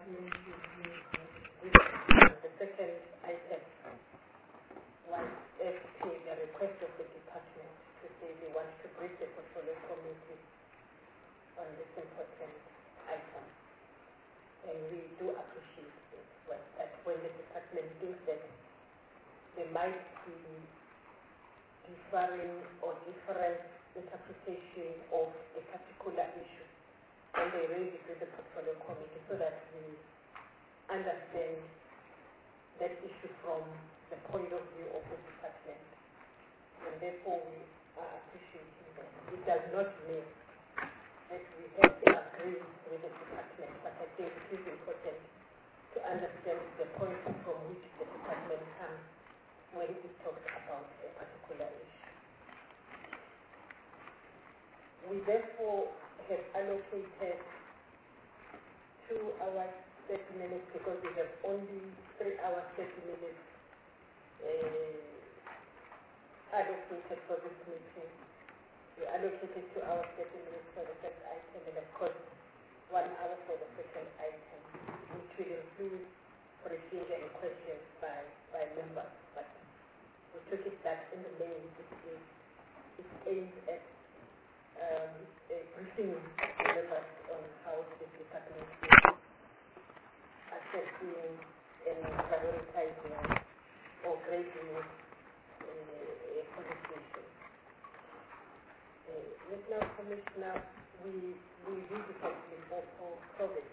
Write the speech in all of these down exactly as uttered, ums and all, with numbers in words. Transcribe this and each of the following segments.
department review. The second item was as per the request of the department to say they want to brief the portfolio committee on this important item. And we do appreciate it, well, that when the department thinks that there might be differing or different interpretation of a particular issue, and they raise it with the portfolio committee so that we understand that issue from the point of view of the department. And therefore we are appreciating that. It does not mean that we have to agree with the department, but I think it is important to understand the point from which the department comes when it talks about a particular issue. We therefore have allocated two hours, thirty minutes, because we have only three hours, thirty minutes uh, allocated for this meeting. We allocated two hours, thirty minutes for the first item, and of course, one hour for the second item, which will include procedure and questions by, by members. But we took it that in the main, it is it aims at um, a briefing members on how the department is assessing and prioritizing or grading uh, a conversation. Uh, National Commissioner, we, we visited before for COVID.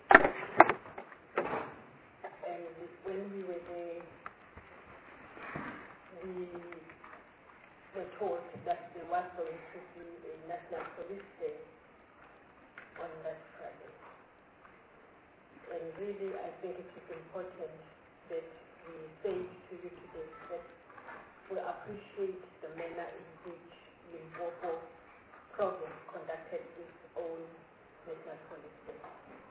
And when we were there, we were told that there was going to be a National Police Day on that Friday. And really, I think it is important that we say to you today that we appreciate the manner in which Limpopo province conducted its own National Police Day.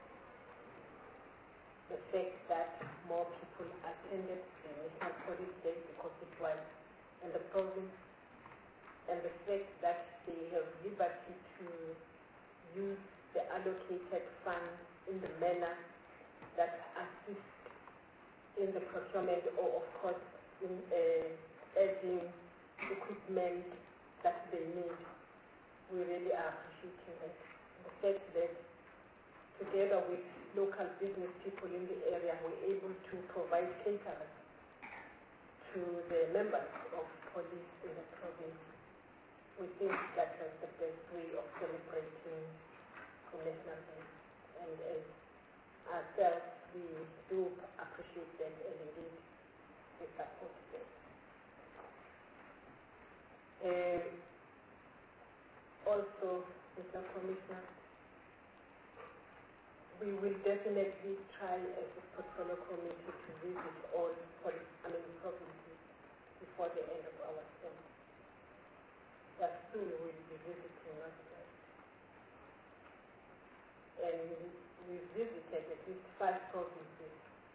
The fact that more people attended the National Police Day because it was in the province, and the fact that they have liberty to use the allocated funds in the manner that assist in the procurement or, of course, in uh, adding equipment that they need. We really are appreciating it. The fact that together with local business people in the area, we're able to provide caterers to the members of police in the province. We think that was the best way of celebrating the National Day. And as ourselves, we do appreciate that, and indeed we support that. Uh, also, Mister Commissioner, we will definitely try as a portfolio committee to visit all police, I mean, provinces before the end of our term. But soon we'll be visiting Northwest. And we visited at least five provinces,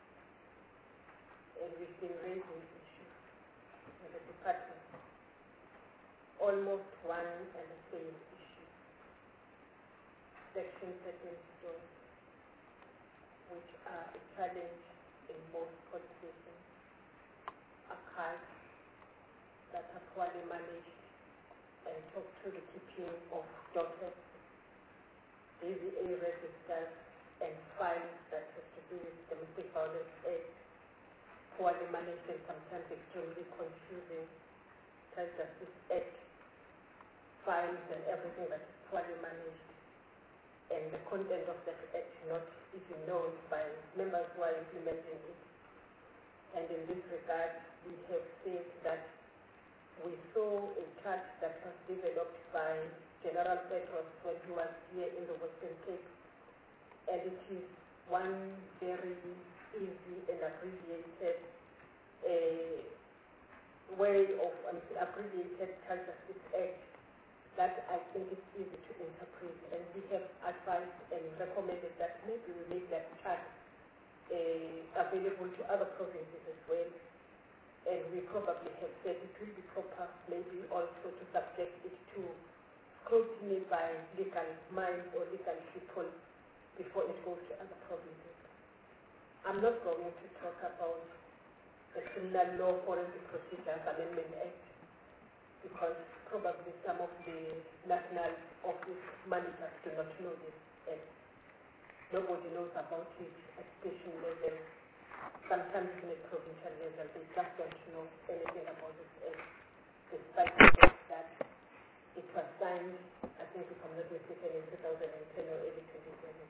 and we've been raising issues in the department. Almost one and the same issue. Section thirteen stones, which are a challenge in most police stations, archives that are poorly managed, and talk to the keeping of doctors, D V A registers, and files that have to do with domestic violence act, poorly managed and sometimes extremely confusing, Child Justice Act, files and everything that is poorly managed, and the content of that act not even known by members who are implementing it. And in this regard, we have said that we saw a chart that was developed by General Petros when he was here in the Western Cape, and it is one very easy and abbreviated uh, way of an abbreviated Child Justice Act that I think is easy to interpret, and we have advised and recommended that maybe we make that chart uh, available to other provinces as well. And we probably have said it will be proper maybe also to subject it to scrutiny by legal minds or legal people before it goes to other provinces. I'm not going to talk about the Criminal Law Forensic Procedures Amendment Act because probably some of the national office managers do not know this act. Nobody knows about it at station level. Sometimes even at provincial level, they just don't know anything about this act, despite the fact that it was signed, I think if I'm not mistaken, in two thousand ten or early twenty eleven.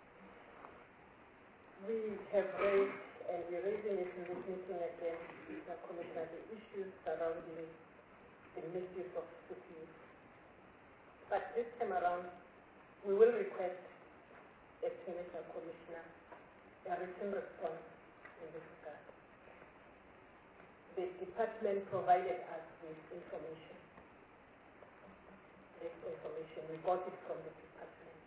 We have raised, and we're raising it in this meeting again, the Commissioner, the issues surrounding the misuse of city. But this time around, we will request a Senator Commissioner a written response in this regard. The department provided us with information. This information, we got it from the department.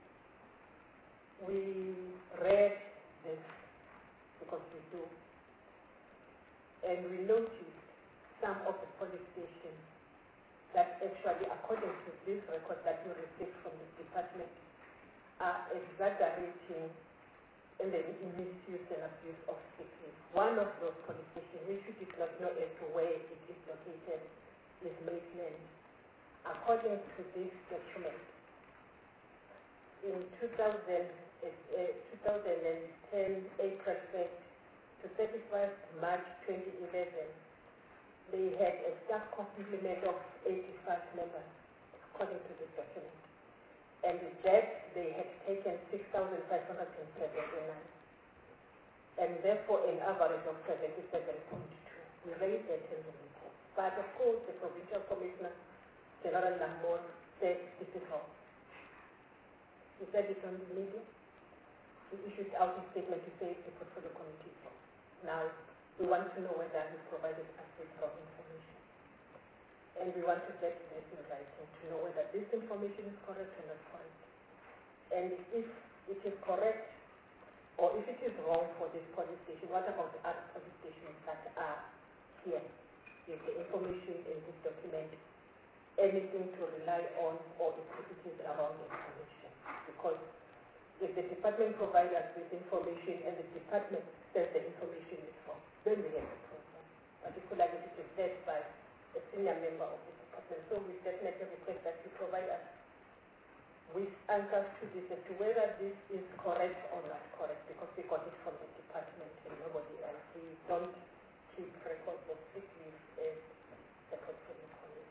We read this because we do, and we noticed some of the police stations that actually, according to this record that we received from the department, are exaggerating in the misuse and abuse of sick leave. One of those police stations, which we did not know as to where it is located, is Maitland. According to this document, in two thousand, uh, twenty ten, April first to thirty-first March twenty eleven, they had a staff complement of eighty-five members, according to this document. And with that, they had taken six thousand five hundred seventy-nine. And therefore, an average of seventy-seven point two. We raised that in the meeting. But of course, the Provincial Commissioner, General Lambon, said this is wrong. He said it on the media. He issued out a statement to say the portfolio committee is wrong. Now, we want to know whether he provided us with wrong information. And we want to get this in writing to know whether this information is correct or not correct. And if it is correct, or if it is wrong for this police station, what about the other police stations that are here? Is the information in this document anything to rely on, or if it is a wrong information? Because if the department provides us with information and the department says the information is wrong, then we have a problem. Particularly if it is led by a senior member of the department. So we definitely request that you provide us with answers to this as to whether this is correct or not correct, because we got it from the department and nobody else. We don't keep records of sick leave as the portfolio committee.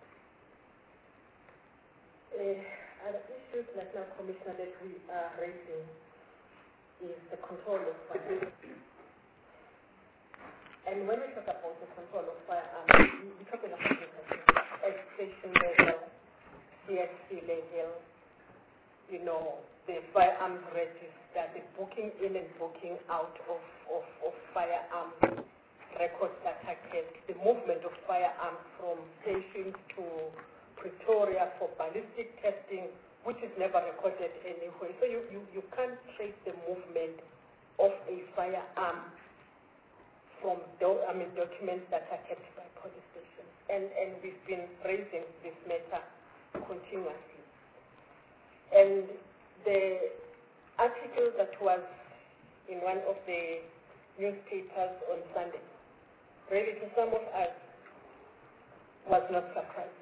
Uh, other issues, National Commissioner, that we are raising is the control of firearms. And when we talk about the control of firearms, we talk about at station level, C S C level, you know, the firearms register, the booking in and booking out of, of, of firearms records that are kept, the movement of firearms from stations to Pretoria for ballistic testing, which is never recorded anywhere. So you, you, you can't trace the movement of a firearm from do, I mean, documents that are kept by police stations. And, and we've been raising this matter continuously. And the article that was in one of the newspapers on Sunday, really to some of us, was not surprising.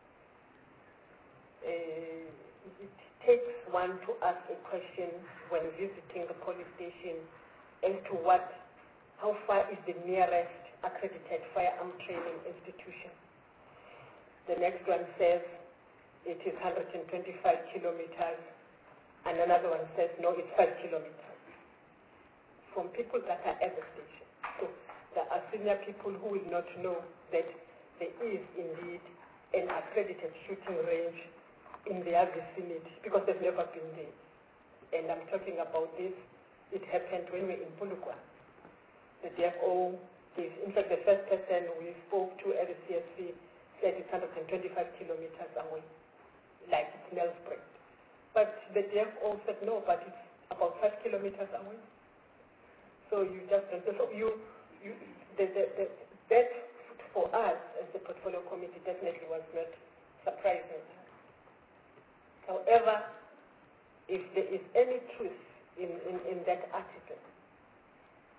Uh, it takes one to ask a question when visiting the police station as to what, how far is the nearest accredited firearm training institution. The next one says it is one hundred twenty-five kilometers, and another one says no, it's five kilometers. From people that are at the station. So there are senior people who will not know that there is indeed an accredited shooting range in their vicinity because they've never been there. And I'm talking about this, it happened when we were in Polokwane. The D F O is, in fact, the first person we spoke to at the C S C said it's one hundred twenty-five kilometers away, like it's Nelspruit. But the D F O said no, but it's about five kilometers away. So you just, so you, you the, the, the, that for us as the portfolio committee definitely was not surprising. However, if there is any truth in, in, in that article,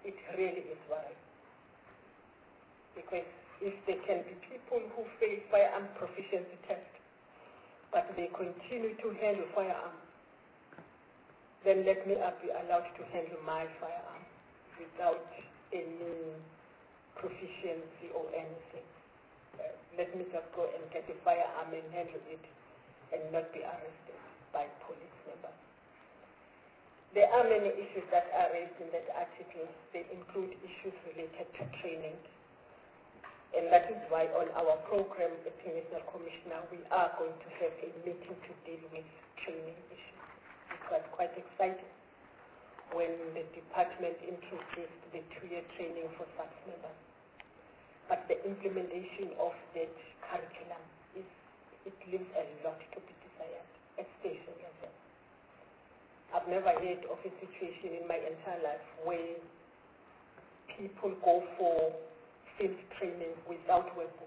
it really is worrying. Because if there can be people who fail firearm proficiency test, but they continue to handle firearms, then let me uh, be allowed to handle my firearm without any proficiency or anything. Uh, let me just go and get a firearm and handle it and not be arrested by police members. There are many issues that are raised in that article. They include issues related to training. And that is why on our program, the National Commissioner, we are going to have a meeting to deal with training issues. It was quite exciting when the department introduced the two-year training for staff members. But the implementation of that curriculum, is, it leaves a lot to be desired at station level. I've never heard of a situation in my entire life where people go for field training without workbooks.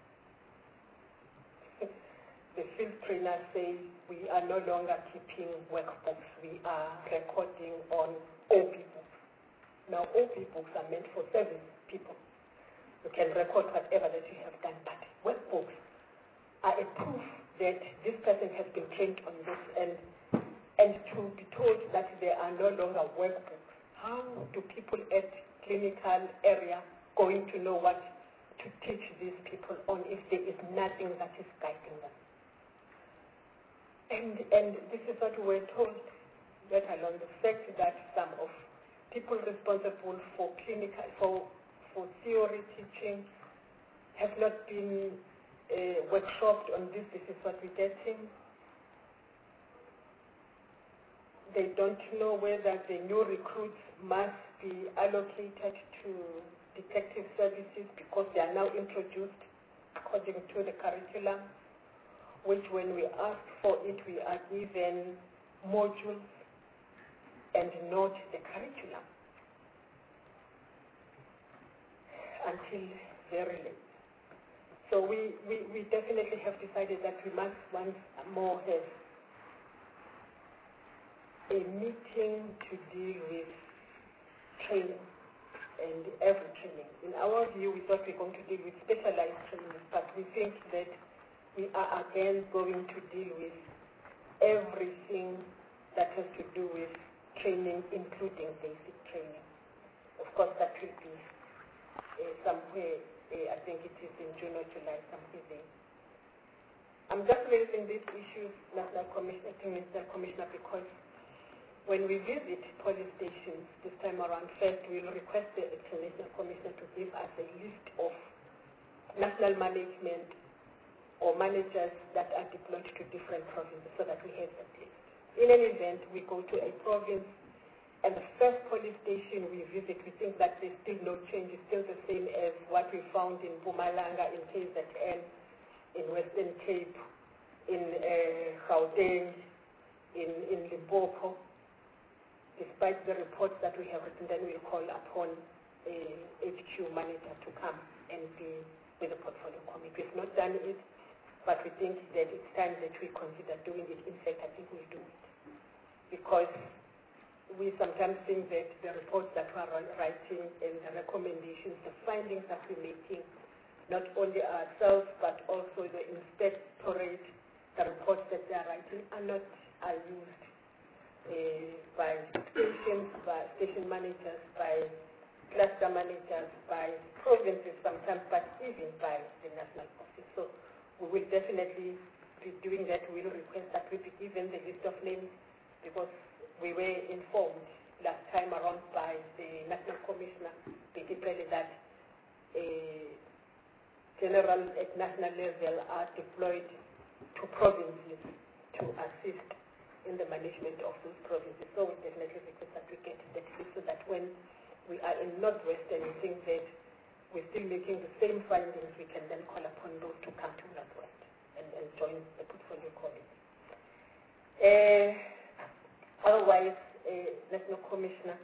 The field trainer says we are no longer keeping workbooks, we are recording on O B books. Now O B books are meant for service people. You can record whatever that you have done, but workbooks are a proof that this person has been trained on this, and and to be told that there are no longer workbooks. How do people at clinical area going to know what to teach these people on if there is nothing that is guiding them? And and this is what we're told, let alone the fact that some of people responsible for clinical, for, for theory teaching have not been uh, workshopped on this. This is what we're getting. They don't know whether the new recruits must be allocated to detective services because they are now introduced according to the curriculum, which when we ask for it, we are given modules and not the curriculum until very late. So we, we, we definitely have decided that we must once more have a meeting to deal with training and every training. In our view, we thought we were going to deal with specialized training, but we think that we are again going to deal with everything that has to do with training, including basic training. Of course, that will be uh, somewhere, uh, I think it is in June or July, somewhere there. I'm just raising these issues, National Commissioner, National Commissioner, because when we visit police stations this time around, first we'll request the National Commissioner to give us a list of national management or managers that are deployed to different provinces so that we have that list. In any event, we go to a province and the first police station we visit, we think that there's still no change, it's still the same as what we found in Mpumalanga, in K Z N, in Western Cape, in uh, Gauteng, in, in Limpopo. Despite the reports that we have written, then we'll call upon a H Q manager to come and be with the portfolio committee. We've not done it, but we think that it's time that we consider doing it. In fact, I think we'll do it. Because we sometimes think that the reports that we're writing and the recommendations, the findings that we're making, not only ourselves, but also the inspectorate, the reports that they are writing are not are used uh, by stations, by station managers, by cluster managers, by provinces sometimes, but even by the national office. So we will definitely be doing that. We will request that we be given the list of names because we were informed last time around by the National Commissioner, particularly that a general at national level are deployed to provinces to assist in the management of those provinces. So we definitely request that we get that list so that when we are in Northwestern, we think that we're still making the same findings, we can then call upon those to come to Northwest and, and join the portfolio committee. Uh, otherwise, uh, National Commissioner,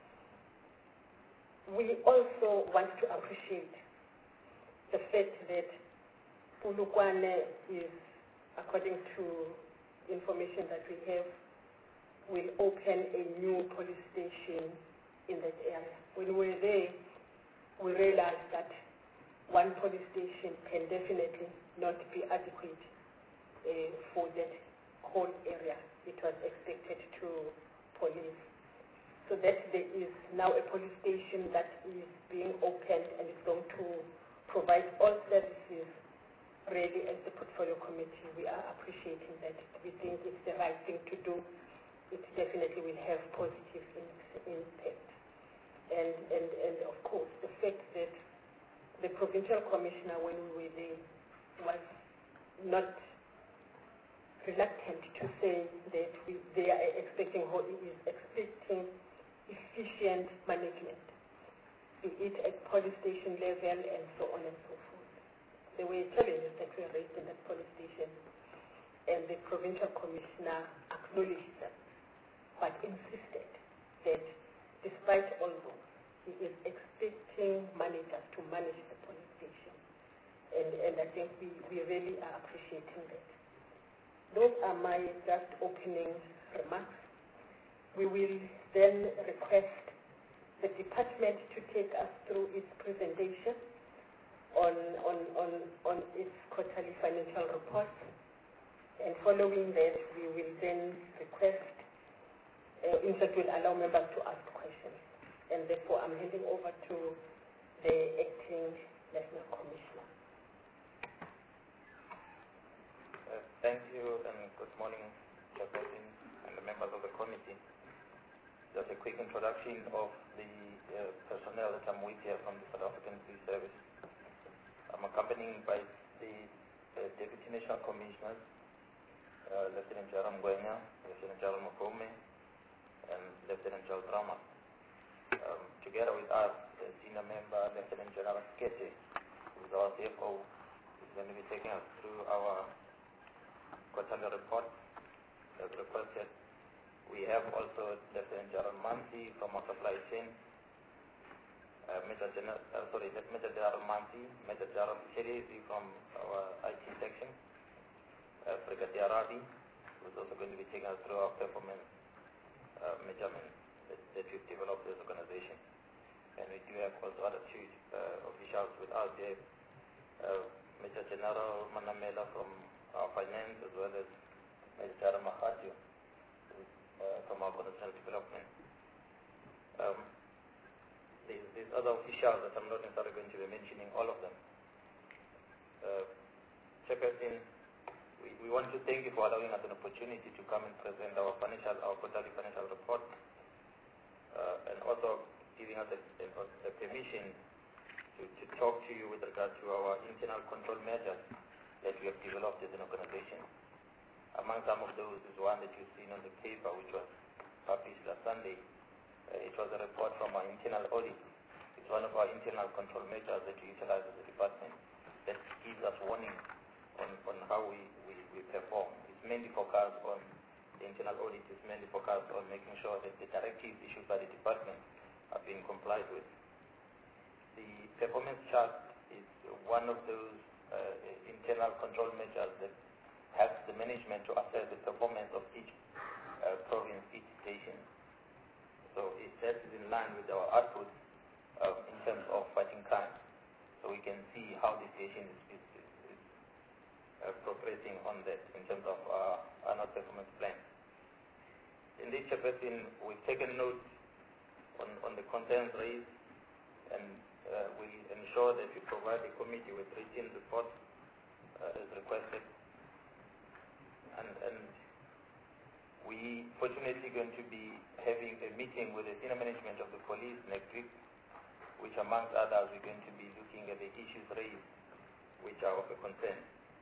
we also want to appreciate the fact that Polokwane is, according to information that we have, will open a new police station in that area. When we were there, we realized that one police station can definitely not be adequate uh, for that whole area. It was expected to police. So that there is now a police station that is being opened and is going to provide all services really as the portfolio committee. We are appreciating that. We think it's the right thing to do. It definitely will have positive in, impact. And, and, and of course, the fact that the provincial commissioner, when we were there, was not reluctant to say that we, they are expecting, or he is expecting efficient management, be it at police station level and so on and so forth. There were challenges that were raised in that police station, and the provincial commissioner acknowledged them, but insisted that despite all those, he is expecting managers to manage the police station. And, and I think we, we really are appreciating that. Those are my just opening remarks. We will then request the department to take us through its presentation on, on, on, on its quarterly financial report. And following that, we will then request, uh, INSAT will allow members to ask questions. And therefore, I'm handing over to the acting national commissioner. Uh, thank you and good morning, Chairperson and the members of the committee. Just a quick introduction of the uh, personnel that I'm with here from the South African Police Service. I'm accompanied by the uh, Deputy National Commissioners, uh, Lieutenant General Ngwenya, Lieutenant General Mokome, and Lieutenant General Drama. Um, together with us, the senior member, Lieutenant General Skete, who is our C F O, is going to be taking us through our quarterly report as requested. We have also Lieutenant General Mansi from our supply chain, uh, Major General, uh, sorry, Major General Mansi, Major General Cherezi from our I T section, uh, Brigadier Rabi, who is also going to be taking us through our performance uh, measurements that, that we've developed as an organization. And we do have also other two uh, officials with us here, uh, Major General Manamela from our finance, as well as Major General Mahadio uh, from our organizational development. Um, there's, there's other officials that I'm not necessarily going to be mentioning, all of them. Uh, Chairperson, we, we want to thank you for allowing us an opportunity to come and present our financial, our quarterly financial report. Uh, and also giving us a, a, a permission to, to talk to you with regard to our internal control measures that we have developed as an organization. Among some of those is one that you've seen on the paper, which was published last Sunday. Uh, it was a report from our internal audit. It's one of our internal control measures that we utilize as a department that gives us warning on, on how we, we, we perform. It's mainly focused on the internal audit is mainly focused on making sure that the directives issued by the department are being complied with. The performance chart is one of those uh, internal control measures that helps the management to assess the performance of each uh, province, each station. So it that is in line with our output uh, in terms of fighting crime. So we can see how the station is, is, is uh, progressing on that in terms of uh, annual performance plan. In this Chairperson, we've taken note on, on the concerns raised, and uh, we ensure that we provide the committee with written reports uh, as requested. And, and we fortunately going to be having a meeting with the senior management of the police next week, which amongst others we're going to be looking at the issues raised, which are of a concern.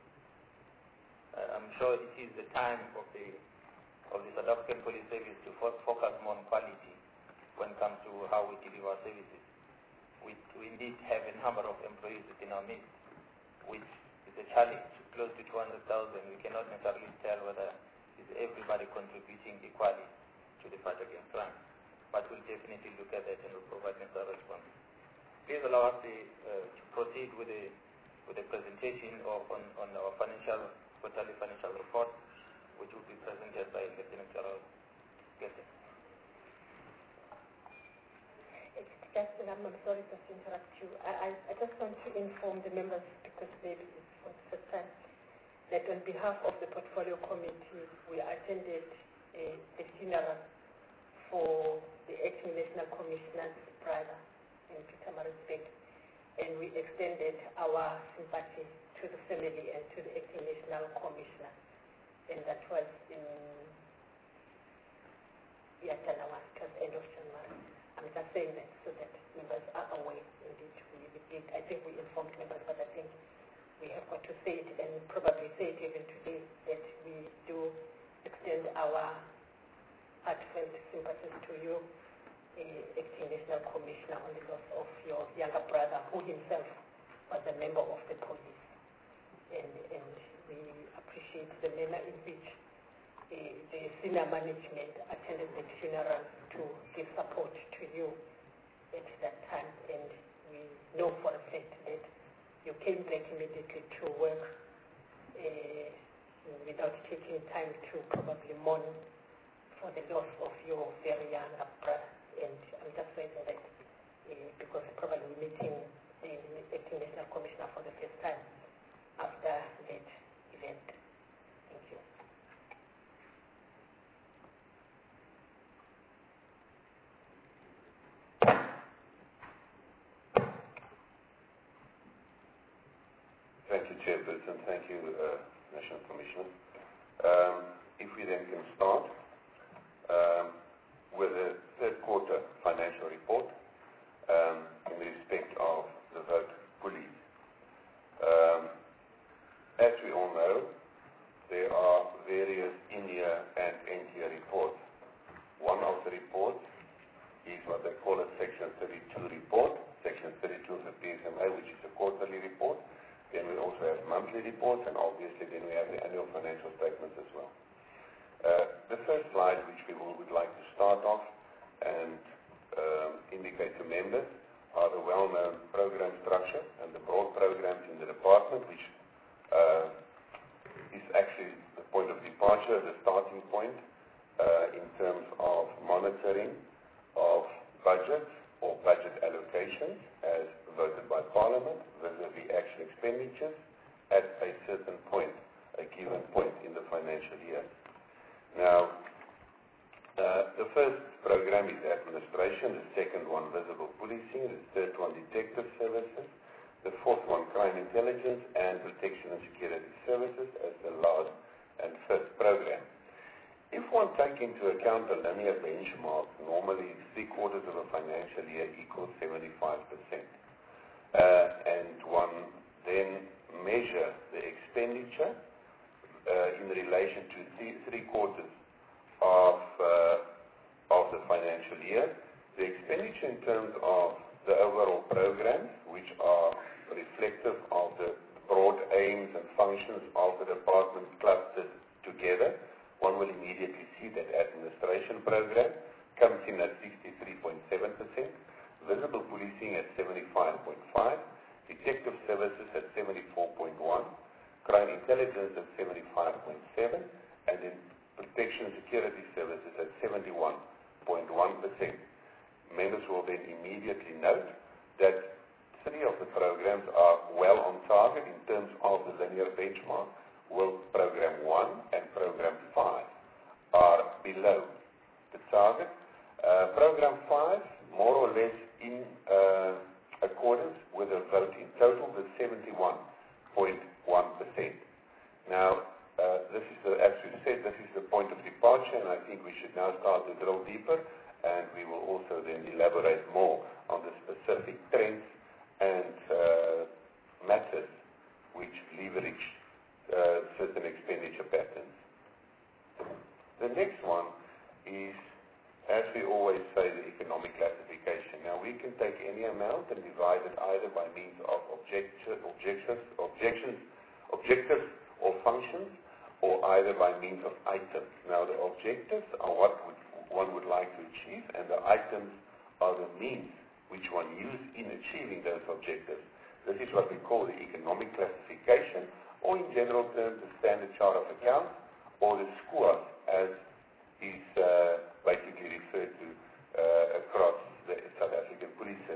Uh, I'm sure it is the time of the of the South African Police Service to fo focus more on quality when it comes to how we deliver our services. We, we indeed have a number of employees within our midst, which is a challenge. Close to two hundred thousand, we cannot necessarily tell whether is everybody contributing equally to the fight against crime. But we'll definitely look at that and we'll provide necessary response. Please allow us the, uh, to proceed with the with the presentation of, on, on our financial quarterly financial report, which will be presented by Lieutenant General Skete. Justin, I'm, I'm sorry just to interrupt you. I, I, I just want to inform the members, because maybe it's for the first time, that on behalf of the portfolio committee, we attended a, a funeral for the acting national commissioner's brother in Pietermaritzburg, and we extended our sympathy to the family and to the acting national commissioner, and that was in yeah, January, it was end of January. I'm just saying that so that members are aware. Indeed, we did. I think we informed members, but I think we have got to say it and probably say it even today that we do extend our heartfelt sympathies to you, uh, acting national commissioner, on the loss of your younger brother, who himself was a member of the police. And, and we appreciate the manner in which uh, the senior management attended the funeral to give support to you at that time. And we know for a fact that you came back immediately to work uh, without taking time to probably mourn for the loss of your very young brother. And I'm just saying that uh, because probably we're meeting the acting national commissioner for the first time after that event. Thank you. Thank you, Chairperson. Thank you, uh, National Commissioner. Um, if we then can start um, with the third quarter financial report um, in respect of the vote police. Um, as we all know, there are various in-year and end-year reports. One of the reports is what they call a Section thirty-two report, Section thirty-two of the P S M A, which is a quarterly report. Then we also have monthly reports, and obviously then we have the annual financial statements as well. Uh, the first slide, which we will, would like to start off and um, indicate to members, are the well-known program structure and the broad programs in the department, which uh, is actually the point of departure, the starting point uh, in terms of monitoring of budgets or budget allocations as voted by Parliament vis-a-vis actual expenditures at a certain point, a given point in the financial year. Now, uh, the first program is administration, the second one visible policing, the third one detective services, the fourth one crime intelligence and protection and security services as the last and fifth program. If one takes into account a linear benchmark, normally three quarters of a financial year equals seventy-five percent. Uh, and one then measure the expenditure uh, in relation to three, three quarters of, uh, of the financial year. The expenditure in terms of the overall programs, which are reflective of the broad aims and functions of the department clustered together, one will immediately see that administration program comes in at sixty-three point seven percent, visible policing at seventy-five point five, detective services at seventy-four point one, crime intelligence at seventy-five point seven, and then protection security services at seventy-one point one percent. Members will then immediately note that three of the programs are well on target in terms of the linear benchmark, while program one and program five are below the target. Uh, program five, more or less in uh, accordance with the vote in total, the seventy-one point one percent. Now, uh, this is, the, as we said, this is the point of departure, and I think we should now start to drill deeper, and we will also then elaborate more on the specific trends and uh, matters which leverage uh, certain expenditure patterns. The next one is, as we always say, the economic classification. Now, we can take any amount and divide it either by means of objections, objections, objections, objectives or functions, or either by means of items. Now, the objectives are what would, one would like to achieve, and the items are the means which one uses in achieving those objectives. This is what we call the economic classification, or in general terms, the standard chart of accounts, or the S C O A, as is uh, basically referred to uh, across the South African Police Service.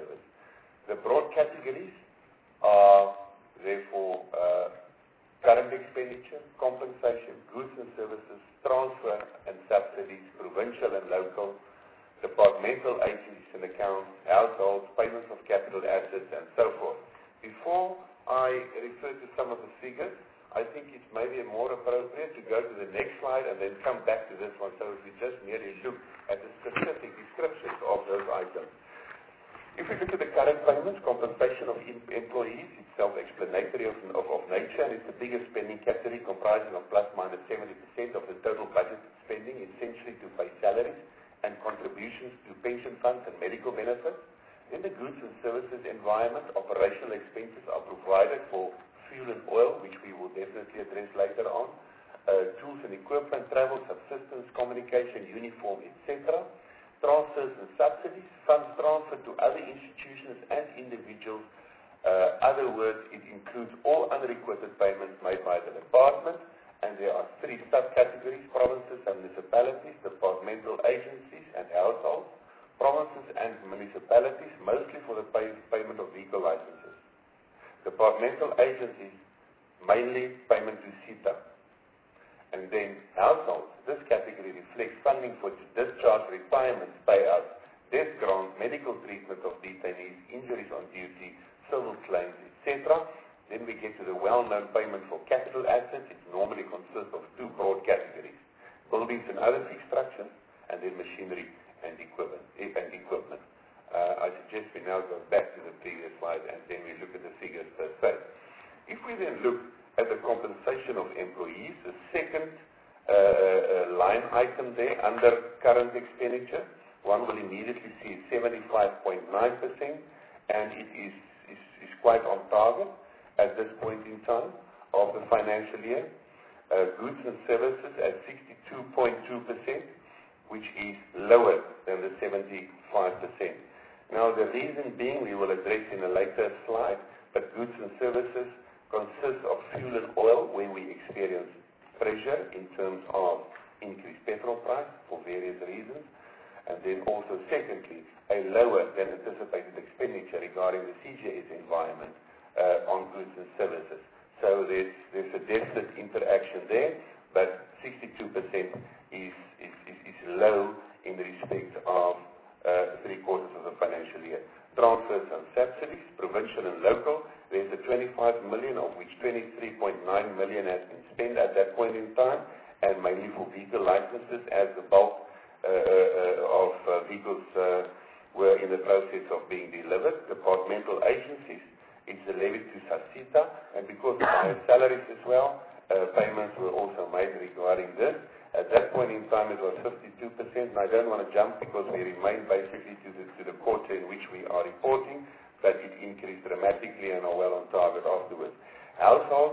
expenditure, compensation, goods and services, transfer and subsidies, provincial and local, departmental agencies and accounts, households, payments of capital assets, and so forth. Before I refer to some of the figures, I think it's maybe more appropriate to go to the next slide and then come back to this one, so if we just merely look at the specific descriptions of those items. If we look at the current payments, compensation of em employees, it's self-explanatory of, of, of nature, and it's the biggest spending category, comprising of plus minus seventy percent of the total budgeted spending, essentially to pay salaries and contributions to pension funds and medical benefits. In the goods and services environment, operational expenses are provided for fuel and oil, which we will definitely address later on, uh, tools and equipment, travel, subsistence, communication, uniform, et cetera. Transfers and subsidies, funds transferred to other institutions and individuals. Uh, other words, it includes all unrequited payments made by the department, and there are three subcategories: provinces and municipalities, departmental agencies and households, provinces and municipalities, mostly for the pay payment of vehicle licenses. Departmental agencies, mainly payment to SETA. And then households, this category reflects funding for discharge, retirements, payouts, death grants, medical treatment of detainees, injuries on duty, civil claims, et cetera. Then we get to the well-known payment for capital assets. It normally consists of two broad categories: buildings and other fixed structures, and then machinery and equipment. And equipment. Uh, I suggest we now go back to the previous slide and then we look at the figures per se. If we then look at the compensation of employees, the second uh, uh, line item there under current expenditure, one will immediately see seventy-five point nine percent, and it is, is, is quite on target at this point in time of the financial year. Uh, goods and services at sixty-two point two percent, which is lower than the seventy-five percent. Now, the reason being, we will address in a later slide, but goods and services consists of fuel and oil, where we experience pressure in terms of increased petrol price for various reasons, and then also, secondly, a lower than anticipated expenditure regarding the C J S environment uh, on goods and services. So there's, there's a definite interaction there, but sixty-two percent is, is, is, is low in respect of uh, three quarters of the financial year. Transfers and subsidies, provincial and local, there's a twenty-five million, of which twenty-three point nine million has been spent at that point in time, and mainly for vehicle licenses, as the bulk uh, uh, of uh, vehicles uh, were in the process of being delivered. Departmental agencies, it's a levy to SACITA, and because of higher salaries as well, uh, payments were also made regarding this. At that point in time, it was fifty-two percent, and I don't want to jump because we remain basically to the, to the quarter in which we are reporting, but it increased dramatically and are well on target afterwards. Households,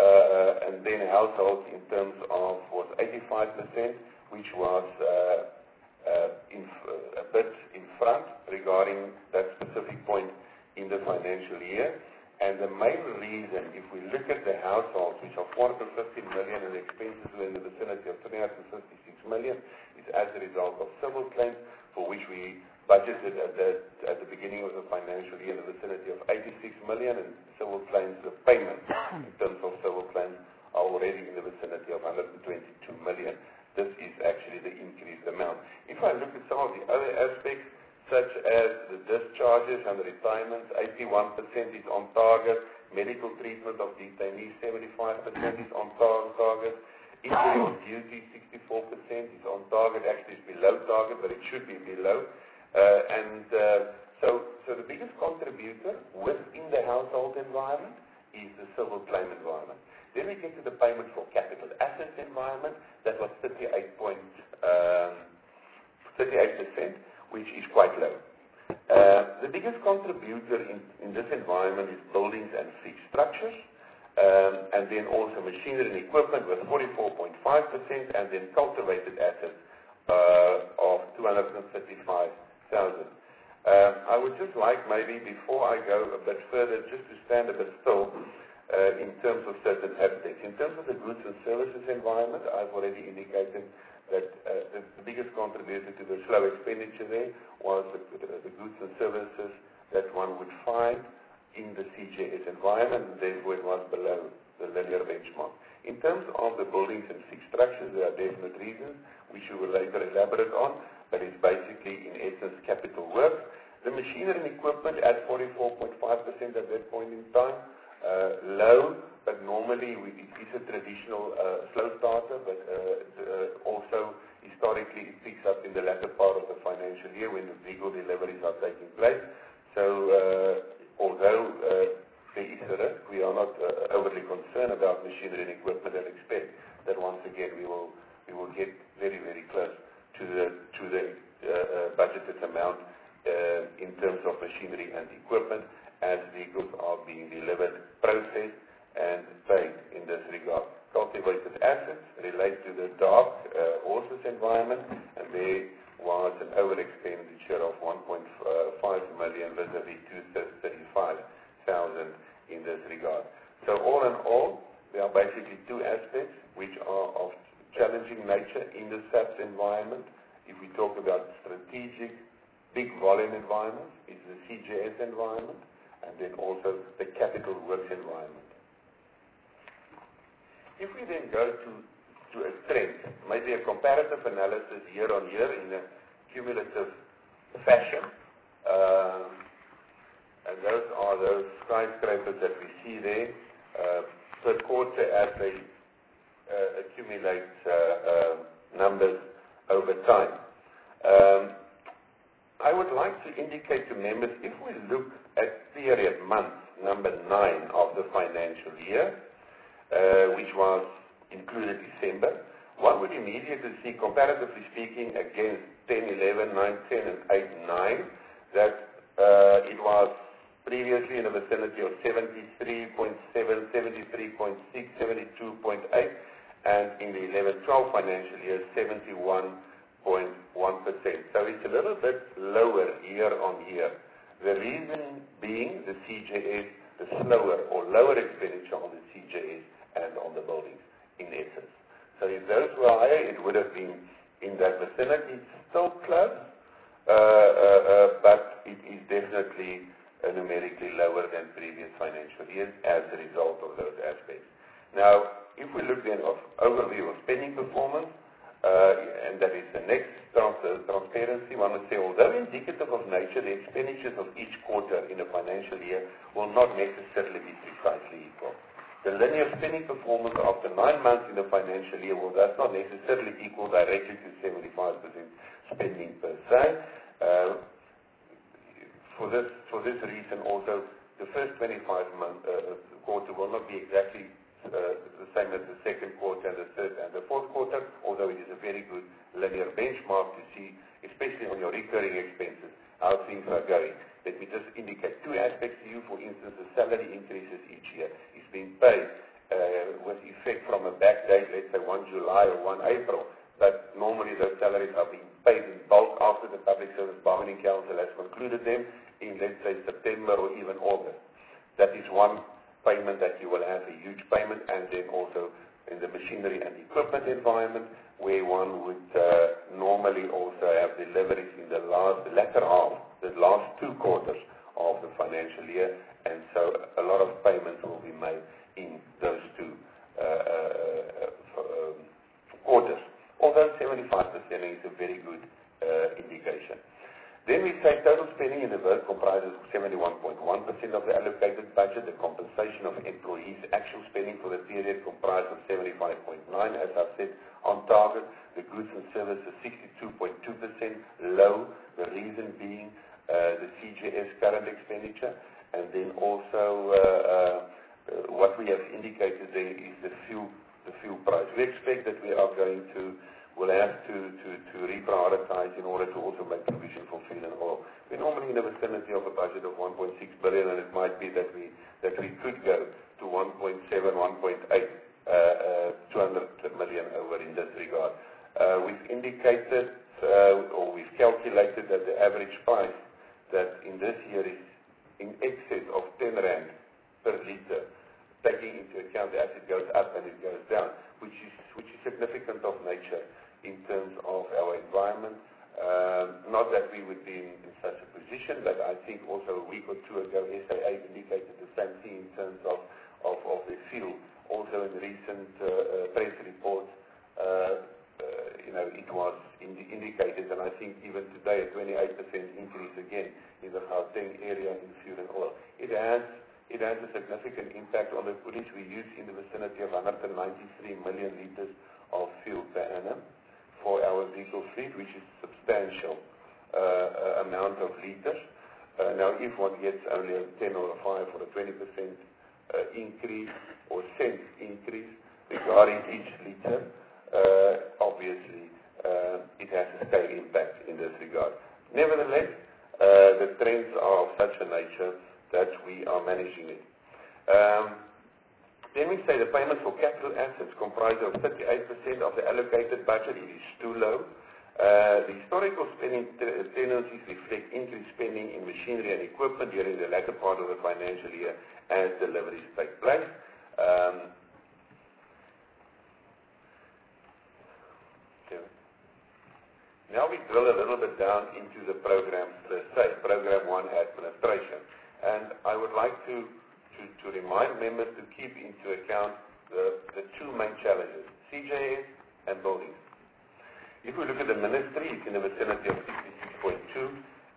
uh, and then households in terms of was eighty-five percent, which was uh, uh, in, uh, a bit in front regarding that specific point in the financial year. And the main reason, if we look at the households, which are four hundred fifty million and the expenses were in the vicinity of three hundred fifty-six million, is as a result of civil claims, for which we budgeted at the, at the beginning of the financial year in the vicinity of eighty-six million, and civil claims, the payments in terms of civil claims are already in the vicinity of one hundred twenty-two million. This is actually the increased amount. If I look at some of the other aspects, such as the discharges and the retirements, eighty-one percent is on target. Medical treatment of detainees, seventy-five percent is on tar target. Injury on duty, sixty-four percent is on target. Actually, it's below target, but it should be below. Uh, and uh, so, so the biggest contributor within the household environment is the civil claim environment. Then we get to the payment for capital assets environment. That was thirty-eight percent, which is quite low. Uh, the biggest contributor in, in this environment is buildings and fixed structures, um, and then also machinery and equipment with forty-four point five percent, and then cultivated assets uh, of two hundred thirty-five thousand. Um, I would just like maybe, before I go a bit further, just to stand a bit still uh, in terms of certain aspects. In terms of the goods and services environment, I've already indicated that uh, the, the biggest contributor to the slow expenditure there was the, the, the goods and services that one would find in the C J S environment, and therefore it was below the linear benchmark. In terms of the buildings and fixed structures, there are definite reasons which we will later elaborate on, but it's basically, in essence, capital work. The machinery and equipment at forty-four point five percent at that point in time, uh, low, but normally we, it is a traditional uh, slow starter, but uh, uh, also historically it picks up in the latter part of the financial year when the vehicle deliveries are taking place. So uh, although uh, there is a risk, we are not uh, overly concerned about machinery and equipment and expect that once again we will we will get very, very close to the to the uh, uh, budgeted amount uh, in terms of machinery and equipment as vehicles are being delivered, processed and paid in this regard. Cultivated assets relate to the dark uh, horses environment, and there was an over expenditure of one point five million vis-a-vis two hundred thirty-five thousand in this regard. So all in all, there are basically two aspects which are of challenging nature in the S A P S environment. If we talk about strategic, big volume environment, it's the C J S environment, and then also the capital works environment. If we then go to, to a trend, maybe a comparative analysis year on year in a cumulative fashion, uh, and those are those skyscrapers that we see there, uh, per quarter as they uh, accumulate uh, uh, numbers over time. Um, I would like to indicate to members, if we look at period month number nine of the financial year, uh, which was included December, one would immediately see, comparatively speaking, against ten, eleven, nine, ten, and eight, nine, that uh, it was previously in the vicinity of seventy-three point seven, seventy-three point six, seventy-two point eight, and in the eleven twelve financial year, seventy-one point one percent. So it's a little bit lower year on year. The reason being the C J S, the slower or lower expenditure on the C J S and on the buildings, in essence. So if those were higher, it would have been in that vicinity. It's still close, uh, uh, uh, but it is definitely uh, numerically lower than previous financial years as a result of those aspects. Now, if we look then of overview of spending performance, uh, and that is the next trans- uh, transparency, one would say, although indicative of nature, the expenditures of each quarter in a financial year will not necessarily be precisely equal. The linear spending performance after nine months in the financial year will thus not necessarily equal directly to seventy-five percent spending per se. Uh, for this for this reason also, the first twenty-five month uh, quarter will not be exactly uh, the same as the second quarter and the third and the fourth quarter, although it is a very good linear benchmark to see, especially on your recurring expenses, how things are going. Let me just indicate two aspects to you. For instance, the salary increases each year is being paid uh, with effect from a back date, let's say first July or first April, but normally those salaries are being paid in bulk after the Public Service Bargaining Council has concluded them in, let's say, September or even August. That is one payment that you will have, a huge payment, and then also in the machinery and equipment environment, where one would uh, normally also have deliveries in the last, the latter half, the last two quarters of the financial year, and so a lot of payments will be made in those two uh, uh, um, quarters. Although seventy-five percent is a very good uh, indication. Then we say total spending in the work comprises seventy-one point one percent of the allocated budget. The compensation of employees' actual spending for the period comprised of seventy-five point nine, as I've said, on target. The goods and services sixty-two point two percent low. The reason being uh, the C J S current expenditure, and then also uh, uh, what we have indicated there is the fuel, the fuel price. We expect that we are going to will have to, to, to reprioritize in order to also make provision for fuel and oil. We're normally in the vicinity of a budget of one point six billion, and it might be that we that we could go to one point seven, one point eight, uh, uh, two hundred million over in this regard. Uh, we've indicated uh, or we've calculated that the average price that in this year is in excess of ten rand per litre, taking into account as it goes up and it goes down, which is which is significant of nature in terms of our environment. Um, not that we would be in, in such a position, but I think also a week or two ago S A A indicated the same thing in terms of, of, of the fuel Also in recent uh, uh, press reports, uh, uh, you know, it was indi indicated, and I think even today a twenty-eight percent increase again in the Gauteng area in fuel and oil. It has, it has a significant impact on the footage. We use in the vicinity of one hundred ninety-three million litres of fuel per annum for our vehicle fleet, which is a substantial uh, amount of litres. Uh, now, if one gets only a ten or a five or a twenty percent uh, increase or cent increase regarding each litre, uh, obviously uh, it has a scale impact in this regard. Nevertheless, uh, the trends are of such a nature that we are managing it. Um, then we say the payments for capital assets comprise of thirty-eight percent of the allocated budget. It is too low. Uh, the historical spending tendencies reflect increased spending in machinery and equipment during the latter part of the financial year as deliveries take place. Um, now we drill a little bit down into the programs per se, Program one Administration. And I would like to, to, to remind members to keep into account the, the two main challenges, C J S and buildings. If we look at the ministry, it's in the vicinity of sixty-six point two.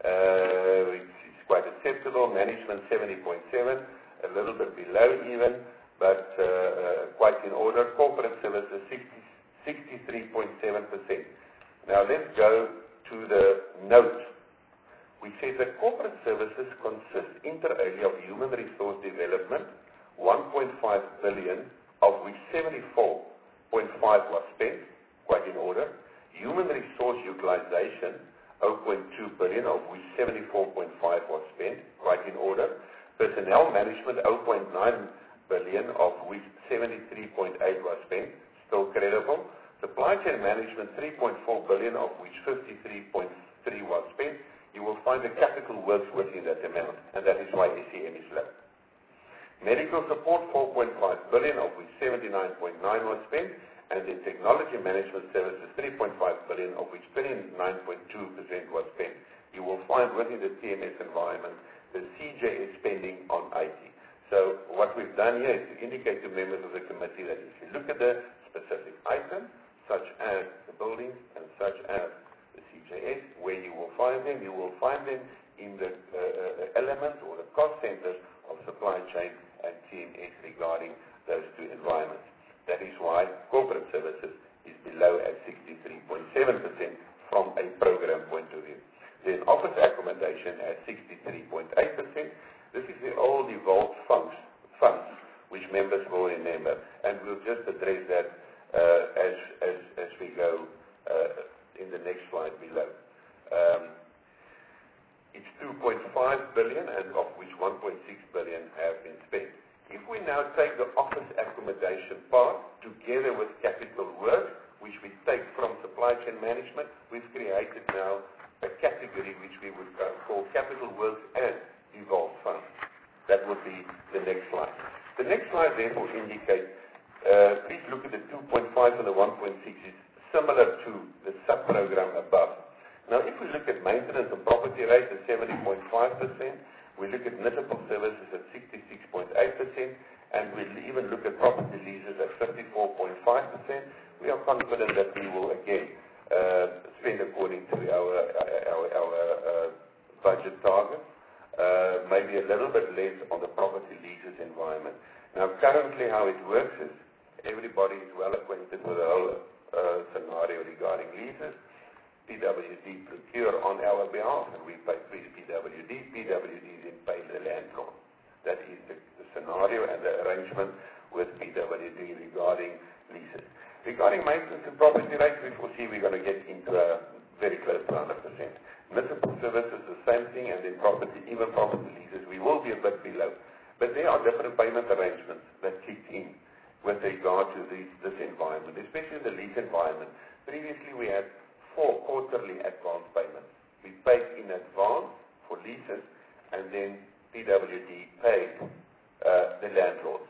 Uh, it's, it's quite acceptable. Management seventy point seven, a little bit below even, but uh, uh, quite in order. Corporate services sixty-three point seven percent. Now let's go to the note. We say that corporate services consist inter alia of human resource development, one point five billion, of which seventy-four point five was spent, quite in order. Human resource utilization, zero point two billion, of which seventy-four point five was spent, quite in order. Personnel management, zero point nine billion, of which seventy-three point eight was spent, still credible. Supply chain management, three point four billion, of which fifty-three point three was spent. You will find the capital works within that amount, and that is why S E M is low. Medical support, four point five billion, of which seventy-nine point nine was spent. And in technology management services, three point five billion, of which twenty-nine point two percent was spent. You will find within the T M S environment the C J S spending on I T. So what we've done here is to indicate to members of the committee that if you look at the specific items, such as the buildings and such as the C J S, where you will find them, you will find them in the uh, element or the cost centers of supply chain and T M S regarding those two environments. That is why corporate services is below at sixty-three point seven percent from a program point of view. Then office accommodation at sixty-three point eight percent. This is the old evolved funds, funds which members will remember. And we'll just address that uh, as, as, as we go uh, in the next slide below. Um, it's two point five billion, and of which one point six billion have been spent. If we now take the office accommodation part together with capital work, which we take from supply chain management, we've created now a category which we would call capital works and evolved funds. That would be the next slide. The next slide therefore indicate, uh, please look at the two point five and the one point six is similar to the sub-program above. Now if we look at maintenance and property rate at seventy point five percent, we look at municipal services at sixty-six point eight percent, and we even look at property leases at fifty-four point five percent. We are confident that we will again uh, spend according to our our, our uh, budget targets, uh, maybe a little bit less on the property leases environment. Now, currently, how it works is everybody is well acquainted with the whole uh, scenario regarding leases. P W D procure on our behalf, and we pay P W D. P W D then pay the landlord. That is the, the scenario and the arrangement with P W D regarding leases. Regarding maintenance and property rates, we foresee we're going to get into a very close to one hundred percent. Municipal services, the same thing, and then property, even property leases, we will be a bit below. But there are different payment arrangements that kicked in with regard to these, this environment, especially the lease environment. Previously, we had four quarterly advance payments. We paid in advance for leases, and then P W D paid uh, the landlords.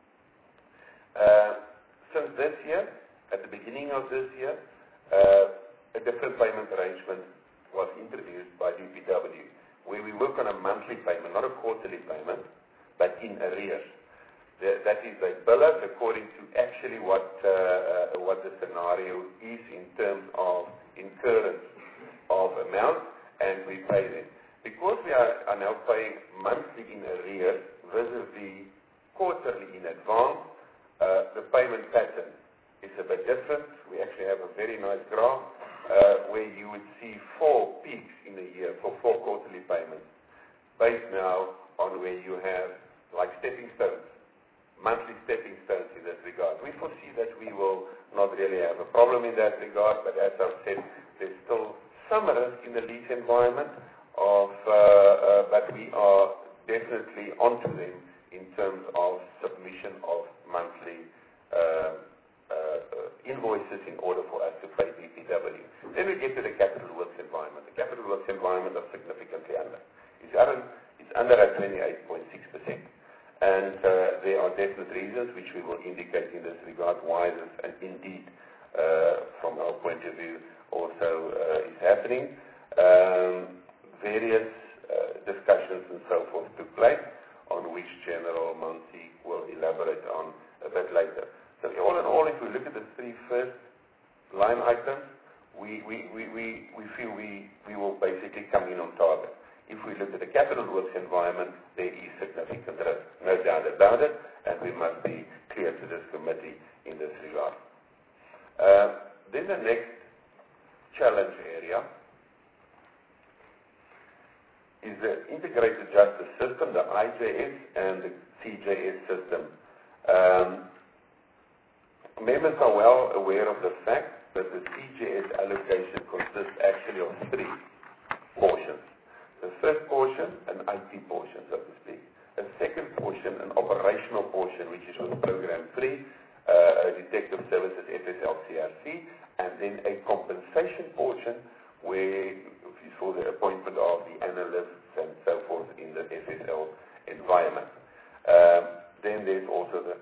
Uh, since this year, at the beginning of this year, uh, a different payment arrangement was introduced by D P W, where we work on a monthly payment, not a quarterly payment, but in arrears. The, that is, they bill us according to actually what uh, uh, what the scenario is in terms of incurrence of amount, and we pay them. Because we are, are now paying monthly in arrears versus quarterly in advance, uh, the payment pattern is a bit different. We actually have a very nice graph uh, where you would see four peaks in a year for four quarterly payments, based now on where you have like stepping stones, monthly stepping stones in that regard. We foresee that we will not really have a problem in that regard, but as I've said, there's still some risk in the lease environment, of, uh, uh, but we are definitely onto them in terms of submission of monthly uh, uh, invoices in order for us to pay B P W. Then we get to the capital works environment. The capital works environment is significantly under. It's under, it's under at twenty-eight point six percent. And uh, there are definite reasons which we will indicate in this regard why this, and indeed, uh, from our point of view, also uh, is happening. Um, various uh, discussions and so forth took place, on which General Monsi will elaborate on a bit later. So all in all, if we look at the three first line items, we, we, we, we, we feel we, we will basically come in on target. If we look at the capital works environment, there is significant risk, no doubt about it, and we must be clear to this committee in this regard. Uh, then the next challenge area is the integrated justice system, the I J S and the C J S system. Um, members are well aware of the fact that the C J S allocation consists actually of three portions. The first portion, an I T portion, so to speak. A second portion, an operational portion, which is with Program three, uh, Detective Services, F S L C R C, and then a compensation portion where is for the appointment of the analysts and so forth in the F S L environment. Um, then there's also the,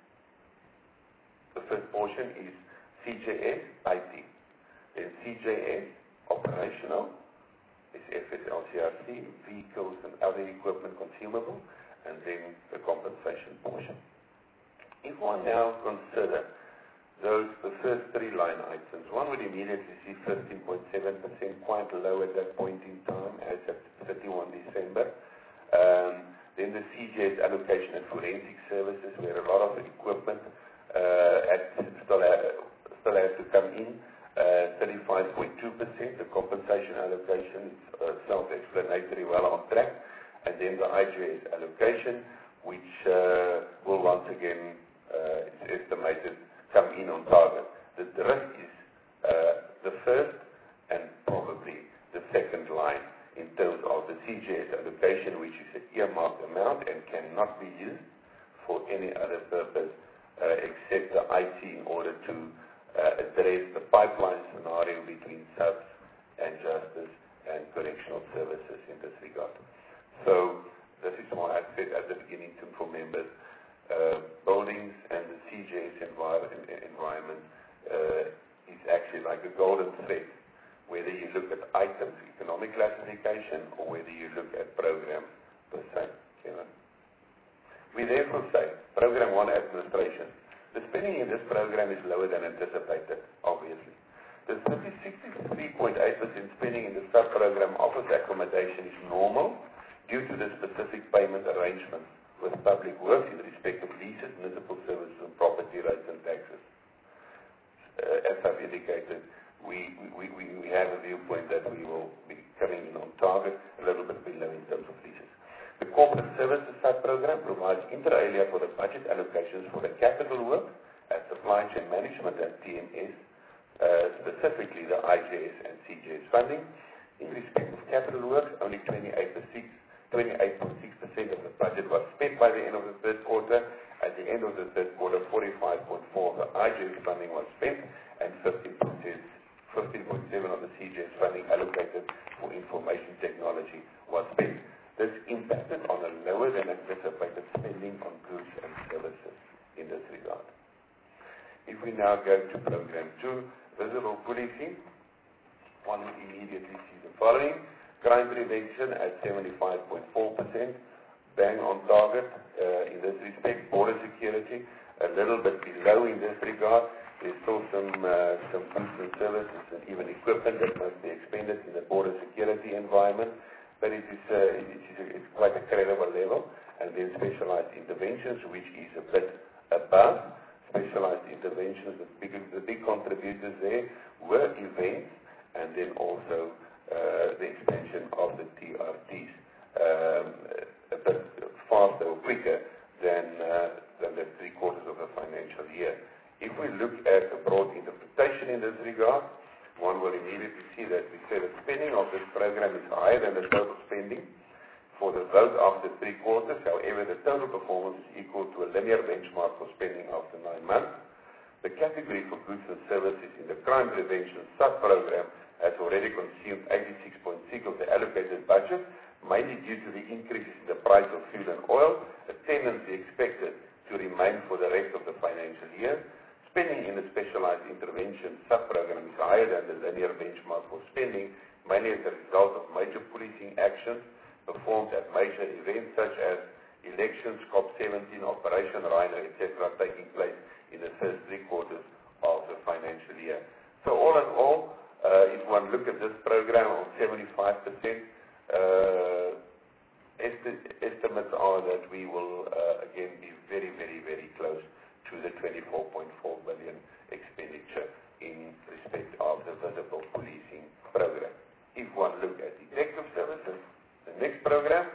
the first portion is C J S I T. Then C J S operational is F S L C R C, vehicles and other equipment consumable, and then the compensation portion. If one now consider those, the first three line items, one would immediately see fifteen point seven percent, quite low at that point in time, as at thirty-first December. Um, then the C J S allocation and forensic services, where a lot of equipment uh, had, still, have, still has to come in, uh, thirty-five point two percent. The compensation allocation is uh, self-explanatory, well on track. And then the I J S allocation, which uh, will once again, uh, is estimated come in on target. The, the risk is uh, the first and probably the second line in terms of the C J S allocation, which is an earmarked amount and cannot be used for any other purpose uh, except the I T in order to uh, address the pipeline scenario between subs and justice and correctional services in this regard. So this is why I said at the beginning to for members, Uh, buildings and the C J S environment, environment uh, is actually like a golden thread, whether you look at items, economic classification, or whether you look at programs per se. You know. We therefore say, Program one administration. The spending in this program is lower than anticipated, obviously. The sixty-three point eight percent spending in the sub-program office accommodation is normal due to the specific payment arrangements with public works in respect of leases, municipal services, and property rates and taxes. Uh, as I've indicated, we, we, we, we have a viewpoint that we will be coming in on target, a little bit below in terms of leases. The corporate services sub-program provides inter alia for the budget allocations for the capital work at supply chain management and T M S, uh, specifically the I J S and C J S funding. In respect of capital works, only twenty-eight point six percent of the budget was spent by the end of the third quarter. At the end of the third quarter, forty-five point four percent of the I J S funding was spent and fifteen point seven of the C J S funding allocated for information technology was spent. This impacted on a lower than anticipated spending on goods and services in this regard. If we now go to Program two, Visible Policing, one would immediately see the following. Crime prevention at seventy-five point four percent, bang on target uh, in this respect. Border security, a little bit below in this regard. There's still some uh, some goods and services and even equipment that must be expended in the border security environment, but it is, uh, it is a, it's quite a credible level. And then specialized interventions, which is a bit above specialized interventions. The big, the big contributors there were events, and then also uh, the expansion of the T R Ts, um, a bit faster or quicker than, uh, than the three quarters of the financial year. If we look at a broad interpretation in this regard, one will immediately see that we say the spending of this program is higher than the total spending for the vote after three quarters. However, the total performance is equal to a linear benchmark for spending after nine months. The category for goods and services in the crime prevention sub-program has already consumed eighty-six point six of the allocated budget, mainly due to the increases in the price of fuel and oil, a tendency expected to remain for the rest of the financial year. Spending in the specialized intervention sub-program is higher than the linear benchmark for spending, mainly as a result of major policing actions performed at major events such as elections, COP seventeen, Operation Rhino, et cetera, taking place in the first three quarters of the financial year. So all in all, uh, if one look at this program of seventy-five percent, uh, esti- estimates are that we will uh, again be very, very, very close to the twenty-four point four billion expenditure in respect of the visible policing program. If one look at detective services, the next program,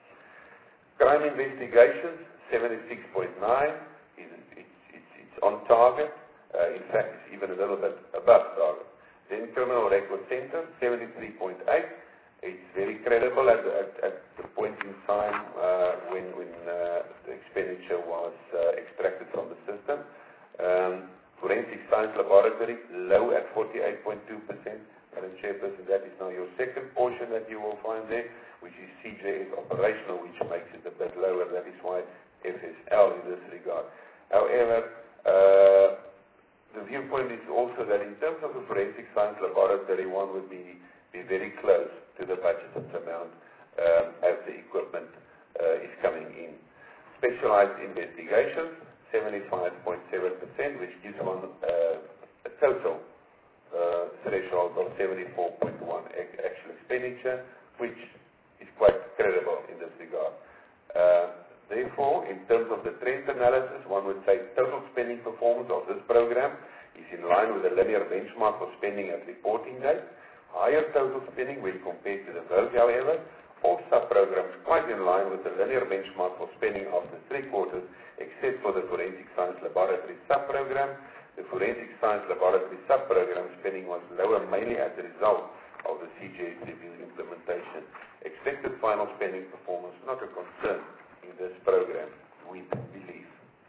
crime investigations, seventy-six point nine, is it's, it's, it's on target. Uh, in fact, it's even a little bit above target. Then criminal record center, seventy-three point eight. It's very credible at, at, at the point in time uh, when, when uh, the expenditure was uh, extracted from the system. Um, forensic science laboratory, low at forty-eight point two percent. Madam Chairperson, that is now your second portion that you will find there, which is C J S operational, which makes it a bit lower. That is why F S L in this regard. However, uh, the viewpoint is also that in terms of the forensic science laboratory, one would be, be very close to the budgeted amount um, as the equipment uh, is coming in. Specialized investigations, seventy-five point seven percent, which gives one uh, a total Uh, threshold of seventy-four point one actual expenditure, which is quite credible in this regard. Uh, therefore, in terms of the trend analysis, one would say total spending performance of this program is in line with the linear benchmark for spending at reporting date. Higher total spending when compared to the vote, however, all sub-programs quite in line with the linear benchmark for spending after three quarters, except for the forensic science laboratory sub-program. The forensic science laboratory sub-program spending was lower mainly as a result of the C J S review implementation. Expected final spending performance not a concern in this program, we believe.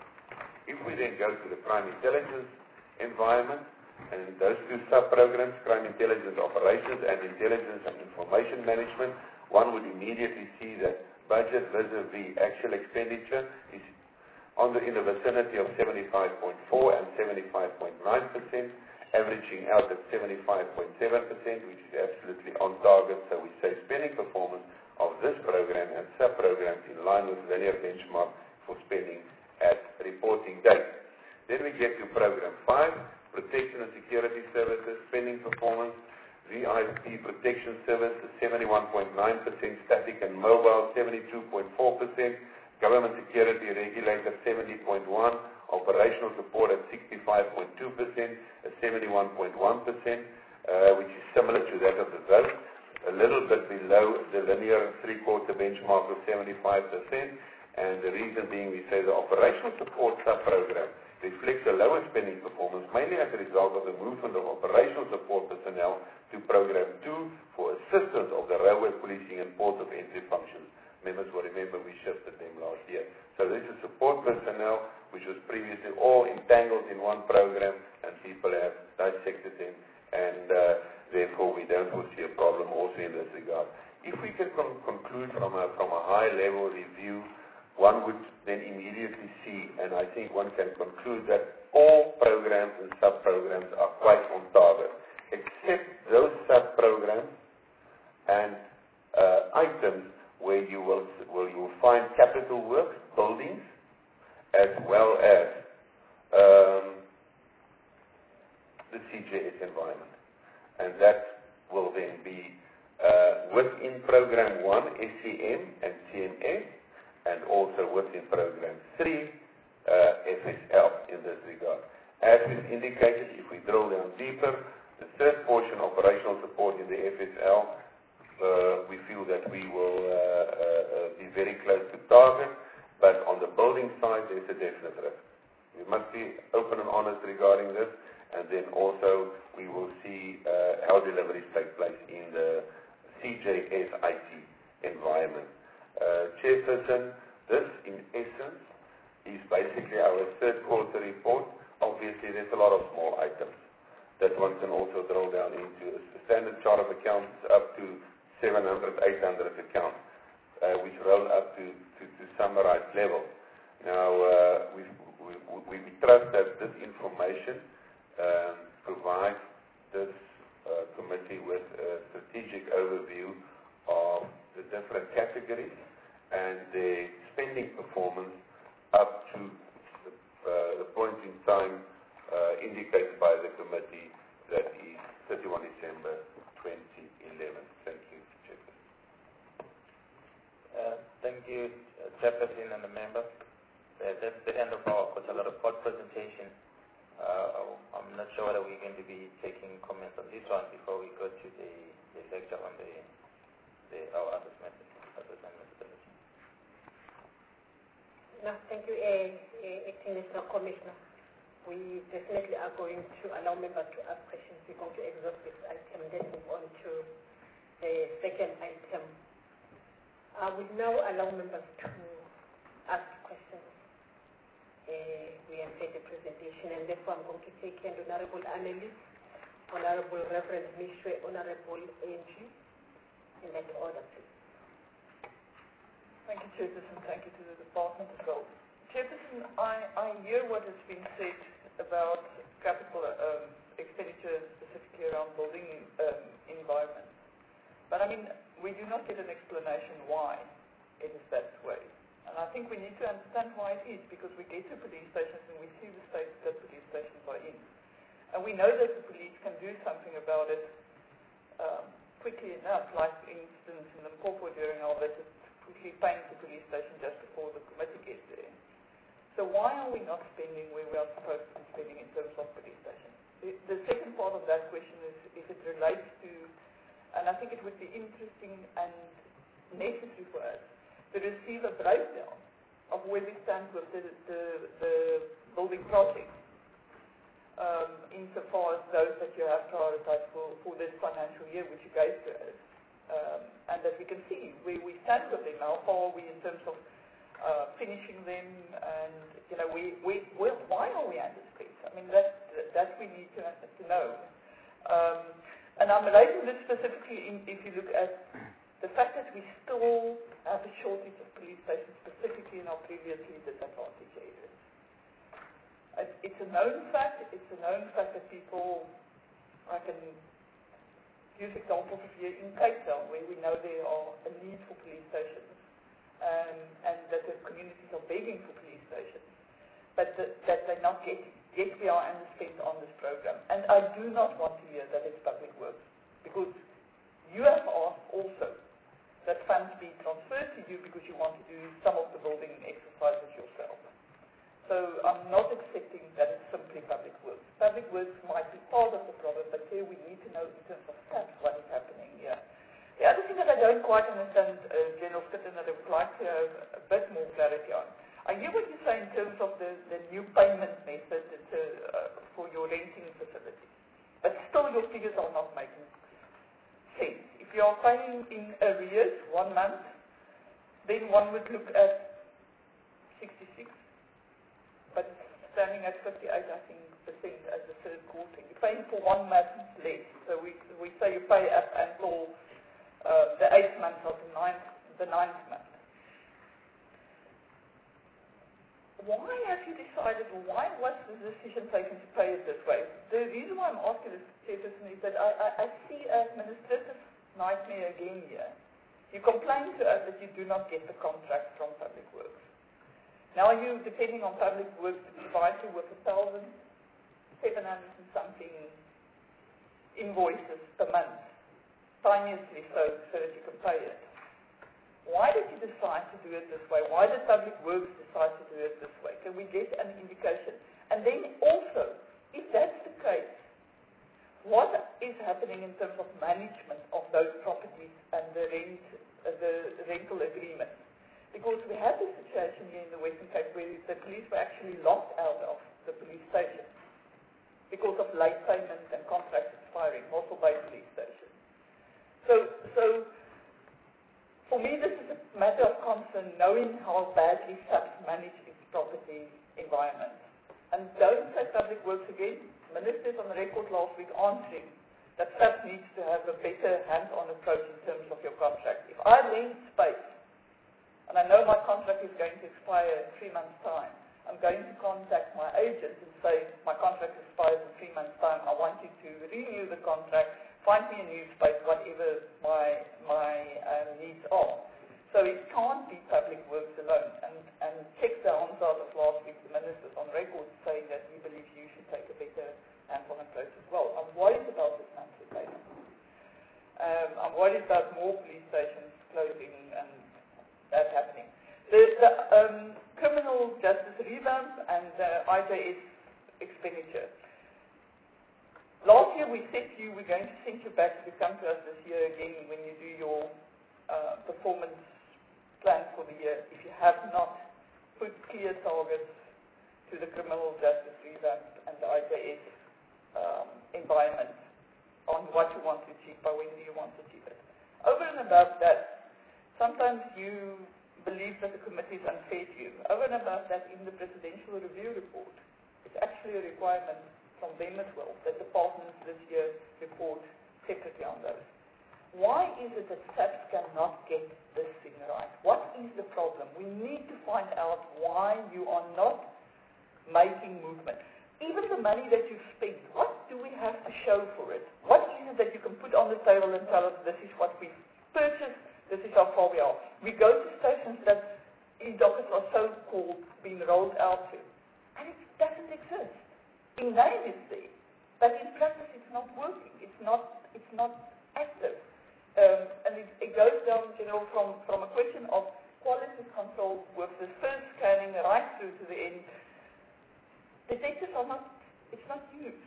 If we then go to the crime intelligence environment, and those two sub-programs, crime intelligence operations and intelligence and information management, one would immediately see that budget vis-a-vis actual expenditure is on the, in the vicinity of seventy-five point four and seventy-five point nine percent, averaging out at seventy-five point seven percent, which is absolutely on target. So we say spending performance of this program and sub-programs in line with linear benchmark for spending at reporting date. Then we get to program five, protection and security services, spending performance, V I P protection services, seventy-one point nine percent, static and mobile, seventy-two point four percent, government security regulator, seventy point one percent, operational support at sixty-five point two percent, seventy-one point one percent, uh, which is similar to that of the vote, a little bit below the linear three-quarter benchmark of seventy-five percent, and the reason being we say the operational support sub-program reflects a lower spending performance, mainly as a result of the movement of operational support personnel to program two for assistance of the railway policing and port of entry functions. Members will remember we shifted them last year. So this is support personnel which was previously all entangled in one program, and people have dissected them, and uh, therefore we don't foresee a problem also in this regard. If we can con- conclude from a, from a high-level review, one would then immediately see, and I think one can conclude that all programs and sub-programs are quite on target, except those sub-programs and uh, items where you will, where you will find capital works, buildings, as well as um, the C J S environment. And that will then be uh, within Program one, S C M and T M S, and also within Program three, uh, F S L in this regard. As we've indicated, if we drill down deeper, the third portion, operational support in the F S L, uh, we feel that we will uh, uh, be very close to target, but on the building side, there's a definite risk. We must be open and honest regarding this, and then also we will see uh, how deliveries take place in the C J S I T environment. Uh, Chairperson, this in essence is basically our third quarter report. Obviously, there's a lot of small items that one can also drill down into. The standard chart of accounts is up to seven hundred, eight hundred accounts, uh, which roll up to, to, to summarized level. Now, uh, we, we, we, we trust that this information um, provides this uh, committee with a strategic overview of the different categories and the spending performance up to the, uh, the point in time uh, indicated by the committee, that is thirty-first December twenty eleven. Thank you, Chairperson. Uh, thank you, uh, Chairperson and the members. Uh, that's the end of our quarterly report presentation. Uh, I'm not sure whether we're going to be taking comments on this one before we go to the, the lecture on the, the our assessment, assessment methodology. No, thank you, uh, uh, Acting National Commissioner. We definitely are going to allow members to ask questions. We're going to exhaust this item, then move on to the second item. I will now allow members to ask questions. Uh, we have made the presentation, and therefore I'm going to take in Honorable Annelies, Honorable Reverend Mishwe, Honorable Angie, in that order, please. Thank you, Chairperson. Thank you to the department as well. Chairperson, I, I hear what has been said about capital um, expenditure, specifically around building um, environment. But I mean, we do not get an explanation why it is that way. And I think we need to understand why it is, because we get to police stations and we see the state that police stations are in. And we know that the police can do something about it um, quickly enough, like, for instance, in Limpopo during our visit, quickly paint the police station just before the committee gets there. So why are we not spending where we are supposed to be spending in terms of police stations? The, the second part of that question is if it relates to, and I think it would be interesting and necessary for us to receive a breakdown of where we stand with the, the, the building projects, um, insofar as those that you have prioritized for, for this financial year, which you gave to us, um, and that we can see where we stand with them, how far are we in terms of Uh, finishing them, and you know, we, we, we why are we underspent? I mean, that that we need to to know. Um, and I'm raising this specifically in, if you look at the fact that we still have a shortage of police stations, specifically in our previously disadvantaged areas. It, it's a known fact. It's a known fact that people. I can use examples of here in Cape Town, where we know there are a need for police stations. Um, and that the communities are begging for police stations, but the, that they're not getting. Yet we are underspent on this program. And I do not want to hear that it's public works, because you have asked also that funds be transferred to you because you want to do some of the building exercises yourself. So I'm not accepting that it's simply public works. Public works might be part of the problem, but here we need to know in terms of steps what is happening here. The other thing that I don't quite understand, uh, General Skitten, that I would like to have a bit more clarity on. I hear what you say in terms of the, the new payment method to, uh, for your renting facilities, but still your figures are not making sense. If you are paying in arrears one month, then one would look at sixty-six, but standing at fifty-eight, I think, percent as the third quarter. You're paying for one month less, so we, we say you pay up until Uh, the eighth month of the ninth, the ninth month. Why have you decided, why was the decision taken to pay it this way? The reason why I'm asking this, Chairperson, is that I, I, I see an administrative nightmare again here. You complain to us that you do not get the contract from Public Works. Now you, depending on public works, to provide you with a thousand seven hundred and something invoices per month, timeously so, so that you can pay it. Why did you decide to do it this way? Why did public works decide to do it this way? Can we get an indication? And then also, if that's the case, what is happening in terms of management of those properties and the rent, uh, the rental agreements? Because we had this situation here in the Western Cape where the police were actually locked out of the police station because of late payment and contracts expiring, Mossel Bay police station. So, so for me, this is a matter of concern, knowing how badly S A P manage its property environment. And don't say public works again. Ministers on the record last week answering that S A P needs to have a better hands-on approach in terms of your contract. If I lend space, and I know my contract is going to expire in three months' time, I'm going to contact my agent and say, my contract expires in three months' time, I want you to renew the contract, find me a new space, whatever my, my um, needs are. So it can't be public works alone. And, and check the answer of last week, the ministers on record saying that we believe you should take a better hands-on approach as well. I'm worried about this monthly payment. Um, I'm worried about more police stations closing and that happening. The, the um, criminal justice revamp and the I J S expenditure. Last year we said to you we're going to send you back to come to us this year again when you do your uh, performance plan for the year. If you have not put clear targets to the criminal justice revamp and the I J S um, environment on what you want to achieve, by when do you want to achieve it. Over and above that, sometimes you believe that the committee is unfair to you. Over and above that, in the presidential review report, it's actually a requirement from them as well that departments this year report separately on those. Why is it that S A P cannot get this thing right? What is the problem? We need to find out why you are not making movement. Even the money that you spent, what do we have to show for it? What is it that you can put on the table and tell us this is what we've purchased, this is how far we are? We go to stations that in dockets are so-called being rolled out to, and it doesn't exist. In name it's there, but in practice it's not working. It's not. It's not active, um, and it, it goes down, you know, from from a question of quality control with the first scanning right through to the end. Detectors are not. It's not used.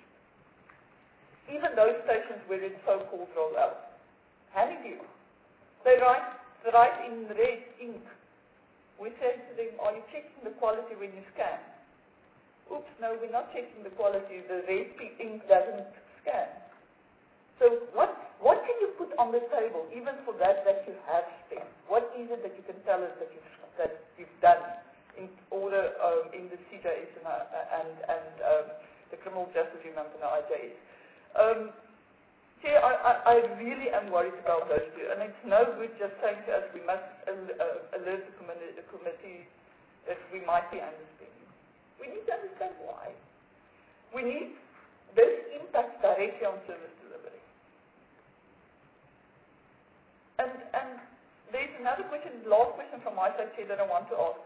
Even those stations where it's so-called rolled out, Honeydew, they write they write in red ink. We say to them, "Are you checking the quality when you scan?" Oops, no, we're not checking the quality. The red ink doesn't scan. So what what can you put on the table, even for that that you have spent? What is it that you can tell us that you've, that you've done in order um, in the C J S and, uh, and, and um, the criminal justice revamp and the I J S? Um, Chair, I, I, I really am worried about those two, and it's no good just saying to us we must uh, alert the committee, the committee that we might be underspending. We need to understand why. We need this impact directly on service delivery. And and there's another question, last question from my side, Chair, that I want to ask.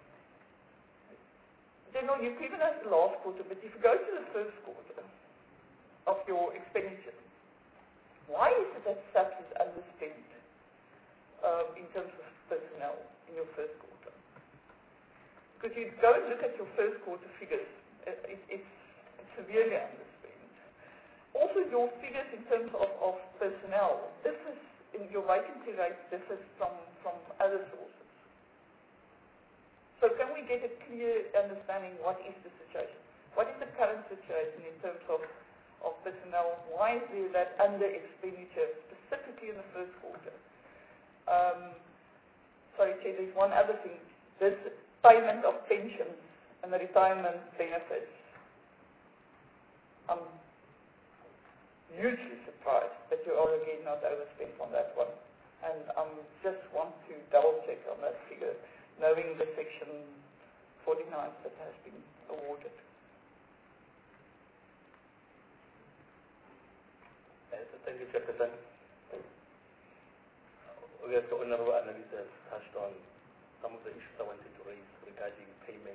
General, you've given us the last quarter, but if you go to the first quarter of your expenditure, why is it that S A P is underspent um, in terms of personnel in your first quarter? Because you go and look at your first quarter figures, it, it, it's severely underspent. Also, your figures in terms of, of personnel, this is, in your vacancy rate differs from, from other sources. So can we get a clear understanding what is the situation? What is the current situation in terms of, of personnel? Why is there that under expenditure, specifically in the first quarter? Um, sorry, Chair, there's one other thing. This payment of pensions and the retirement benefits. I'm hugely surprised that you are again not overspent on that one. And I um, just want to double check on that figure, knowing the section forty-nine that has been awarded. Thank you, Chairperson. Yes, the Honorable Annalise has touched on some of the issues I wanted to raise regarding payment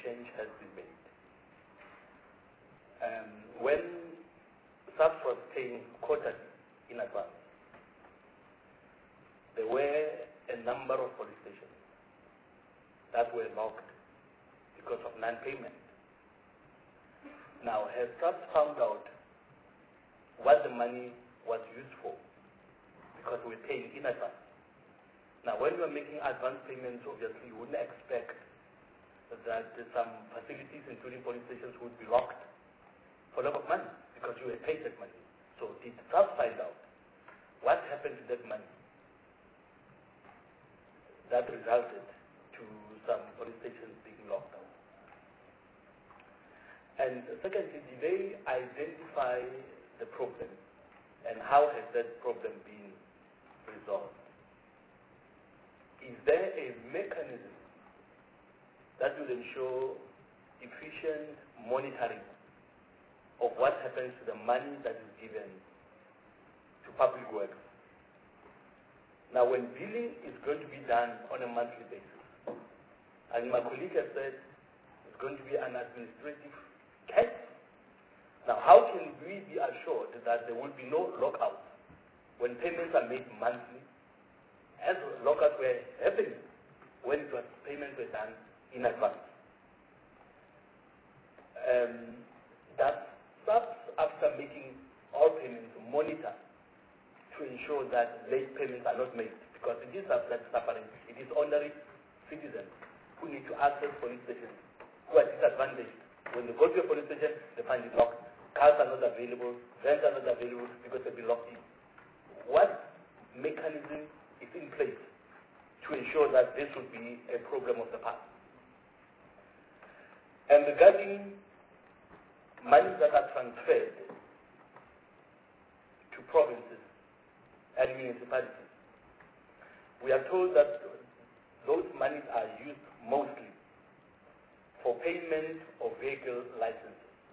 change has been made. Um, when SAPS was paying quarterly in advance, there were a number of police stations that were locked because of non-payment. Now, has SAPS found out what the money was used for? Because we're paying in advance. Now, when you're making advance payments, obviously you wouldn't expect that some facilities, including police stations, would be locked for lack of money because you had paid that money. So did SAPS find out what happened to that money that resulted to some police stations being locked down? And secondly, did they identify the problem and how has that problem been resolved? Is there a mechanism that will ensure efficient monitoring of what happens to the money that is given to public works? Now, when billing is going to be done on a monthly basis, and my colleague has said it's going to be an administrative case. Now, how can we be assured that there will be no lockouts when payments are made monthly, as lockouts were happening when it was payments were done in advance? Um, that SAPS, after making all payments, monitor to ensure that late payments are not made, because it is SAPS that is suffering. It is ordinary citizens who need to access police stations who are disadvantaged. When they go to a police station, they find it locked. Cars are not available, vans are not available because they've been locked in. What mechanism is in place to ensure that this would be a problem of the past? And regarding monies that are transferred to provinces and municipalities, we are told that those monies are used mostly for payment of vehicle licenses.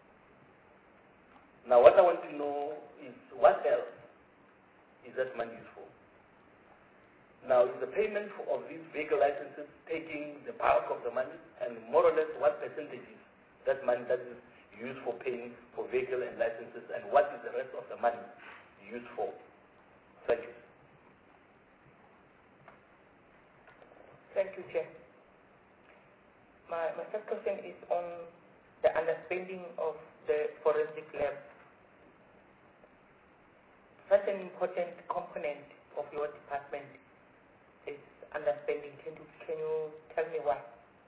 Now, what I want to know is what else is that money used for? Now, is the payment for, of these vehicle licenses taking the bulk of the money, and more or less what percentage is that money that is used for paying for vehicle and licenses, and what is the rest of the money used for? Thank you. Thank you, Chair. My, my first question is on the underspending of the forensic lab. Such an important component of your department is underspending. Can you, can you tell me why?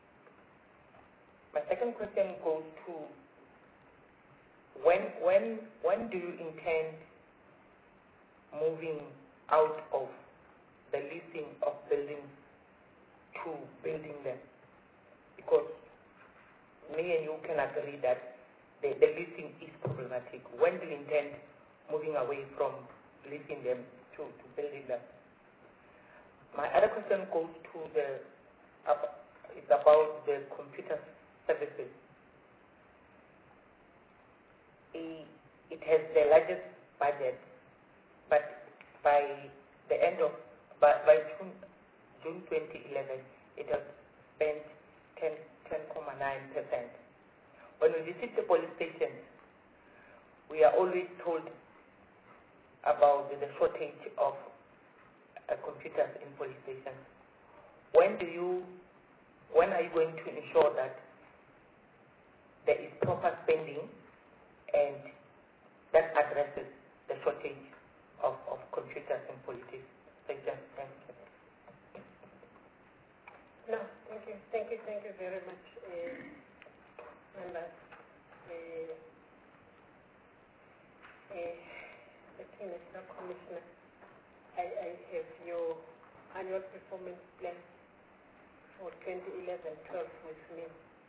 My second question goes to when, when, when do you intend moving out of the leasing of buildings to building them? Because me and you can agree that the, the leasing is problematic. When do you intend moving away from leasing them to, to building them? My other question goes to the, uh, it's about the computer services. It, it has the largest budget, but by the end of, by, by June, June twenty eleven, it has spent ten point nine percent. When we visit the police stations, we are always told about the shortage of uh, computers in police stations. When do you, when are you going to ensure that there is proper spending and that addresses the shortage of, of computers in police stations? Thank you. No, thank you, thank you, thank you very much, uh, members. Uh, uh, the National Commissioner, I, I have your annual performance plan for twenty eleven twelve with me.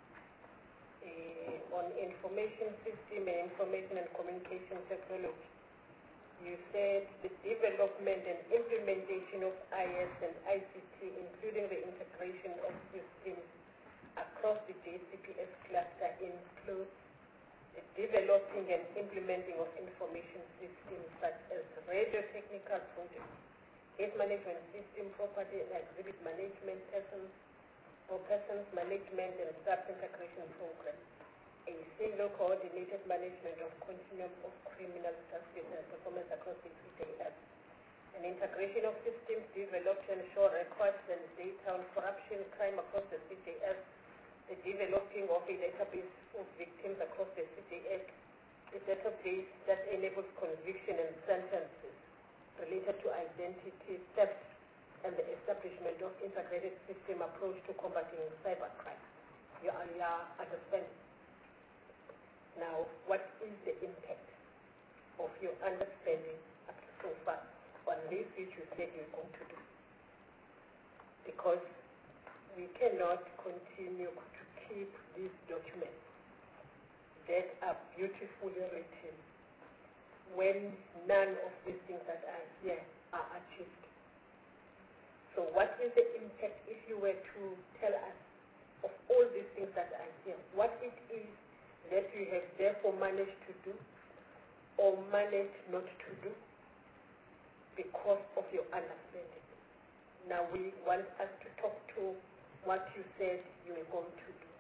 Uh, on information system and information and communication technology, you said the development and implementation of I S and I C T, including the integration of systems across the J C P S cluster, includes the developing and implementing of information systems such as radio technical projects, case management system, property and exhibit management, persons for Persons Management and Staff Integration Program, a single coordinated management of continuum of criminal justice and performance across the C J S. An integration of systems developed to ensure records and data on corruption, crime across the C J S, the developing of a database of victims across the C J S, a database that enables conviction and sentences related to identity theft, and the establishment of integrated system approach to combating cybercrime. You are, you are understanding. Now, what is the impact of your understanding up to so far on this which you said you're going to do? Because we cannot continue to keep these documents that are beautifully written when none of these things that are here are achieved. So what is the impact if you were to tell us of all these things that are here, what it is that you have therefore managed to do or managed not to do because of your understanding? Now we want us to talk to what you said you were going to do.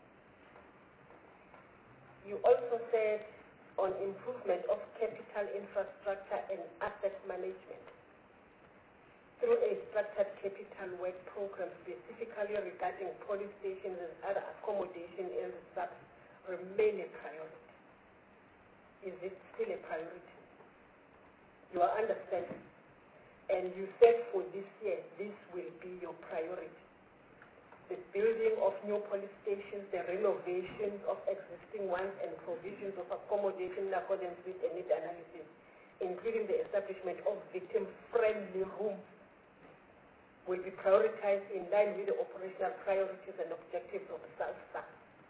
You also said on improvement of capital infrastructure and asset management through a structured capital work program specifically regarding police stations and other accommodation in the subs remain a priority. Is it still a priority? You are understanding. And you said for this year, this will be your priority. The building of new police stations, the renovation of existing ones, and provisions of accommodation in accordance with the need analysis, including the establishment of victim-friendly rooms, will be prioritized in line with the operational priorities and objectives of SALSA.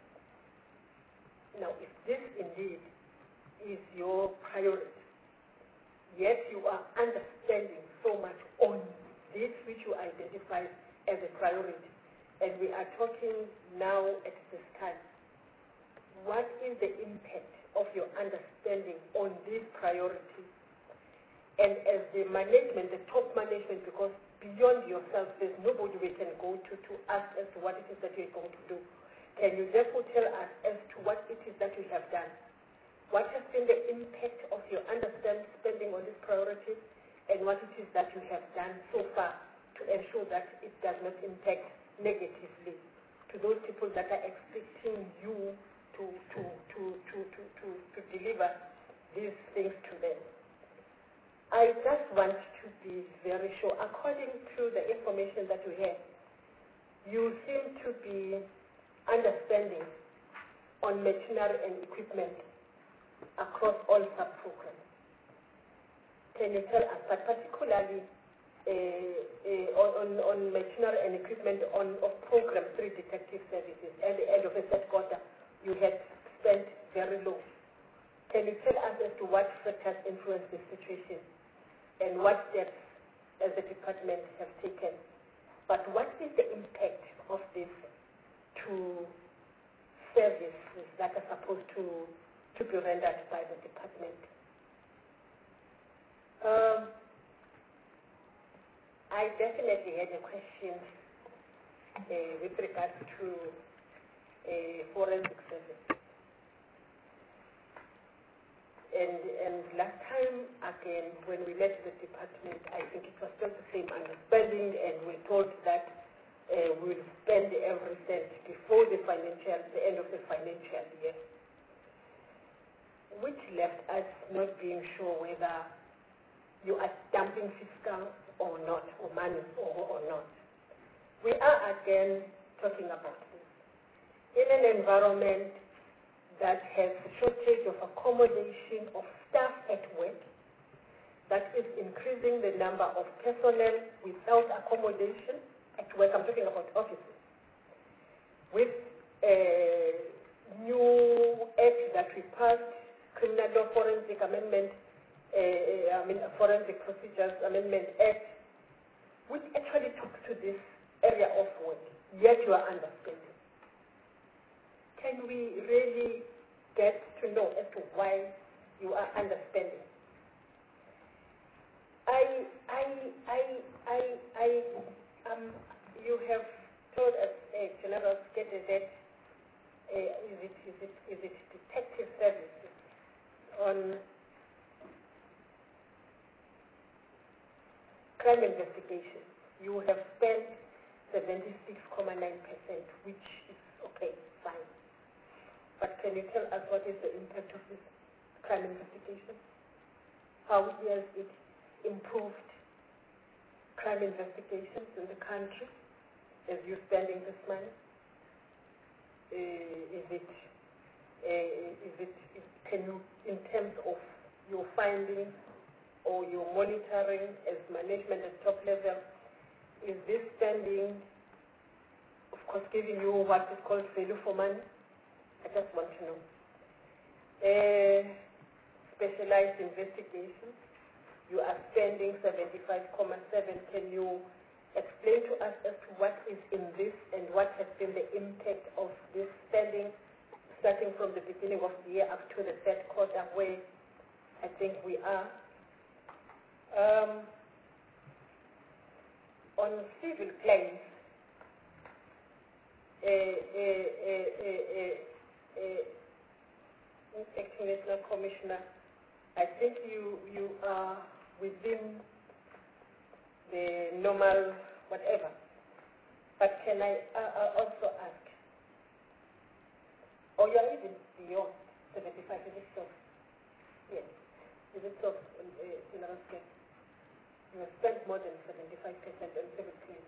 Now, if this indeed is your priority, yet you are understanding so much on this which you identify as a priority, and we are talking now at this time, what is the impact of your understanding on these priorities? And as the management, the top management, because beyond yourself, there's nobody we can go to to ask as to what it is that you're going to do. Can you therefore tell us as to what it is that you have done? What has been the impact of your understanding spending on these priorities, and what it is that you have done so far to ensure that it does not impact negatively to those people that are expecting you to, to, to, to, to, to, to deliver these things to them? I just want to be very sure. According to the information that you have, you seem to be understanding on machinery and equipment across all sub-programs. Can you tell us, but particularly uh, uh, on, on machinery and equipment on of program three detective services, at the end of the third quarter, you had spent very low. Can you tell us as to what factors influence the situation and what steps as the department have taken? But what is the impact of this to services that are supposed to, to be rendered by the department? Um, I definitely had a question uh, with regards to uh, forensic services. And, and last time, again, when we met the department, I think it was still the same understanding, and we thought that uh, we would spend every cent before the financial, the end of the financial year, which left us not being sure whether you are dumping fiscal or not, or money or, or not. We are again talking about this. In an environment that has shortage of accommodation of staff at work, that is increasing the number of personnel without accommodation at work. I'm talking about offices. With a new act that we passed, Criminal Law Forensic Amendment, uh, I mean Forensic Procedures Amendment Act, which actually talks to this area of work, yet you are understanding. Can we really get to know as to why you are understanding? I, I, I, I, I, um, you have told us uh, General stated that uh, is it is it is it detective services on crime investigation? You have spent seventy-six point nine percent, which is okay, fine. But can you tell us what is the impact of this crime investigation? How has it improved crime investigations in the country as you're spending this money? Uh, is it, uh, is it, is, can you, in terms of your findings or your monitoring as management at top level, is this spending, of course, giving you what is called value for money? I just want to know. Uh, specialized investigations, you are spending seventy-five point seven. Can you explain to us as to what is in this and what has been the impact of this spending, starting from the beginning of the year up to the third quarter, where I think we are? Um, on civil claims, uh, uh, uh, uh, uh, Acting National Commissioner, I think you you are within the normal whatever. But can I uh, also ask, or you are even beyond seventy-five, is it so? Yes. Is it so, uh, General Scale? You have spent more than seventy-five percent on civil claims.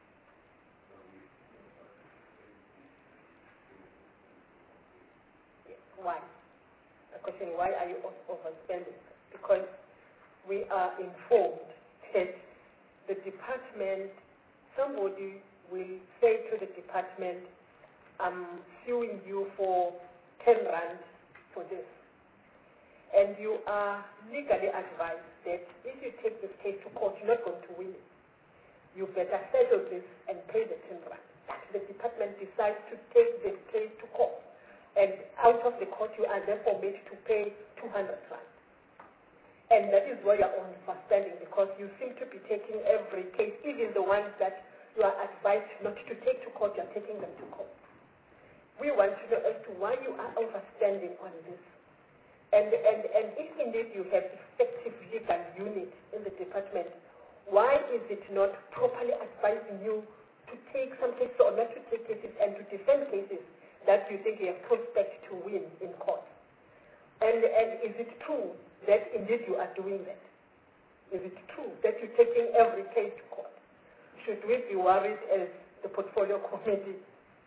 Yes. Why? The question, why are you overspending? Because we are informed that the department, somebody will say to the department, I'm suing you for ten rand for this. And you are legally advised that if you take this case to court, you're not going to win it. You better settle this and pay the ten rand. But the department decides to take the case to court. And out of the court, you are therefore made to pay two hundred rand. And that is where you're on overspending, because you seem to be taking every case, even the ones that you are advised not to take to court, you're taking them to court. We want to know as to why you are overspending on this. And, and, and if indeed you have effective legal unit in the department, why is it not properly advising you to take some cases or not to take cases and to defend cases that you think you have prospect to win in court? And, and is it true that indeed you are doing that? Is it true that you're taking every case to court? Should we be worried as the portfolio committee?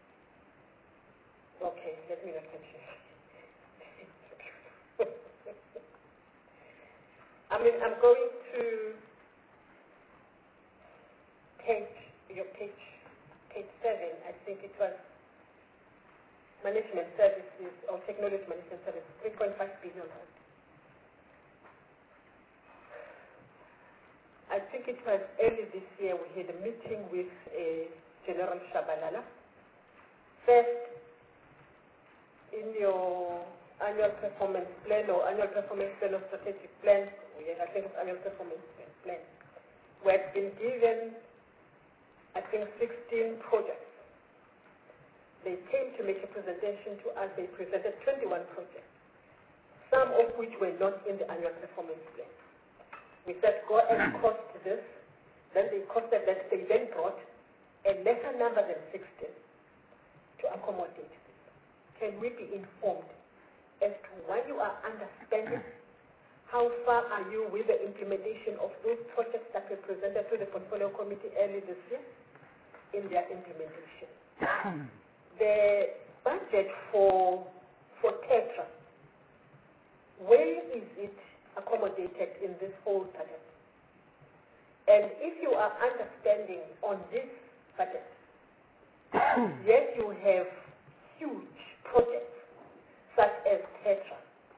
Okay, let me not continue. I mean, I'm going to page, your page, page seven, I think it was management services or technology management services, three point five billion rand. I think it was early this year we had a meeting with uh, General Shabalala. First, in your annual performance plan or annual performance plan or strategic plan, we had, I think it's annual performance plan, we had been given, I think, sixteen projects. They came to make a presentation to us. They presented twenty-one projects, some of which were not in the annual performance plan. We said, go and cost this. Then they costed that. They then brought a lesser number than sixteen to accommodate this. Can we be informed as to why you are underspending? How far are you with the implementation of those projects that were presented to the portfolio committee early this year in their implementation? The budget for for TETRA, where is it accommodated in this whole budget? And if you are understanding on this budget, yet you have huge projects such as TETRA,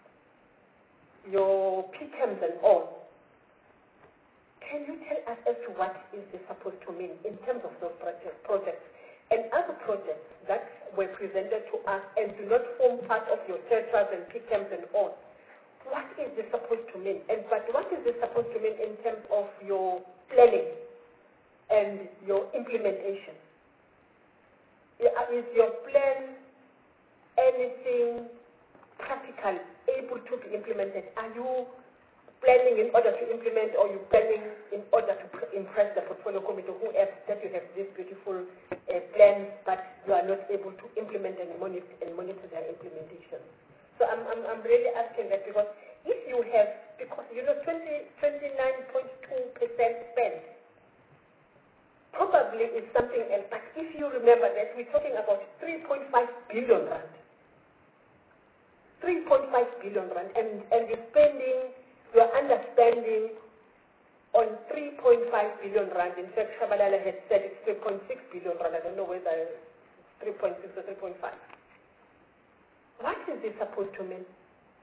your P C A Ms and all, can you tell us as to what is this supposed to mean in terms of those projects and other projects that were presented to us and do not form part of your TETRAs and P C A Ms and all? What is this supposed to mean? And but what is this supposed to mean in terms of your planning and your implementation? Yeah, is your plan anything practical, able to be implemented? Are you planning in order to implement, or you planning in order to pr- impress the portfolio committee who have that you have these beautiful uh, plans, but you are not able to implement and monitor, and monitor their implementation? So I'm, I'm, I'm really asking that, because if you have, because you know twenty, twenty-nine point two percent spent probably is something else. But if you remember that we're talking about three point five billion rand, three point five billion rand, and, and you're spending, you're underspending on three point five billion rand. In fact, Shabalala had said it's three point six billion rand. I don't know whether it's three point six or three point five. What is this supposed to mean?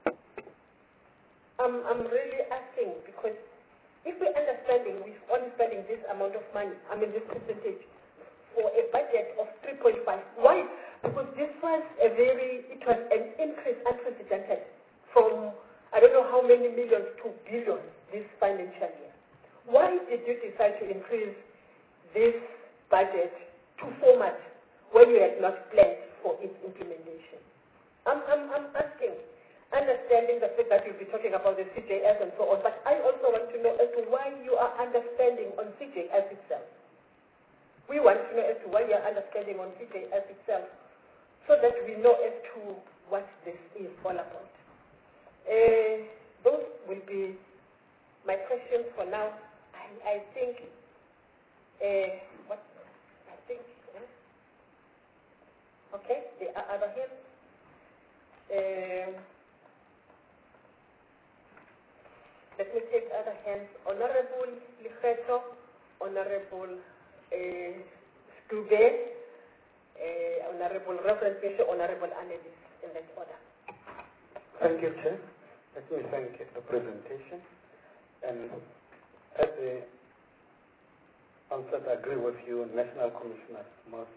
I'm, I'm really asking, because if we're understanding, we're only spending this amount of money, I mean this percentage, for a budget of three point five. Why? Because this was a very, it was an increase unprecedented from, I don't know how many millions to billions this financial year. Why did you decide to increase this budget to so much when you had not planned for its implementation? I'm, I'm, I'm asking, understanding the fact that you'll be talking about the C J S and so on, but I also want to know as to why you are understanding on C J S itself. We want to know as to why you are understanding on C J S itself, so that we know as to what this is all about. Uh, those will be my questions for now. I, I think, uh, what, I think, eh? Okay, the other hand. Um, let me take other hands. Honorable Likheto, Honorable uh, Stube, uh, Honorable Reverend Bishop, Honorable Annelies, in that order. Thank you, Chair. Let me thank the presentation. And as the onset, I agree with you, National Commissioners must,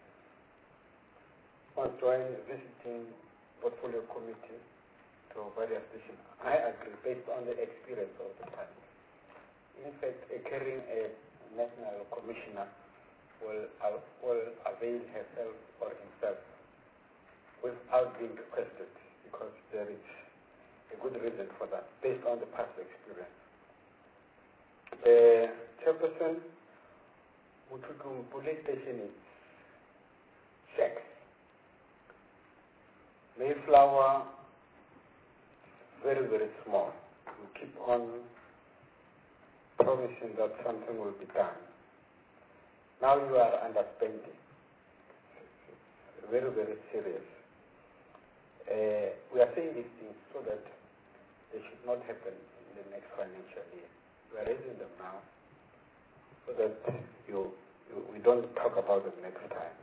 must join visiting portfolio committee to various stations. I agree, based on the experience of the past. In fact, a carrying a national commissioner will, uh, will avail herself or himself without being requested, because there is a good reason for that, based on the past experience. The chairperson, Mutukum police station is checked. Mayflower, very, very small. We keep on promising that something will be done. Now you are underspending. Very, very serious. Uh, we are saying these things so that they should not happen in the next financial year. We are raising them now so that you, you, we don't talk about them next time.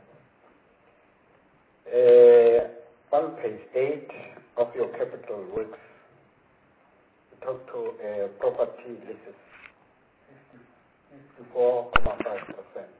Uh, On page eight of your capital works, you talk to uh, property leases, fifty-four point five percent.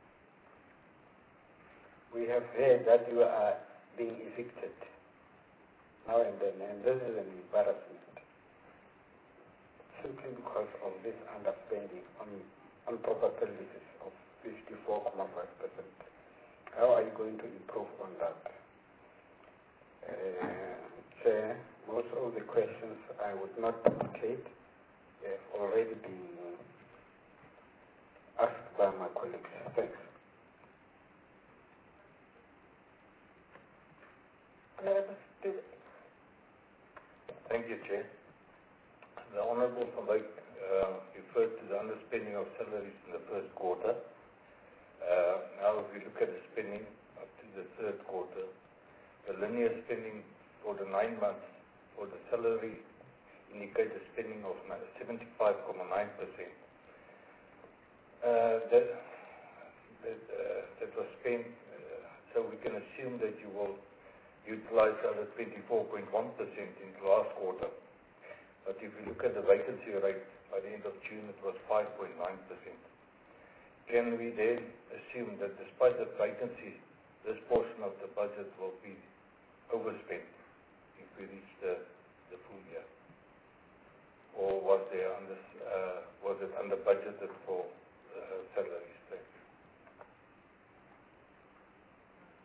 We have heard that you are being evicted now and then, and this is an embarrassment, simply because of this underspending on, on property leases of fifty-four point five percent. How are you going to improve on that? Uh, Chair, most of the questions I would not duplicate have already been asked by my colleagues. Thanks. Thank you, Chair. The Honourable Van Wyk uh, referred to the underspending of salaries in the first quarter. Uh, now, if we look at the spending up to the third quarter, the linear spending for the nine months for the salary indicates a spending of seventy-five point nine percent. Uh, that, that, uh, that was spent, uh, so we can assume that you will utilize other twenty-four point one percent in the last quarter. But if you look at the vacancy rate, by the end of June it was five point nine percent. Can we then assume that despite the vacancy, this portion of the budget will be overspent if we reach the, the full year? Or was there under, uh, was it under budgeted for uh, salaries? Thank you.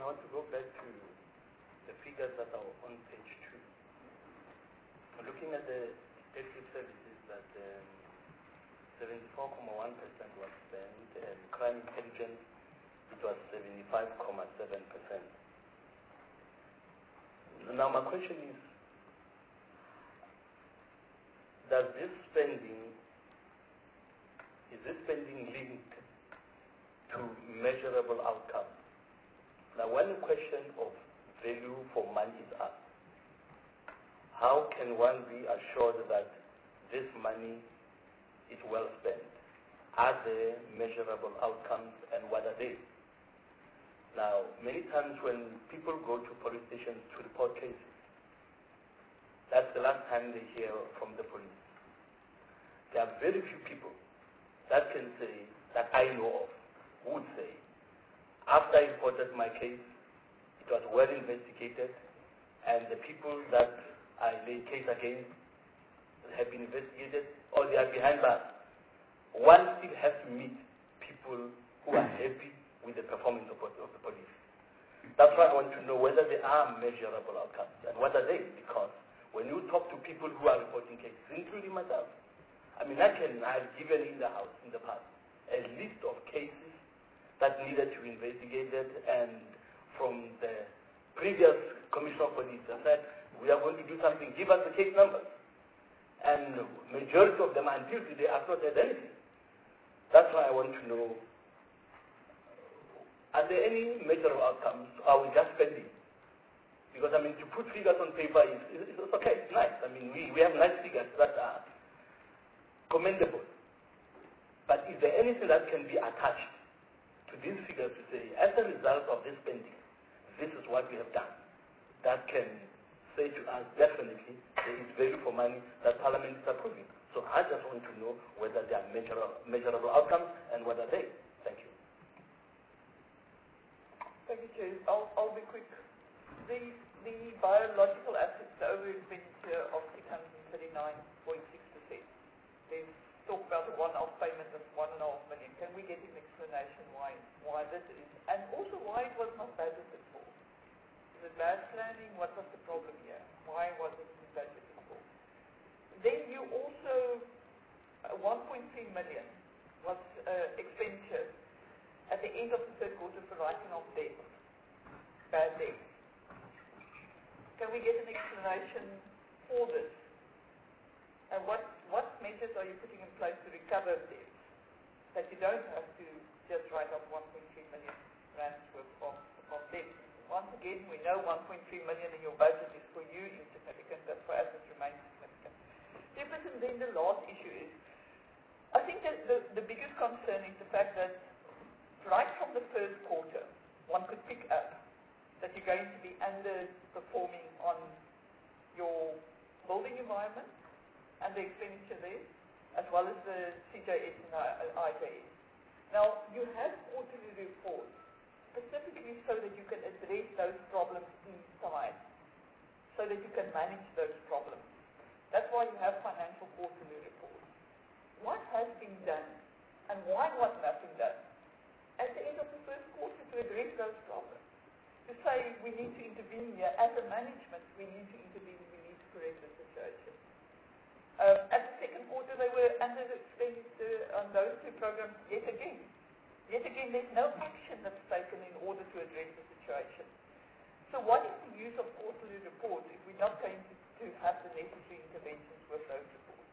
want to go back to the figures that are on page two. Looking at the detective services, that um, seventy-four point one percent was spent, and crime intelligence, it was seventy-five point seven percent. Now my question is, does this spending, is this spending linked to measurable outcomes? Now when the question of value for money is asked, how can one be assured that this money is well spent? Are there measurable outcomes, and what are they? Now, many times when people go to police stations to report cases, that's the last time they hear from the police. There are very few people that can say, that I know of, who would say, after I reported my case, it was well investigated, and the people that I laid case against have been investigated, or they are behind bars. One still has to meet people who are happy with the performance of, of the police. That's why I want to know whether there are measurable outcomes, and what are they? Because when you talk to people who are reporting cases, including myself, I mean, I can, I've given in the house in the past a list of cases that needed to be investigated, and from the previous commissioner of police, I said, we are going to do something, give us the case numbers. And majority of them until today have not had anything. That's why I want to know, are there any measurable outcomes, or are we just spending? Because, I mean, to put figures on paper is, is, is okay, it's nice. I mean, we, we have nice figures that are commendable. But is there anything that can be attached to these figures to say, as a result of this spending, this is what we have done, that can say to us, definitely, there is value for money that Parliament is approving. So I just want to know whether there are measurable, measurable outcomes, and what are they? Thank you. Thank you, Chair. I'll, I'll be quick. The, the biological assets, the over expenditure of six hundred thirty-nine point six percent. There's talk about a one-off payment of one and a half million. Can we get an explanation why, why this is, and also why it was not budgeted for? Is it bad planning? What was the problem here? Why was it budgeted for? Then you also, uh, one point three million was uh, expenditure at the end of the third quarter for writing off debt, bad debt. Can we get an explanation for this? And what, what measures are you putting in place to recover debt? That you don't have to just write off one point three million rands worth of, of debt. Once again, we know one point three million in your budget is for you insignificant, but for us it remains significant. Jefferson, then the last issue is, I think that the, the biggest concern is the fact that right from the first quarter, one could pick up that you're going to be underperforming on your building environment and the expenditure there, as well as the C J S and I J S. Now, you have quarterly reports specifically so that you can address those problems inside, so that you can manage those problems. That's why you have financial quarterly reports. What has been done, and why was nothing done at the end of the first quarter to address those problems? To say we need to intervene here, as a management, we need to intervene, we need to correct the situation. Um, at the second quarter, they were under expenditure on those two programs yet again. Yet again, there's no action that's taken in order to address the situation. So what is the use of quarterly reports if we're not going to, to have the necessary interventions with those reports?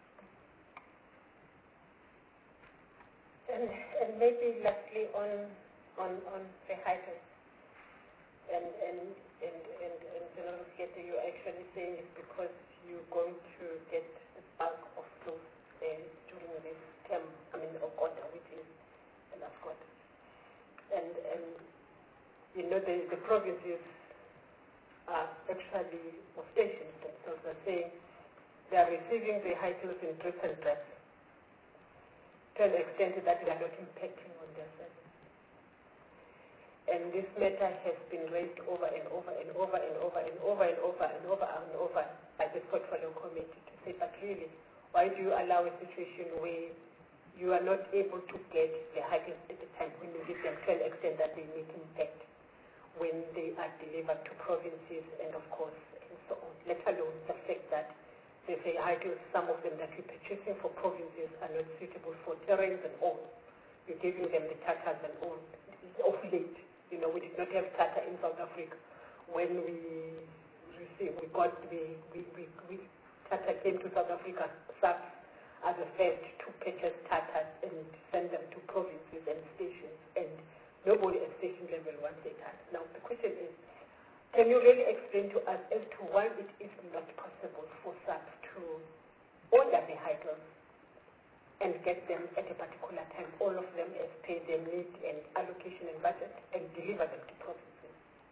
And, and maybe lastly on on on the heights. And and and and, and General Skete, you're actually saying it's because you're going to get the bulk of those uh, during this term, I mean, of quarter, which is the last quarter. And, and you know, the, the provinces are actually of stations themselves are saying they are receiving the high tools in drips and drabs to an extent that they are not impacting on their service. And this matter has been raised over and over and over and over and over and over and over and over by the portfolio committee to say, but really, why do you allow a situation where you are not able to get the hikers at the time when you give them to an extent that they make impact? when they are delivered to provinces and of course and so on, let alone the fact that they say, I do, some of them that we're purchasing for provinces are not suitable for terrains and all. You're giving them the tatas and all. Of late, you know, we did not have Tata in South Africa. When we received, we got, we, we, we, we Tata came to South Africa, SAPS as a first to purchase Tatas and send them to provinces and stations, and nobody at station level wants a Tata. Now the question is, can you really explain to us as to why it is not possible for SAPS to order the vehicles and get them at a particular time, all of them as per their need and allocation and budget, and deliver them to provinces?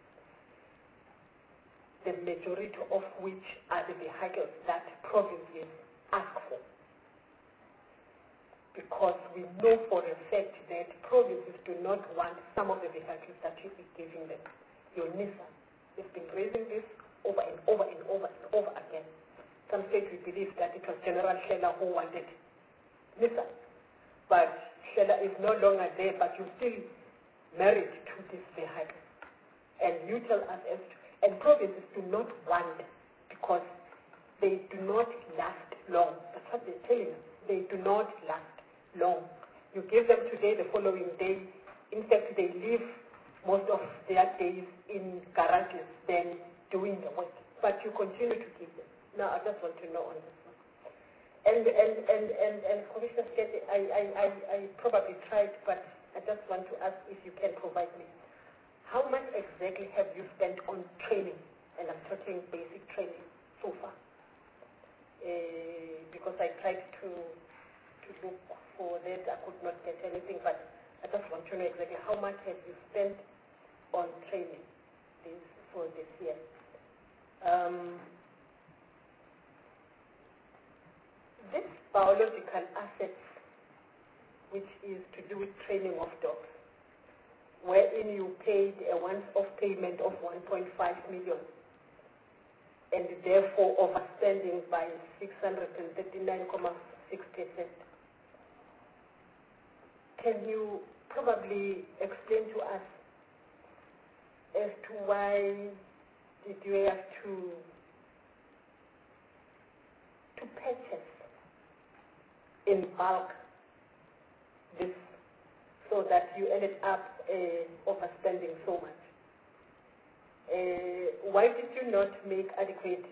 The majority of which are the vehicles that provinces ask for. Because we know for a fact that provinces do not want some of the vehicles that you are giving them. Your Nissan, they've been raising this over and over and over and over again. Some states we believe that it was General Sheller who wanted Nissan, but Sheller is no longer there, but you're still married to this vehicle. And you tell us as to, and provinces do not want, because they do not last long. That's what they're telling us. They do not last long. You give them today, the following day, in fact, they leave most of their days in garages than doing the work. But you continue to give them. Now, I just want to know on this one. And and and and, and Commissioner Skete, I, I, I, I probably tried, but I just want to ask if you can provide me. How much exactly have you spent on training? And I'm talking basic training so far. Uh, because I tried to to look for that, I could not get anything, but I just want to know exactly how much have you spent on training this, for this year. Um, this biological assets, which is to do with training of dogs, wherein you paid a once-off payment of one point five million and therefore overspending by six hundred thirty-nine point six percent. Can you probably explain to us as to why did you have to to purchase in bulk this, so that you ended up uh, overspending so much? Uh, why did you not make adequate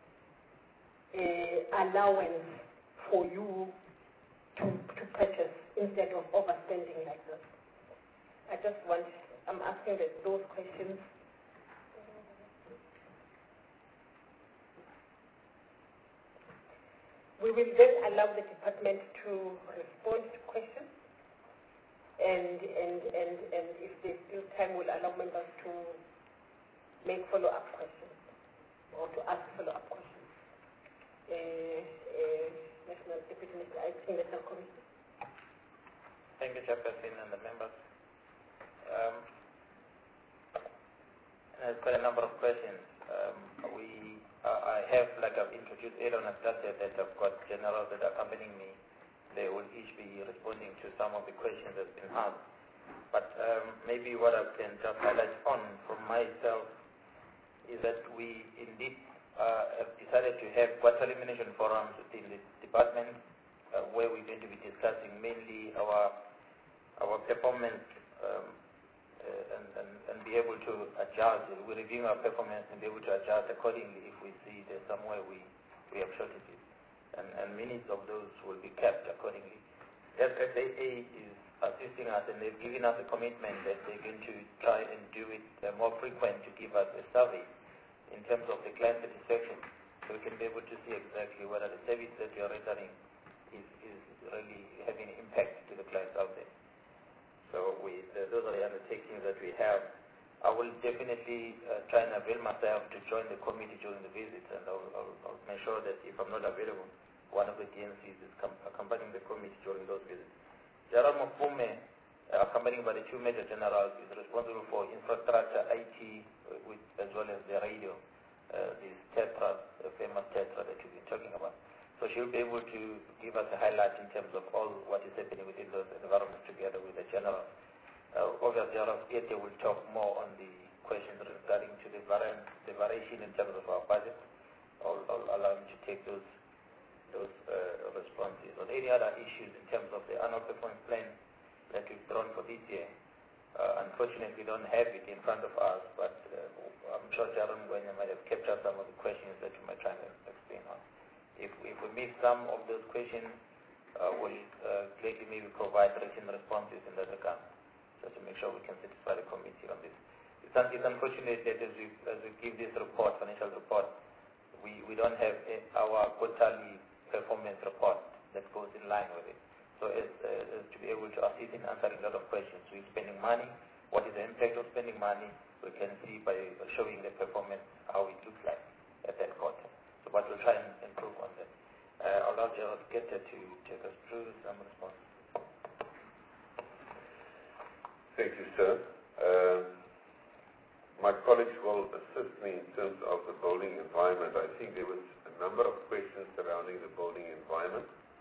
uh, allowance for you to, to purchase instead of overspending like this? I just want, I'm asking that those questions. We will then allow the department to respond to questions, and, and, and, and if there's still time, we'll allow members to make follow-up questions or to ask follow-up questions. Uh, uh, National Deputy Minister, I think National Committee. Thank you, Chairperson, and the members. Um, there's quite a number of questions. Um, we, uh, I have, like I've introduced earlier on, I've just said that I've got generals that are accompanying me. They will each be responding to some of the questions that's been asked. But um, maybe what I can just highlight on from myself is that we indeed uh, have decided to have quarterly elimination forums within the department, uh, where we're going to be discussing mainly our our performance um, uh, and, and, and be able to adjust. We're reviewing our performance and be able to adjust accordingly if we see there's somewhere we, we have shortages. And, and minutes of those will be kept accordingly. F S A A is assisting us, and they've given us a commitment that they're going to try and do it uh, more frequent to give us a survey in terms of the client satisfaction, so we can be able to see exactly whether the service that you're rendering is, is really having an impact to the clients out there. So we, the, those are the undertakings that we have. I will definitely uh, try and avail myself to join the committee during the visits, and I'll, I'll, I'll make sure that if I'm not available, one of the D N Cs is accompanying the committee during those visits. General Mufume, uh, accompanied by the two major generals, is responsible for infrastructure, I T, uh, with, as well as the radio, uh, this Tetra, the famous Tetra that you've been talking about. So she'll be able to give us a highlight in terms of all what is happening within those environments together with the general. Uh, obviously, General Skete will talk more on the questions regarding to the, variant, the variation in terms of our budget. I'll, I'll allow him to take those those uh, responses. On any other issues in terms of the annual performance plan that we've drawn for this year, uh, unfortunately we don't have it in front of us, but uh, I'm sure Jaron Gwenya might have captured some of the questions that you might try to explain on. If, if we miss some of those questions, uh, we'll uh, gladly maybe provide written responses in that regard, just to make sure we can satisfy the committee on this. It's, un it's unfortunate that as we, as we give this report, financial report, we, we don't have a, our quarterly performance report that goes in line with it. So as, uh, as to be able to assist in answering a lot of questions, we're spending money, what is the impact of spending money, we can see by showing the performance, how it looks like at that quarter. So but we'll try and improve on that. Uh, I'll allow Gerald Getter to take us through some responses. Thank you, sir. Uh, my colleagues will assist me in terms of the building environment. I think there was a number of questions surrounding the building environment.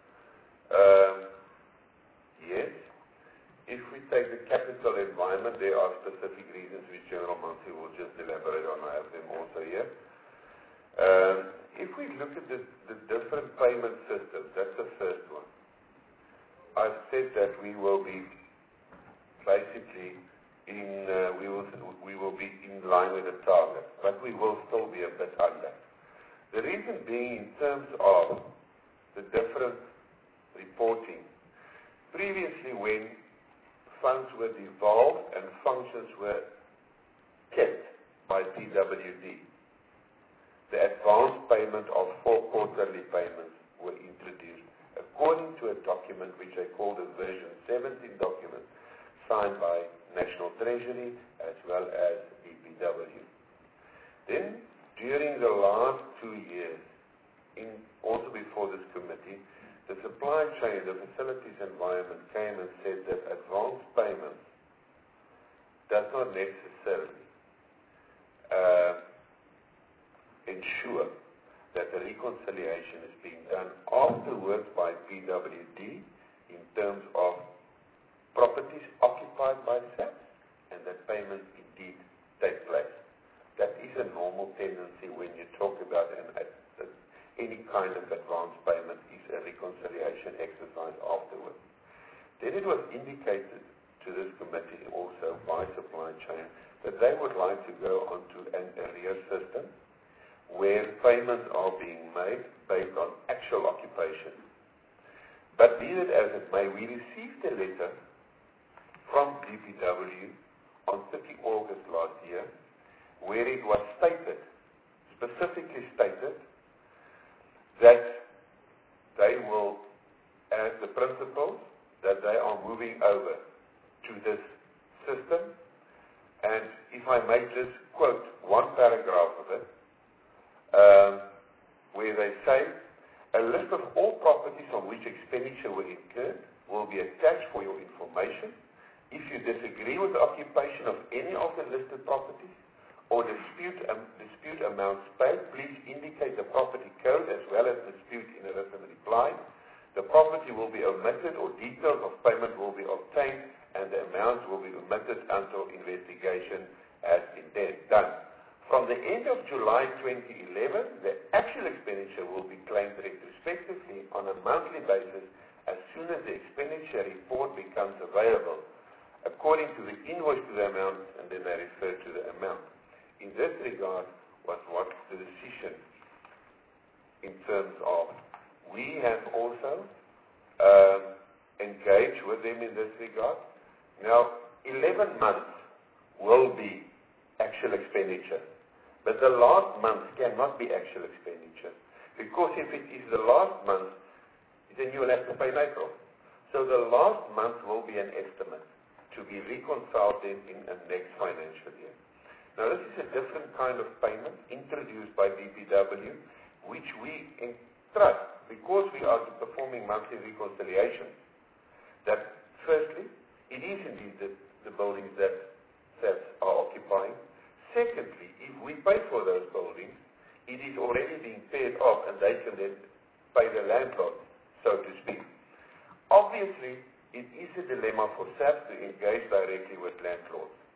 Um, yes, if we take the capital environment, there are specific reasons which General Mansi will just elaborate on. I have them also here. Um, if we look at the, the different payment systems, that's the first one. I've said that we will be basically in, uh, we will we will be in line with the target, but we will still be a bit under. The reason being in terms of the different reporting. Previously, when funds were devolved and functions were kept by P W D, the advance payment of four quarterly payments were introduced according to a document which I call the version seventeen document, signed by National Treasury as well as D P W. Then, during the last two years, in, also before this committee, the supply chain, the facilities environment came and said that advance payments does not necessarily uh, ensure that the reconciliation is being done afterwards by P W D in terms of properties occupied by S A P and that payments indeed take place. That is a normal tendency when you talk about an, a, a, any kind of advance payment is a reconciliation exercise afterwards. Then it was indicated to this committee also by supply chain that they would like to go onto an arrear system where payments are being made based on actual occupation. But be it as it may, we received a letter from D P W on thirtieth of August last year where it was stated, specifically stated, that they will, as the principals, that they are moving over to this system. And if I may just quote one paragraph of it, um, where they say, a list of all properties on which expenditure were incurred will be attached for your information. If you disagree with the occupation of any of the listed properties or dispute, um, dispute amounts paid, please indicate the property code as well as dispute in a written reply. The property will be omitted or details of payment will be obtained and the amounts will be omitted until investigation has been done. From the end of July twenty eleven, the actual expenditure will be claimed retrospectively on a monthly basis as soon as the expenditure report becomes available, according to the invoice to the amount, and then I refer to the amount. In this regard was what the decision in terms of, we have also um, engaged with them in this regard. Now, eleven months will be actual expenditure, but the last month cannot be actual expenditure, because if it is the last month, then you will have to pay in April. So the last month will be an estimate to be reconciled in, in the next financial year. Now, this is a different kind of payment introduced by D P W, which we entrust, because we are performing monthly reconciliations, that firstly, it is indeed the, the buildings that S A Ps are occupying. Secondly, if we pay for those buildings, it is already being paid off and they can then pay the landlord, so to speak. Obviously, it is a dilemma for S A Ps to engage directly with landlords.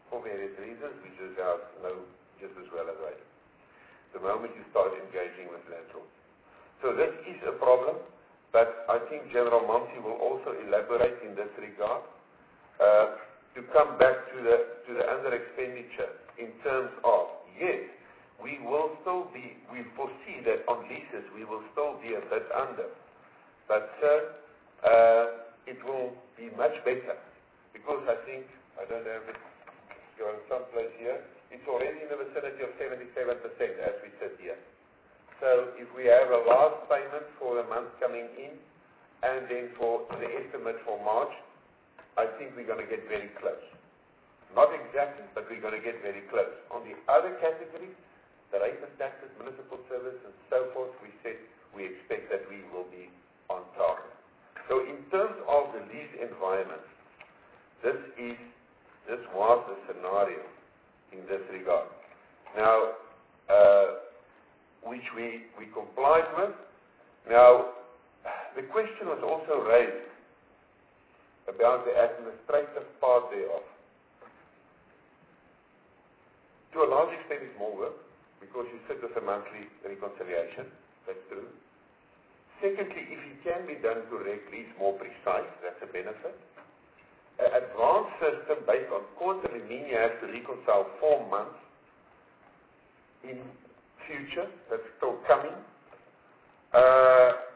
for various reasons, which is out know just as well as I do. The moment you start engaging with landlords. So this is a problem, but I think General Monty will also elaborate in this regard. Uh, to come back to the to the under expenditure in terms of, yes, we will still be, we foresee that on leases we will still be a bit under. But sir, uh, it will be much better because I think, I don't have it, you're someplace here, it's already in the vicinity of seventy-seven percent as we sit here. So if we have a last payment for the month coming in and then for the estimate for March, I think we're going to get very close. Not exactly, but we're going to get very close. On the other categories, the rate of taxes, municipal service, and so forth, we said we expect that we will be on target. So in terms of the lease environment, this is this was the scenario in this regard. Now, uh, which we, we complied with. Now, the question was also raised about the administrative part thereof. To a large extent, it's more work because you sit with a monthly reconciliation. That's true. Secondly, if it can be done correctly, it's more precise. That's a benefit. An advanced system based on quarterly mean you have to reconcile four months in future. That's still coming. Uh,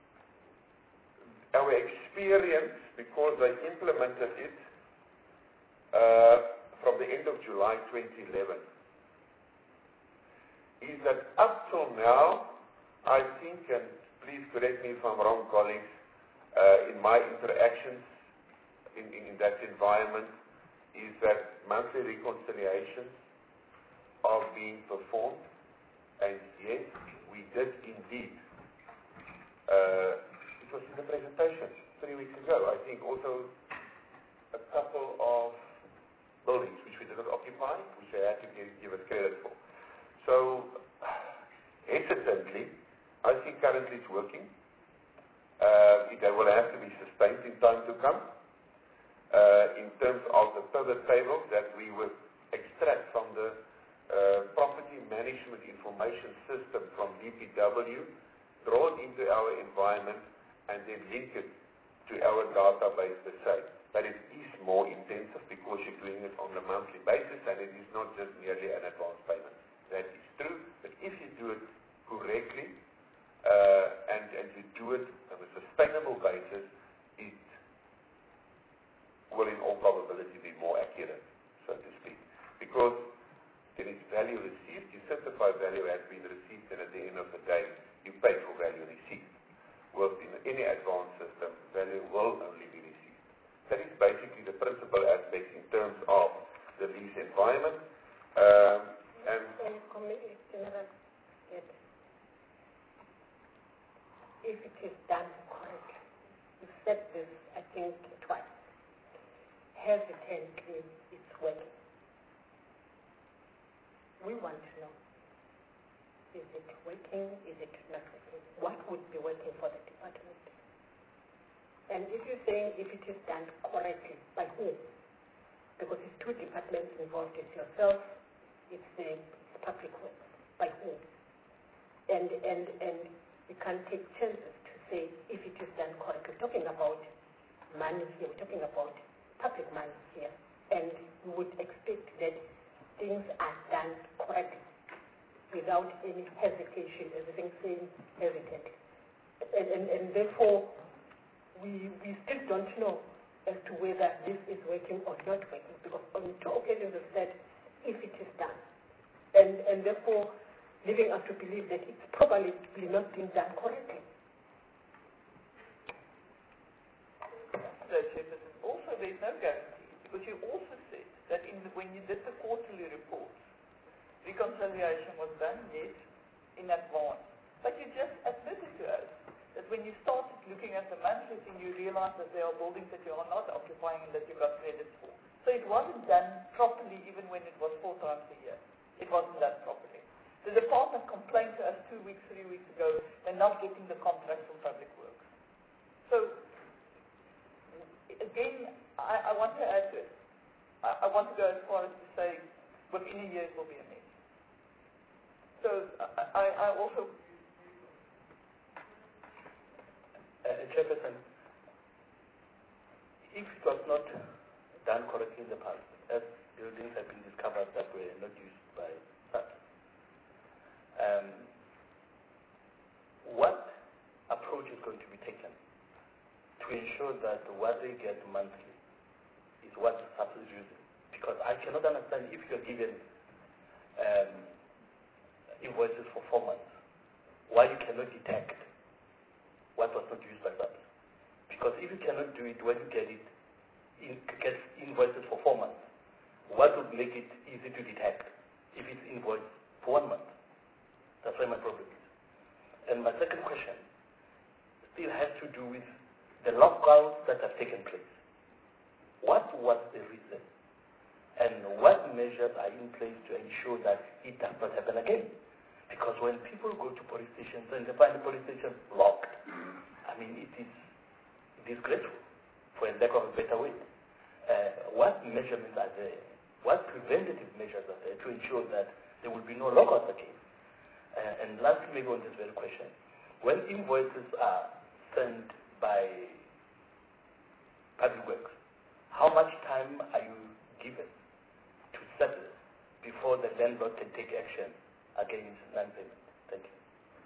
our experience, because they implemented it uh, from the end of July twenty eleven, is that up till now, I think, and please correct me if I'm wrong, colleagues, uh, in my interactions in, in, in that environment, is that monthly reconciliations are being performed, and yes, we did indeed. Uh, it was in the presentation three weeks ago, I think also a couple of buildings which we did not occupy, which they had to give, give us credit for. So, hesitantly, I think currently it's working. Uh, it will have to be sustained in time to come. Uh, in terms of the pivot tables that we would extract from the uh, property management information system from D P W, draw it into our environment, and then link it to our database per se. But it is more intensive because you're doing it on a monthly basis, and it is not just merely an advance payment. That is true, but if you do it correctly, uh, and, and you do it on a sustainable basis, it will in all probability be more accurate, so to speak. Because there is value received, you certify value has been received, and at the end of the day, you pay for value received. Well, in any advanced system, value will only be received. That is basically the principal aspect in terms of the lease environment. Um, and if it is done correctly, you've said this, I think, twice. Hesitantly, it's working. We want to know, is it working, is it not working? What would be working for the department? And if you're saying if it is done correctly, by whom? Because it's two departments involved, it's yourself, it's the it's public works, by whom? And, and, and you can take chances to say if it is done correctly. We're talking about money here, we're talking about public money here, and we would expect that things are done correctly without any hesitation, everything saying hesitant. And, and, and therefore, we, we still don't know as to whether this is working or not working, because on two occasions we've said if it is done. And, and therefore, leaving us to believe that it's probably not being done correctly. Also, there's no guarantee, because you also said that in the, when you did the quarterly reports, reconciliation was done, yes, in advance. But you just admitted to us that when you started looking at the monthlies and you realized that there are buildings that you are not occupying and that you got credit for. So it wasn't done properly even when it was four times a year. It wasn't done properly. The department complained to us two weeks, three weeks ago, they're not getting the contract from Public Works. So, again, I, I want to add to it. I, I want to go as far as to within a year it will be a mess. So I, I, I also... Uh, Chairperson, if it was not done correctly in the past, as buildings have been discovered that were not used by SAPS, um, what approach is going to be taken to ensure that what they get monthly is what SAPS is using? Because I cannot understand if you're given um, invoices for four months, why you cannot detect what was not used by SAPS. Because if you cannot do it when you get it, in, get invoices for four months, what would make it easy to detect if it's invoiced for one month? That's where my problem is. And my second question still has to do with the lockouts that have taken place. What was the reason? And what measures are in place to ensure that it does not happen again? Because when people go to police stations and they find the police station locked, I mean, it is disgraceful, for a lack of a better word. Uh, what measurements are there? What preventative measures are there to ensure that there will be no lockouts again? Uh, and lastly, maybe on this very question, when invoices are sent by Public Works, how much time are you given to settle before the landlord can take action against non-payment? Thank you.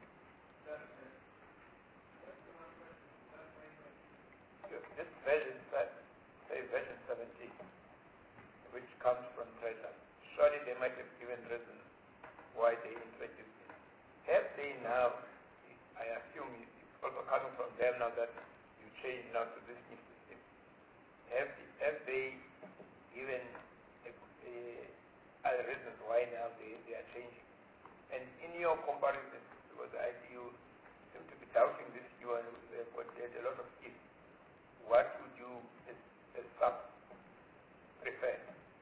This version, say version seventeen, which comes from Treasury, surely they might have given reasons why they introduced it. Have they now, I assume it's also coming from them now that you change now to this new system, have, have they given a, a, other reasons why now they, they are changing? And in your comparison, because I see you seem to be doubting this, you are, but there's a lot of ifs. What would you, as, as SAP, prefer?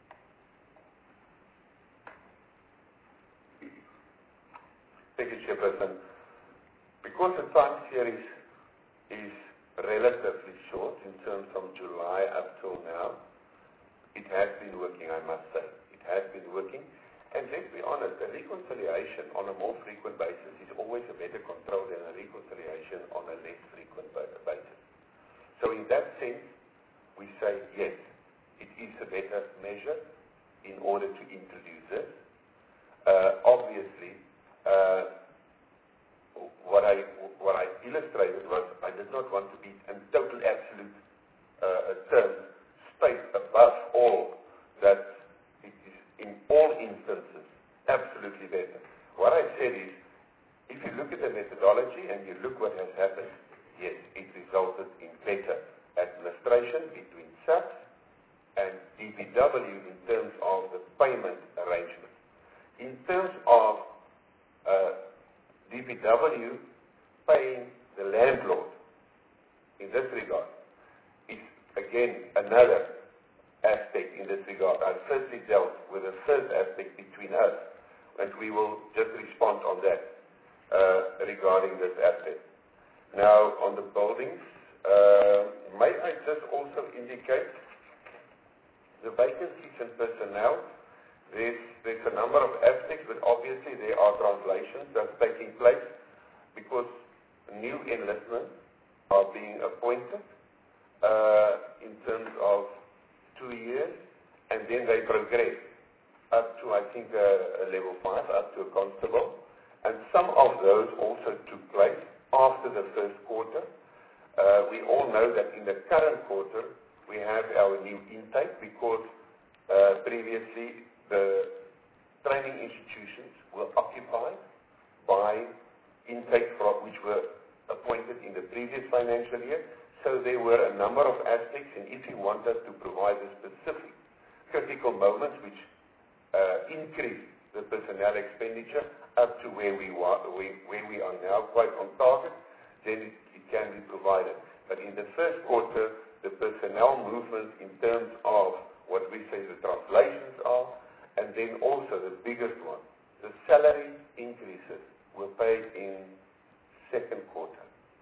Thank you, Chairperson. Because the time series is relatively short in terms of July up till now, it has been working, I must say. It has been working. And let's be honest, a reconciliation on a more frequent basis is always a better control than a reconciliation on a less frequent basis. So in that sense, we say yes, it is a better measure in order to introduce it. Uh, obviously, uh, what I what I illustrated was I did not want to be in total absolute uh, terms state above all that it is in all instances absolutely better. What I said is, if you look at the methodology and you look what has happened, yes, it resulted in better administration between SAPS and D P W in terms of the payment arrangement. In terms of uh, D P W paying the landlord in this regard is again another aspect in this regard. I firstly dealt with the first aspect between us, and we will just respond on that uh, regarding this aspect. Now, on the buildings, uh, may I just also indicate the vacancies and personnel. There's, there's a number of aspects, but obviously there are translations that's taking place because new enlistments are being appointed uh, in terms of two years, and then they progress up to, I think, a, a level five, up to a constable. And some of those also took place after the first quarter. Uh, we all know that in the current quarter we have our new intake because uh, previously the training institutions were occupied by intake from which were appointed in the previous financial year. So there were a number of aspects, and if you want us to provide the specific critical moments which uh, increase the personnel expenditure up to where we, wa- where, where we are now, quite on target, then it, it can be provided. But in the first quarter, the personnel movement in terms of what we say the translations are, and then also the biggest one, the salary increases were paid in second quarter.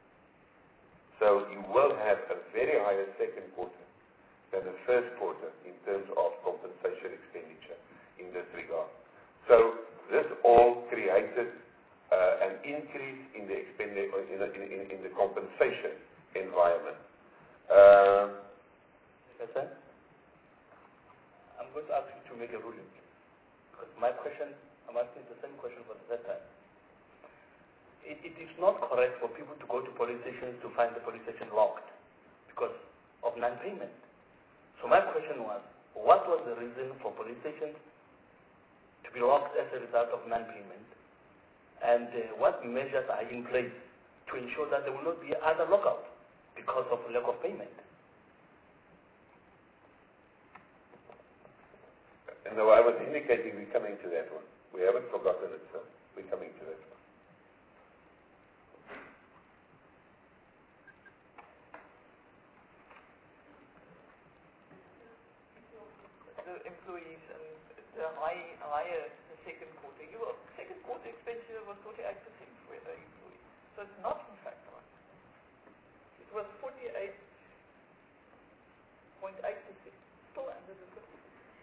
So you will have a very higher second quarter than the first quarter in terms of compensation expenditure. in this regard. So this all created uh, an increase in the expenditure, in, the- in, in, in the compensation environment. Uh, Yes, sir. I'm going to ask you to make a ruling. Because my question, I'm asking the same question for the third time. It, it is not correct for people to go to police stations to find the police station locked because of non-payment. So my question was, what was the reason for police stations to be locked as a result of non-payment? And uh, what measures are in place to ensure that there will not be other lockouts because of lack of payment? and though I was indicating we're coming to that one. We haven't forgotten it, sir. We're coming to that one. The employees and the high, higher the second quarter. You were, second quarter expenditure was forty-eight percent for the employees. So it's not in fact right. It was forty-eight point eight percent. Still under the fifty.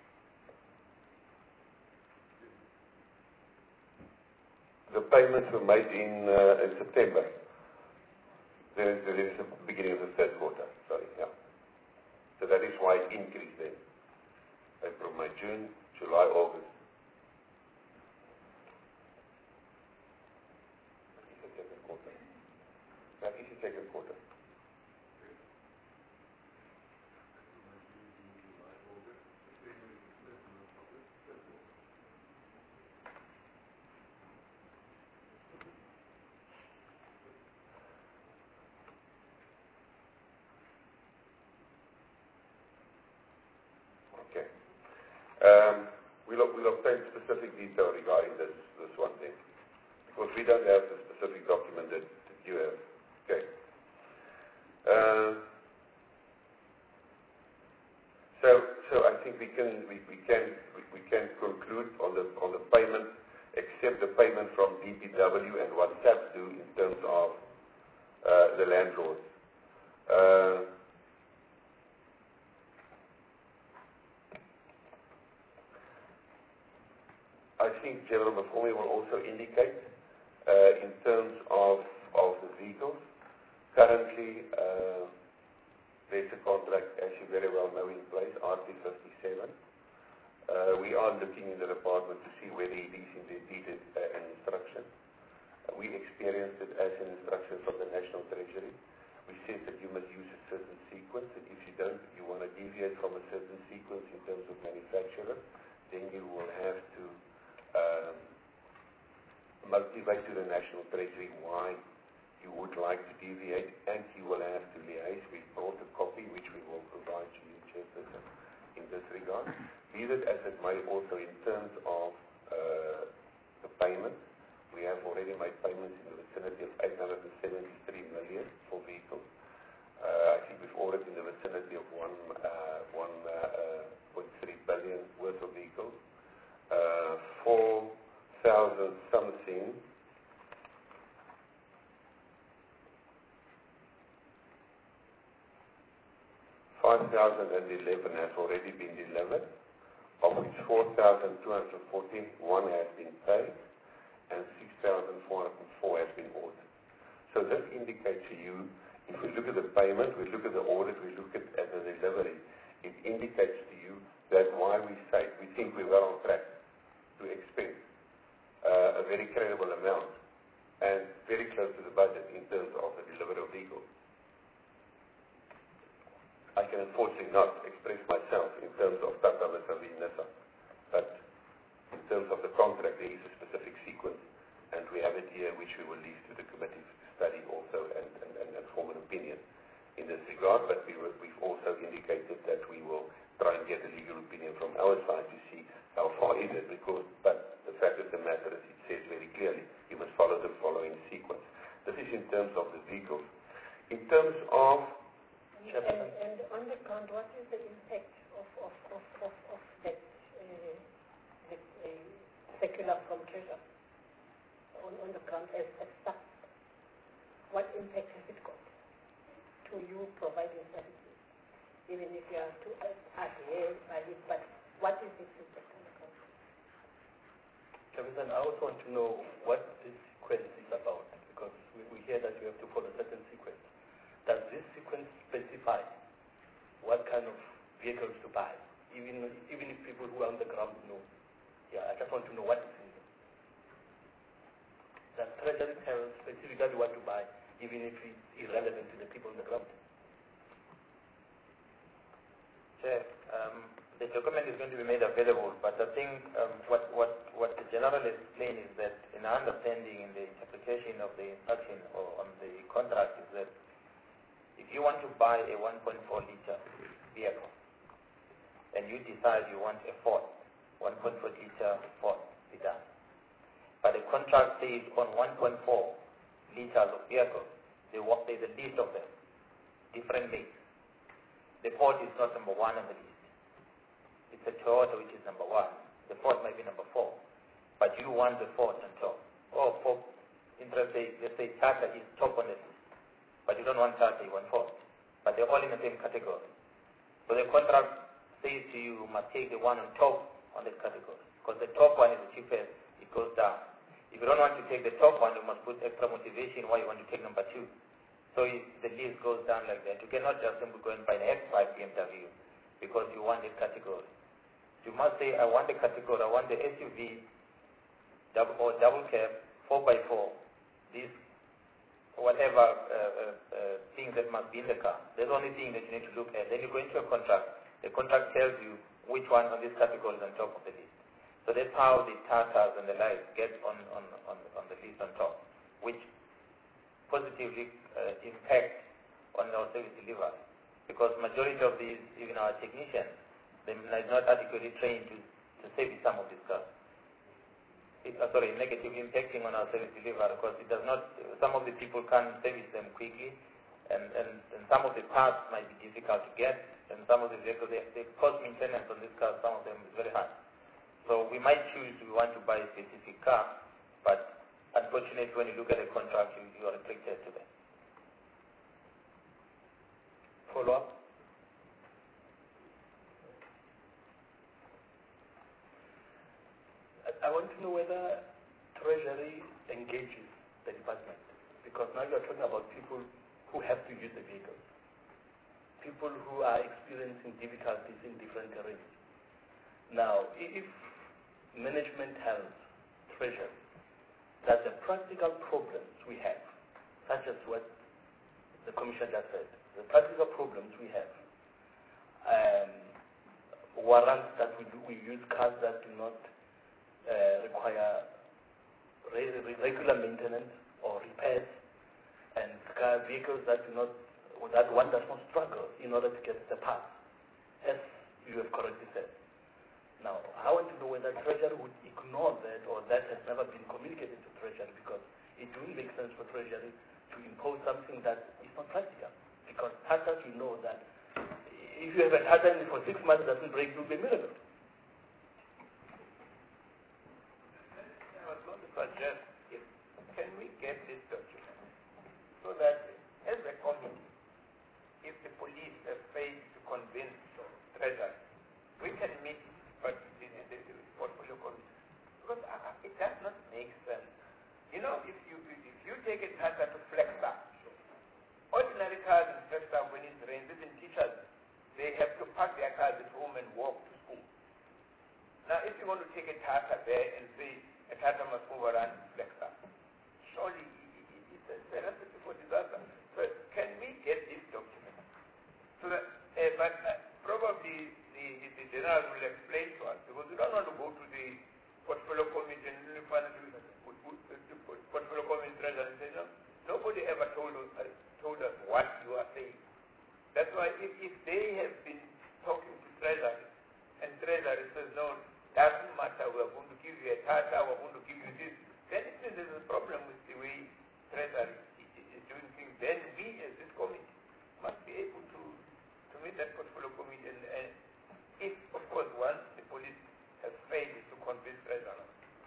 The payments were made in, uh, in September. There is, there is the beginning of the third quarter. Sorry, yeah. So that is why it increased then. April, May, June, July, August. That is the second quarter. That is the second quarter. Okay. Um, we'll, we'll obtain specific detail regarding this, this one thing. Because we don't have the specific document that, that you have. Okay. Uh, so, so I think we can, we, we can, we, we can conclude on the, on the payment, except the payment from D P W and what S A P do in terms of uh, the landlords. Uh, I think General Mafumi will also indicate uh, in terms of, of the vehicles. Currently, uh, there's a contract, as you very well know, in place, R T fifty-seven. Uh, we are looking in the department to see whether it is indeed uh, an instruction. Uh, we experienced it as an instruction from the National Treasury. We said that you must use a certain sequence, and if you don't, you want to deviate from a certain sequence in terms of manufacturer, then you will have to Um, motivate to the National Treasury why you would like to deviate, and you will have to liaise. We brought a copy which we will provide to you, Chairperson, in this regard. Be it as it may, also in terms of uh, the payment, we have already made payments in the vicinity of eight hundred seventy-three million for vehicles. Uh, I think we've ordered in the vicinity of one point three billion worth of vehicles. Uh, four thousand something five thousand eleven has already been delivered, of which four thousand two hundred forty-one has been paid and six thousand four hundred four has been ordered. So this indicates to you, if we look at the payment, we look at the audit, we look at, at the delivery, it indicates to you that why we say we think we're well on track to expend uh, a very credible amount and very close to the budget in terms of the delivery of vehicles. I can unfortunately not express myself in terms of Tata Masavi Nissa, but in terms of the contract, there is a specific sequence, and we have it here, which we will leave to the committee to study also and, and, and, and form an opinion in this regard. But we will, we've also indicated that we will try and get a legal opinion from our side to see how far is it, because, but the fact of the matter is, it says very clearly, you must follow the following sequence. This is in terms of the vehicles. In terms of... And, and, and on the ground, what is the impact of, of, of, of, of that uh, the, uh, circular from Treasury on, on the ground as, as such? What impact has it got to you providing services? Even if you are to adhere by it, but what is its impact on the ground? Chairperson, I also want to know what this sequence is about, because we, we hear that you have to follow a certain sequence. Does this sequence specify what kind of vehicles to buy, even even if people who are on the ground know? Yeah, I just want to know what is in it. Does Treasury tell specifically what to buy, even if it's irrelevant to the people on the ground? Chair, um, the document is going to be made available, but I think um, what, what, what the general explained is that in our understanding in the interpretation of the instruction or on the contract is that if you want to buy a one point four liter vehicle and you decide you want a Ford, one point four liter Ford sedan, but the contract says on one point four liters of vehicles, there's a list of them, different makes. The Ford is not number one on the list. It's a Toyota which is number one. The Ford might be number four. But you want the Ford on top. Or for interest, let's say Tata is top on the list. But you don't want Tata, you want Ford. But they're all in the same category. So the contract says to you, you must take the one on top on that category. Because the top one is the cheapest, it goes down. If you don't want to take the top one, you must put extra motivation why you want to take number two. So it, the list goes down like that. You cannot just simply go and buy an X five B M W because you want this category. You must say, I want the category, I want the S U V double, or double cab, four by four, this, whatever uh, uh, uh, things that must be in the car. That's the only thing that you need to look at. Then you go into a contract. The contract tells you which one of these categories is on top of the list. So that's how the Tatas and the likes get on, on, on, on the list on top, which positively uh, impact on our service delivery. Because majority of these, even our technicians, they are not adequately trained to, to service some of these cars. It, uh, sorry, negatively impacting on our service delivery because it does not, some of the people can't service them quickly and, and, and some of the parts might be difficult to get and some of the vehicles, the, the cost maintenance on these cars, some of them is very high. So we might choose we want to buy a specific car, but unfortunately when you look at the contract, you, you are restricted to that. Follow up? I want to know whether Treasury engages the department, because now you're talking about people who have to use the vehicles, people who are experiencing difficulties in different areas. Now, if management tells Treasury that the practical problems we have, such as what the Commissioner just said, the practical problems we have, um, warrants that we, do, we use cars that do not Uh, require re re regular maintenance or repairs, and car vehicles that do not, that one does not struggle in order to get the parts, as you have correctly said. Now, I want to know whether Treasury would ignore that, or that has never been communicated to Treasury, because it wouldn't make sense for Treasury to impose something that is not practical. Because Tata, you know that if you have a Tata for six months doesn't break, it will be a miracle. Suggest if, can we get this document so that as a committee, if the police have failed to convince Treasury, we can meet but the, the, the portfolio committee. Because uh, it does not make sense. You know, if you if you take a Tata to Flexstar, ordinary cars in Flexstar when it rains, even teachers, they have to park their cars at home and walk to school. Now, if you want to take a Tata there and say, a Tata must move around Flexstar. Surely it's a recipe for disaster. So can we get this document? So that, uh, but uh, probably the, the, the general will explain to us because we don't want to go to the portfolio committee and finally the portfolio committee treasurer and say, no, nobody ever told us, uh, told us what you are saying. That's why if, if they have been talking to treasury and treasury says, no, doesn't matter, we're going to give you a Tata, we're going to give you this, then it means there's a problem with the way Treasury is doing things. Then we, as this committee, must be able to, to meet that portfolio committee, and, and if, of course, once the police has failed to convince Treasury.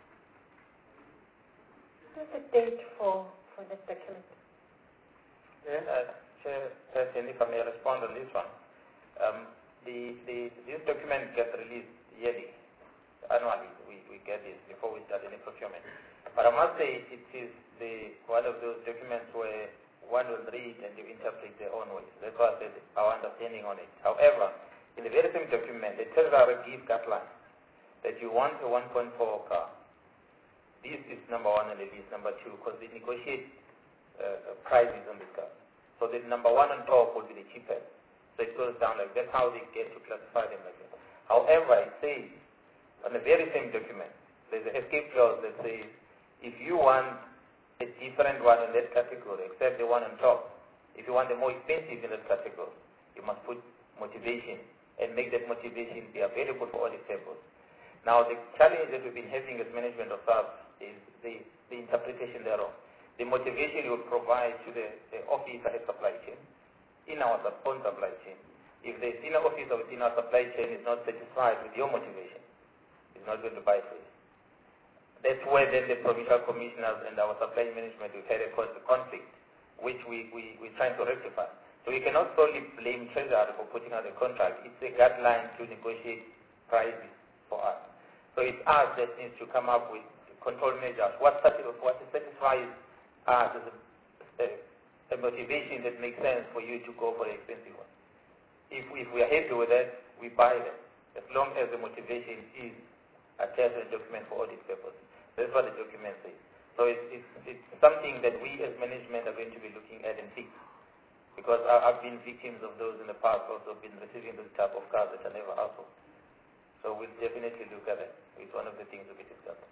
What's the date for, for that document? Yeah, uh, Chair, Chair, if I may respond on this one. Um, the, the, this document gets released yearly. annually. We, we get this before we start any procurement. But I must say it is the one of those documents where one will read and you interpret their own ways. That's why I said our understanding on it. However, in the very same document, the Treasury gives guidelines that you want a one point four car. This is number one on the list. Number two, because they negotiate uh, prices on this car. So the number one on top will be the cheapest. So it goes down like that's how they get to classify them like that. However, it says on the very same document, there's an escape clause that says if you want a different one in that category, except the one on top, if you want the more expensive in that category, you must put motivation and make that motivation be available for all the purposes. Now, the challenge that we've been having as management of S A P is the, the interpretation thereof. The motivation you would provide to the, the officer at supply chain, in our own supply chain. If the senior officer within our supply chain is not satisfied with your motivation, is not going to buy for it. That's where then the provincial commissioners and our supply management will had a conflict, which we, we, we're trying to rectify. So we cannot solely blame Treasury for putting out a contract. It's a guideline to negotiate prices for us. So it's us that needs to come up with control measures. What, what satisfies us as a, a, a motivation that makes sense for you to go for the expensive one. If, if we are happy with that, we buy them, as long as the motivation is attached to the document for audit purposes. That's what the document says. So it's, it's, it's something that we as management are going to be looking at and fix. Because I, I've been victims of those in the past, also been receiving those type of cars that are never asked for. So we'll definitely look at it. It's one of the things that we discussed.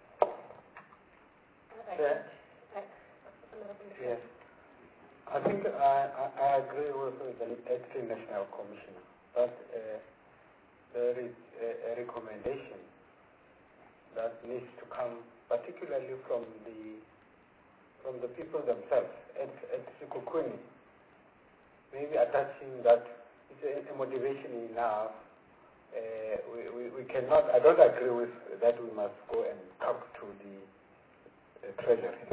Yeah. Yes. I think I, I, I agree with the acting national commissioner that uh, there is a, a recommendation that needs to come, particularly from the from the people themselves at, at Sekhukhune. Maybe attaching that it's a, a motivation enough. Uh, we, we, we cannot, I don't agree with that we must go and talk to the uh, Treasury.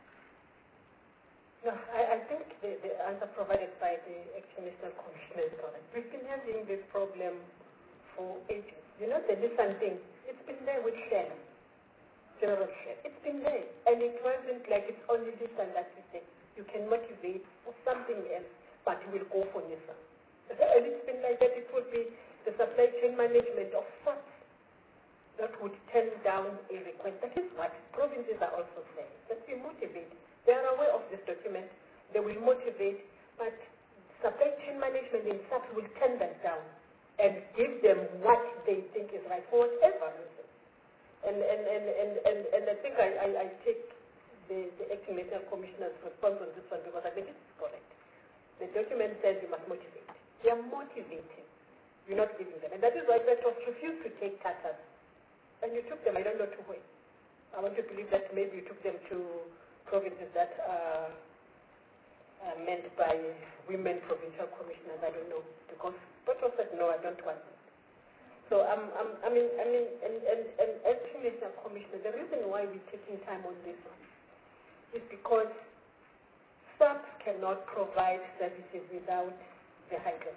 No, I, I think the, the answer provided by the Acting National Commissioner is correct. We've been having this problem for ages. You know, the Nissan thing, it's been there with Shell, General Shell. It's been there. And it wasn't like it's only Nissan that you say. You can motivate for something else, but you will go for Nissan. And it's been like that. It would be the supply chain management of S A P that would turn down a request. That is what provinces are also saying, that we motivate. They are aware of this document. They will motivate, but supply chain management in S A P will turn them down and give them what they think is right for whatever reason. And and and and and, and I think I, I, I take the, the Acting National Commissioner's response on this one because I think it's correct. The document says you must motivate. They are motivating. You're not giving them. And that is why Petros refused to take Qatar. And you took them, I don't know to where. I want to believe that maybe you took them to provinces that are uh, meant by women provincial commissioners, I don't know. Because Petros said, no, I don't want it. So um, um, I mean, I mean, and, and, and Acting National Commissioner, the reason why we're taking time on this one is because S A P cannot provide services without the hydros.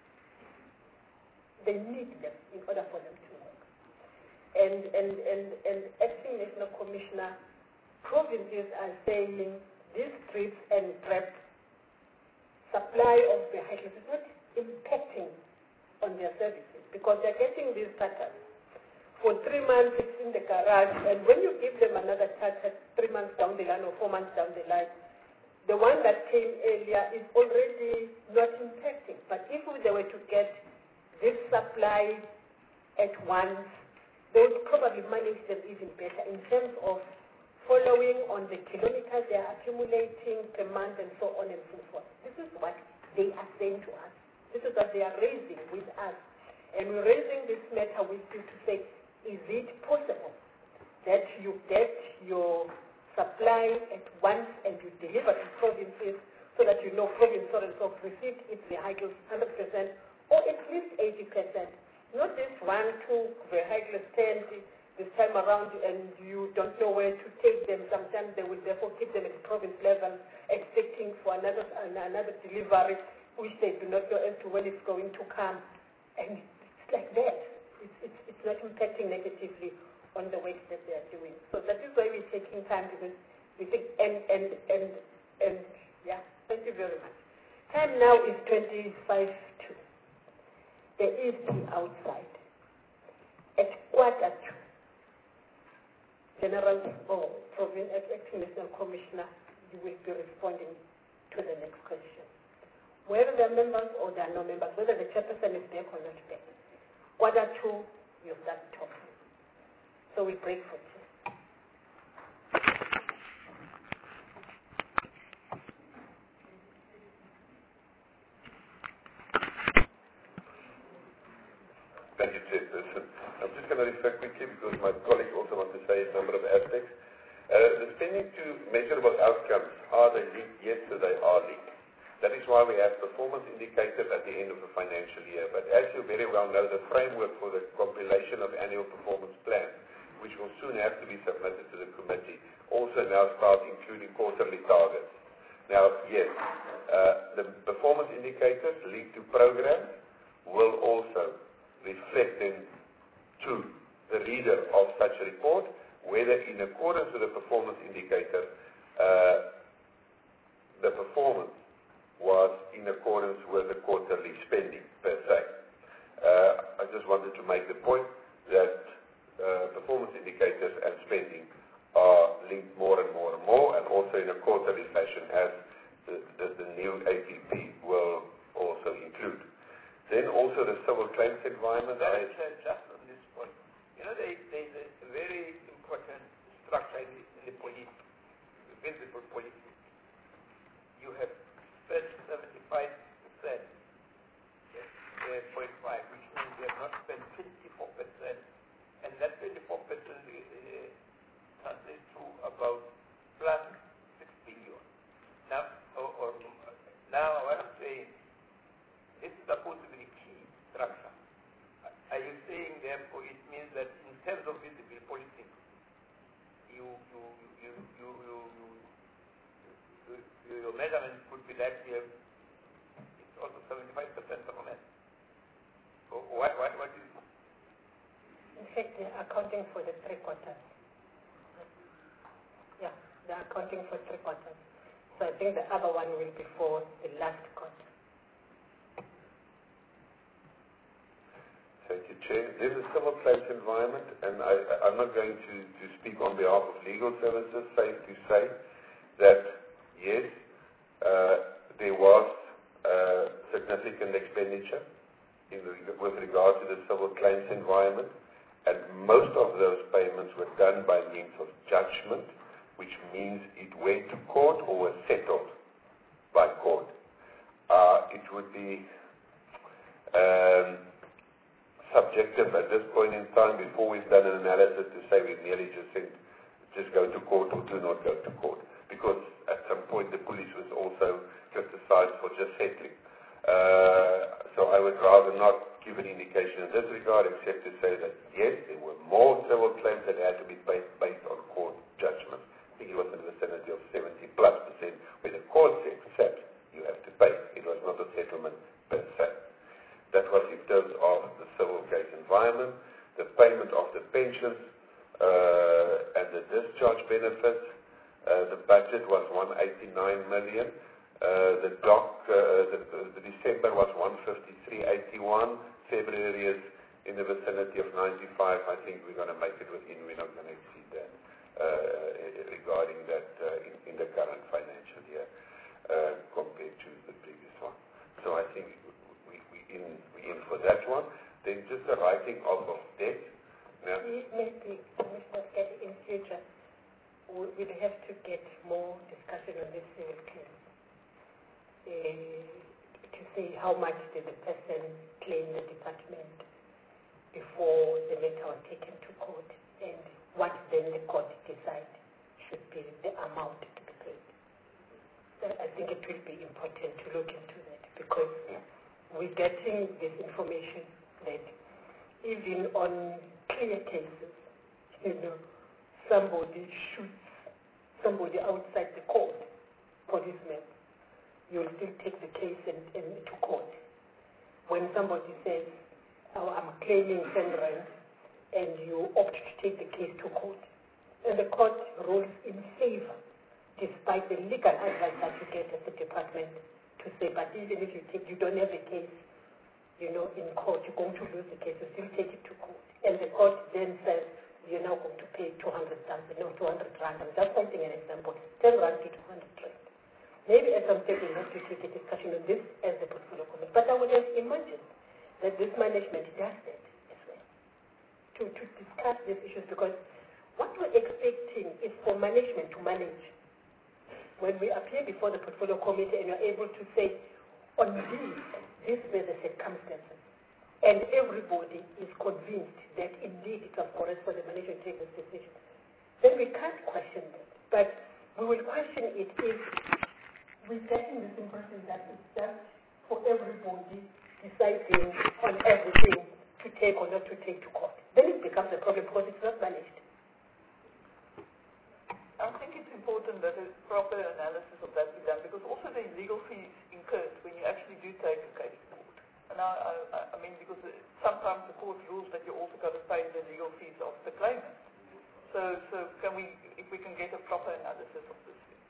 They need them in order for them to work. And, and, and, and Acting National Commissioner, provinces are saying these trips and prep supply of the hydros is not impacting on their services because they're getting these starters. For three months it's in the garage, and when you give them another starter three months down the line or four months down the line, the one that came earlier is already not impacting. But if they were to get this supply at once, they would probably manage them even better in terms of following on the kilometers they are accumulating per month and so on and so forth. This is what they are saying to us. This is what they are raising with us. And we're raising this matter with you to say, is it possible that you get your supply at once and you deliver to provinces so that you know province so and so received its vehicles one hundred percent or at least eighty percent. Not this one, two vehicles stand this time around and you don't know where to take them. Sometimes they will therefore keep them at province level expecting for another another delivery which they do not know as to when it's going to come. And it's like that. it's, it's, it's not impacting negatively on the work that they are doing. So that is why we're taking time, because we think, and, and, and, and, yeah, thank you very much. Time now is twenty-five to. There is tea outside. At quarter to, General or Province Acting National Commissioner, you will be responding to the next question. Whether there are members or there are no members, whether the chairperson is back or not back. Quarter to, you start talking. So we break for tea. Thank you, Chairperson. I'm just going to refer quickly because my colleague also wants to say a number of aspects. Uh, the spending to measurable outcomes, are they linked? Yes, so they are linked. That is why we have performance indicators at the end of the financial year. But as you very well know, the framework for the compilation of annual performance plans, which will soon have to be submitted to the committee, also now start including quarterly targets. Now, yes, uh, the performance indicators linked to programs will also reflect then to the reader of such a report, whether in accordance with the performance indicator, uh, the performance was in accordance with the quarterly spending per se. Uh, I just wanted to make the point that uh, performance indicators and spending are linked more and more and more, and also in a quarterly fashion, as the, the, the new A P P will also include. Then also the civil claims environment. I said just on this point. You know, there, there is a very important structure in the, in the police, the visible police. You have spent seventy-five percent, uh, point five, which means you have not spent fifty-four percent, and that twenty-four percent uh, translates to about plus six billion. Now, or, or, now what I'm saying, this is supposed to be the key structure. Are you saying, therefore, it means that in terms of visible policing, you, you, you, you, you, you, you, you your measurement could be that you have, it's also seventy-five percent of it. So what, what, what is it? In fact, they're accounting for the three quarters. Yeah, they're accounting for three quarters. So I think the other one will be for the last quarter. Thank you, Chair. There's a civil claims environment, and I, I'm not going to, to speak on behalf of legal services, safe to say that, yes, uh, there was uh, significant expenditure in the, with regard to the civil claims environment, and most of those payments were done by means of judgment, which means it went to court or was settled by court. Uh, it would be um, subjective at this point in time, before we've done an analysis, to say we merely just said just go to court or do not go to court, because at some point the police was also criticized for just settling. Uh, so I would rather not give an indication in this regard, except to say that yes, there were more civil claims that had to be paid based on court judgment. I think it was in the vicinity of seventy plus percent, where the court said, "Accept, you have to pay." It was not a settlement per se. That was in terms of the civil case environment, the payment of the pensions uh, and the discharge benefits. Uh, the budget was one hundred eighty-nine million. Uh, the doc, uh, the, the December was one hundred fifty-three point eight one. February is in the vicinity of ninety-five. I think we're going to make it within. We're not going to exceed that uh, regarding that uh, in, in the current financial year uh, compared to the previous one. So I think In, we in for that one. Then just the writing off of debt. Now, maybe, Commissioner Skadi, in future, we'll have to get more discussion on this civil case uh, to see how much did the person claim the department before the matter was taken to court, and what then the court decide should be the amount to be paid. So I think it will be important to look into that, because we're getting this information that even on clear cases, you know, somebody shoots somebody outside the court, policeman, you'll still take the case and, and to court. When somebody says, oh, I'm claiming ten rand, and you opt to take the case to court. And the court rules in favor, despite the legal advice that you get at the department to say, but even if you take, you don't have a case, you know, in court, you're going to lose the case, you still take it to court. And the court then says, you're now going to pay two hundred thousand, no, two hundred rand. I'm just citing an example, ten rand to two hundred rand. Maybe at some stage we'll have to take a discussion on this as the portfolio committee. But I would have imagined that this management does that as well, to, to discuss these issues, because what we're expecting is for management to manage. When we appear before the portfolio committee and you're able to say, on these, these were the circumstances, and everybody is convinced that indeed it was correct for the management to take this decision, then we can't question that. But we will question it if we're getting this impression that it's just for everybody deciding on everything to take or not to take to court. Then it becomes a problem because it's not managed. I think it's important that a proper analysis of that be done, because also the legal fees incurred when you actually do take a case to court. And I, I, I mean, because sometimes the court rules that you also got to pay the legal fees of the claimant. So, so can we, if we can get a proper analysis of this thing?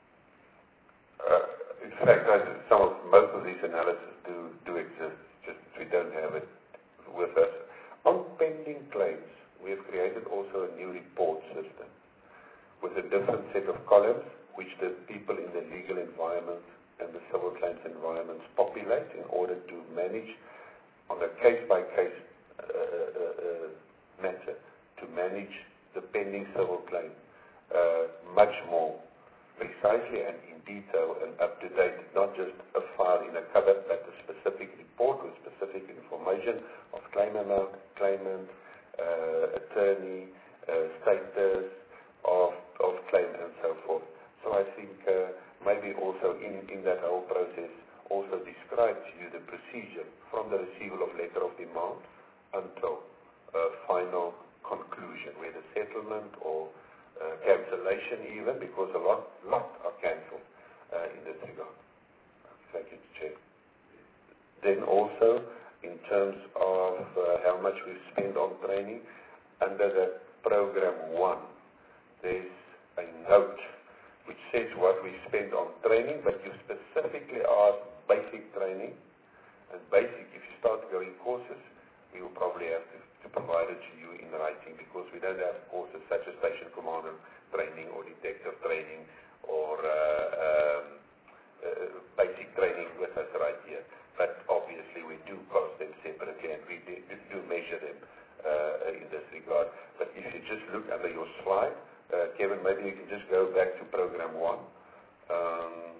Uh, in fact, I, some of most of these analyses do do exist. Just we don't have it with us. On pending claims, we have created also a new report system with a different set of columns, which the people in the legal environment and the civil claims environments populate in order to manage on a case-by-case uh, uh, uh, matter, to manage the pending civil claim uh, much more precisely and in detail and up to date, not just a file in a cupboard, but a specific report with specific information of claim amount, claimant, uh, attorney, uh, status, of, of claim and so forth. So I think uh, maybe also in, in that whole process also describe to you the procedure from the receival of letter of demand until uh, final conclusion, whether settlement or uh, cancellation even, because a lot, lot are cancelled uh, in this regard. Thank you, Chair. Then also, in terms of uh, how much we've spent on training, under the program one, there's a note which says what we spent on training, but you specifically asked basic training. And basic, if you start going courses, we will probably have to, to provide it to you in writing, because we don't have courses such as station commander training or detective training or uh, um, uh, basic training with us right here. But obviously we do cost them separately, and we do, do measure them uh, in this regard. But if you just look under your slide, Uh, Kevin, maybe you can just go back to program one. Um,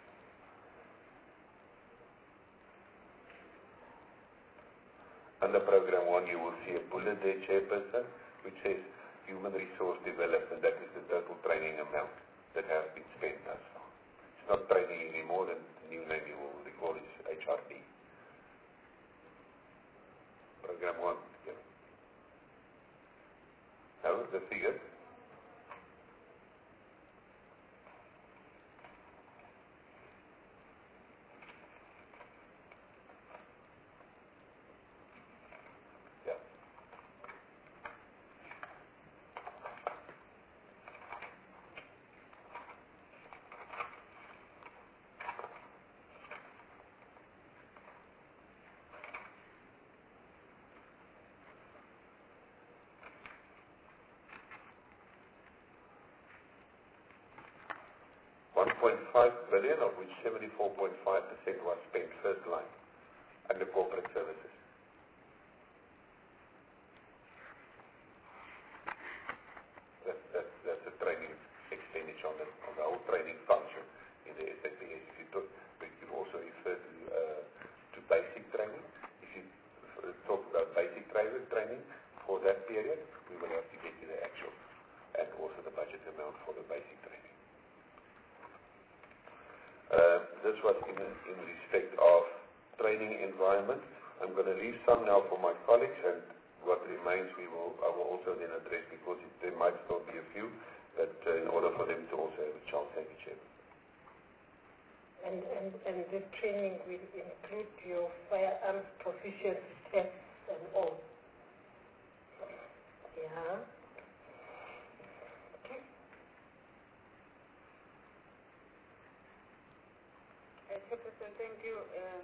under program one, you will see a bullet there, Chairperson, which says human resource development. That is the total training amount that has been spent thus far. It's not training anymore, the new name you will recall is H R D. Program one, Kevin. No, the figure. one point five billion, of which seventy-four point five percent was spent first line under corporate services. That, that, that's the training expenditure on the, on the whole training function in the S A P S. If you, took, if you also refer to, uh, to basic training, if you talk about basic training, training for that period, we will have to get you the actual and also the budget amount for the basic training. Uh, this was in, in respect of training environment. I'm going to leave some now for my colleagues, and what remains we will, I will also then address, because it, there might still be a few, but uh, in order for them to also have a chance. Thank you, Chair. And, and, and this training will include your firearms proficiency tests and all. Yeah. Uh, Chairperson, thank you. Um,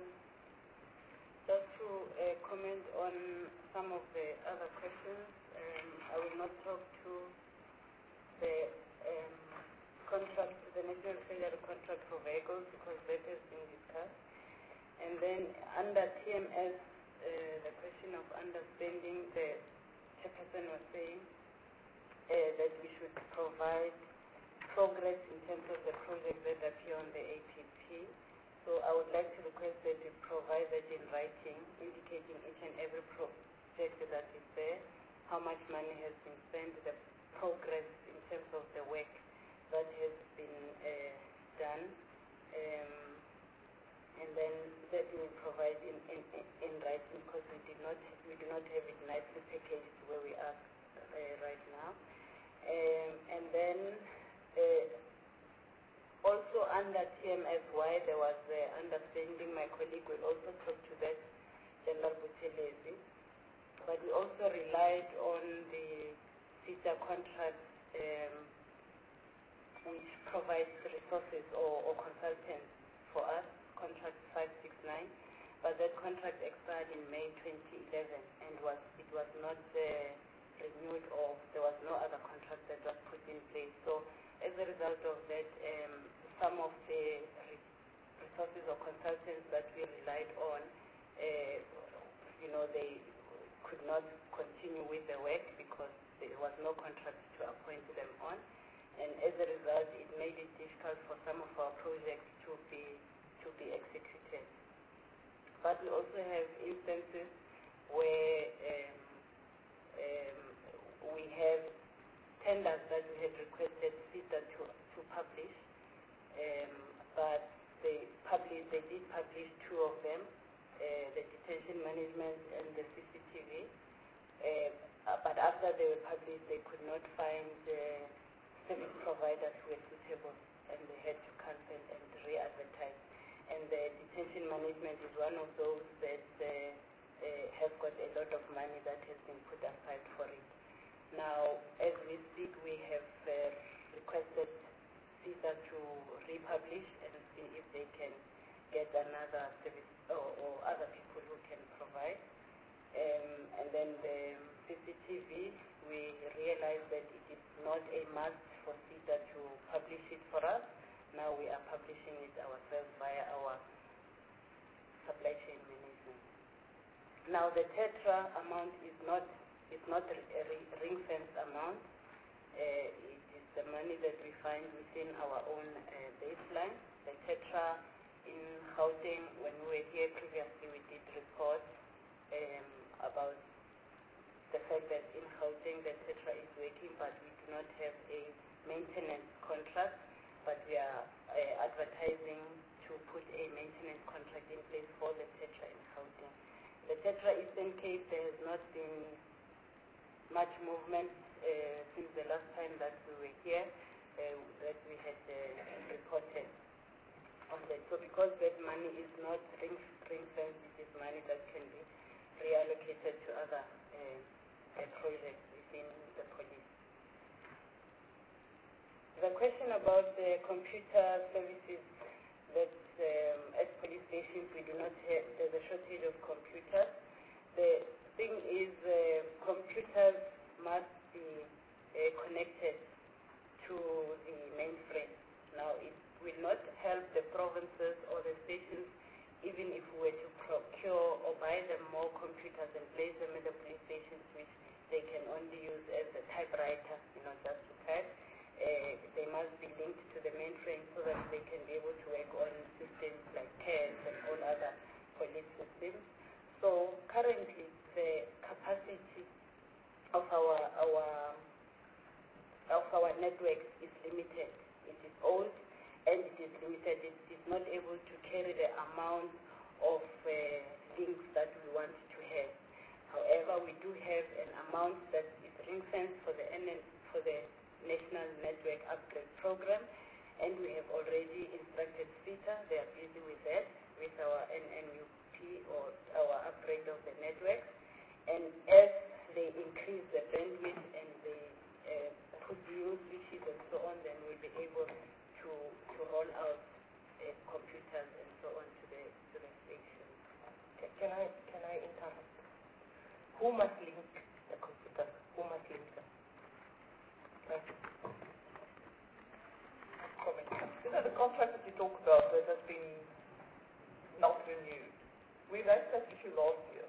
just to uh, comment on some of the other questions, um, I will not talk to the um, contract, the National Treasury contract for vehicles, because that has been discussed. And then under T M S, uh, the question of understanding, the Chairperson was saying uh, that we should provide progress in terms of the projects that appear on the A P P. So I would like to request that you provide that in writing, indicating each and every project that is there, how much money has been spent, the progress in terms of the work that has been uh, done, um, and then that you will provide in, in, in writing, because we did not we do not have it nicely packaged where we are uh, right now, um, and then. Uh, Also under T M S Y, there was uh, understanding, my colleague will also talk to that, General Buthelezi, but we also relied on the SETA contract, um, which provides resources or, or consultants for us, contract five six nine, but that contract expired in May twenty eleven and was it was not uh, renewed, or there was no other contract that was put in place. So as a result of that, um, some of the resources or consultants that we relied on, uh, you know, they could not continue with the work because there was no contract to appoint them on. And as a result, it made it difficult for some of our projects to be to be executed. But we also have instances where um, um, we have tenders that we had requested SETA to, to publish, um, but they published, they did publish two of them, uh, the detention management and the C C T V. Uh, but after they were published, they could not find uh, service providers who were suitable, and they had to cancel and re-advertise. And the detention management is one of those that uh, uh, have got a lot of money that has been put aside for it. Now, as we speak, we have uh, requested SETA to republish and see if they can get another service or, or other people who can provide. Um, and then the C C T V, we realized that it is not a must for SETA to publish it for us. Now we are publishing it ourselves via our supply chain management. Now the TETRA amount is not is not a ring-fenced amount. Uh, it is the money that we find within our own uh, baseline. The TETRA in Gauteng, when we were here previously, we did report um, about the fact that in Gauteng the TETRA is working, but we do not have a maintenance contract, but we are uh, advertising to put a maintenance contract in place for the TETRA in Gauteng. The TETRA Eastern Cape, there has not been much movement uh, since the last time that we were here, uh, that we had uh, reported on that. So because that money is not ring fenced, it is money that can be reallocated to other uh, uh, projects within the police. The question about the computer services, that um, at police stations we do not have, there's a shortage of computers. The thing is, uh, computers must be uh, connected to the mainframe. Now, it will not help the provinces or the stations even if we were to procure or buy them more computers and place them in the police stations, which they can only use as a typewriter, you know, just to type. Uh, they must be linked to the mainframe so that they can be able to work on systems like C A S and all other police systems. So currently, the capacity of our our of our network is limited. It is old and it is limited. It is not able to carry the amount of uh, links that we want to have. However, we do have an amount that is ring-fenced for the N N, for the National Network Upgrade Program, and we have already instructed SETA. They are busy with that, with our N N U P or our upgrade of the network. who must link the computers? Who must link them? Right. Comment. You know, the contract that you talk about that has been not renewed. We raised that issue last year.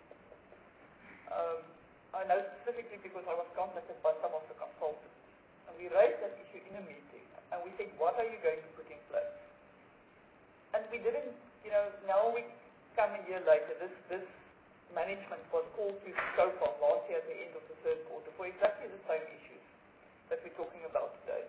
Um, I know specifically because I was contacted by some of the consultants. And we raised that issue in a meeting. And we said, what are you going to put in place? And we didn't, you know, now we come a year later. This, this management was called to scope on last year at the end of the third quarter for exactly the same issues that we're talking about today.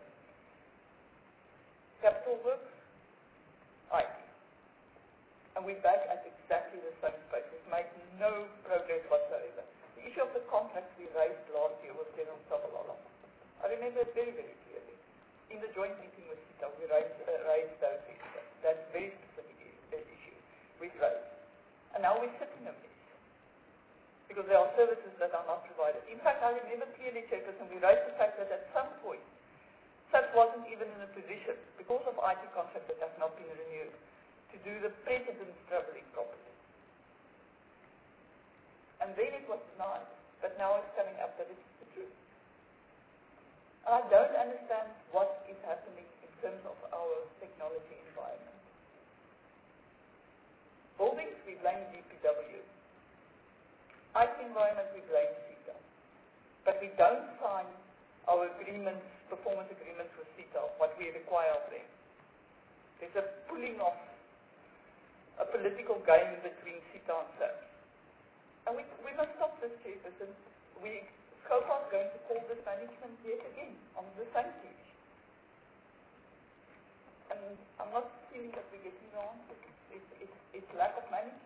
Capital works, I T. And we're back at exactly the same space. We've made no progress whatsoever. The issue of the contract we raised last year with General Sabalala. I remember it very, very clearly. In the joint meeting with CITA, we raised, uh, raised those issues. That's very specific issue we've raised. And now we sit in a mess. Because there are services that are not provided. In fact, I remember clearly, Chairperson, we raised the fact that at some point, S A T wasn't even in a position, because of I T contracts that have not been renewed, to do the precedence traveling properly. And then it was denied, but now it's coming up that it's the truth. And I don't understand what is happening in terms of our technology environment. Buildings, we blame D P W. I T environment, we blame CITA. But we don't sign our agreements, performance agreements with CITA, what we require of them. There's a pulling off, a political game between CITA and S A T. And we, we must stop this, Chairperson. We, SCOPA is going to call this management yet again on the same issue. And I'm not feeling that we're getting the answer. It's, it's, it's lack of management.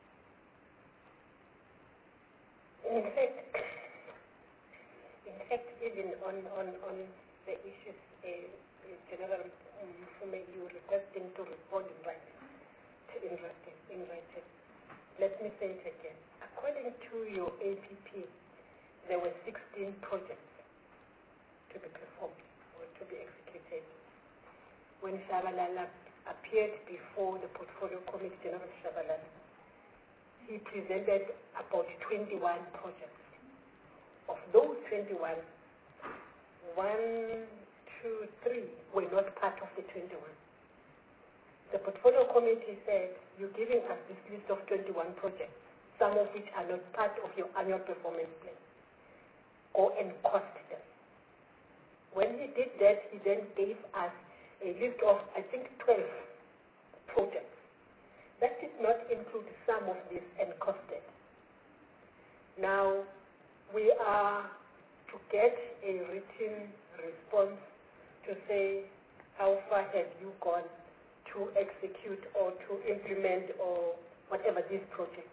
In fact, in fact, even on, on, on the issues, uh, General um, you requesting to respond in writing, in writing, in writing. Let me say it again. According to your A P P, there were sixteen projects to be performed or to be executed. When Shabalala appeared before the Portfolio Committee, General Shabalala, he presented about twenty-one projects. Of those twenty-one, one, two, three were not part of the twenty-one. The Portfolio Committee said, you're giving us this list of twenty-one projects, some of which are not part of your annual performance plan. Go and cost them. When he did that, he then gave us a list of, I think, twelve projects. That did not include some of these and costed. Now, we are to get a written response to say, how far have you gone to execute or to implement or whatever these projects?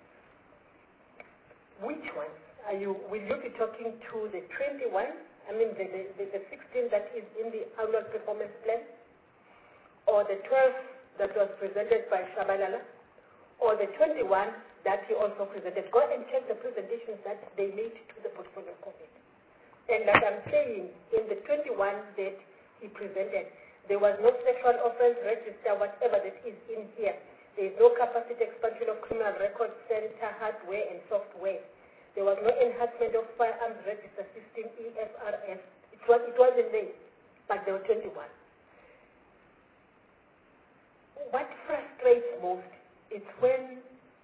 Which ones are you, will you be talking to the twenty-one, I mean the, the, the sixteen that is in the annual performance plan, or the twelve that was presented by Shabalala, or the twenty-one that he also presented? Go and check the presentations that they made to the Portfolio Committee. And like I'm saying, in the twenty-one that he presented, there was no sexual offense register, whatever that is in here. There is no capacity expansion of criminal record center, hardware and software. There was no enhancement of firearms register system, E F R S. It, was, it wasn't there, but there were twenty-one. What frustrates most is when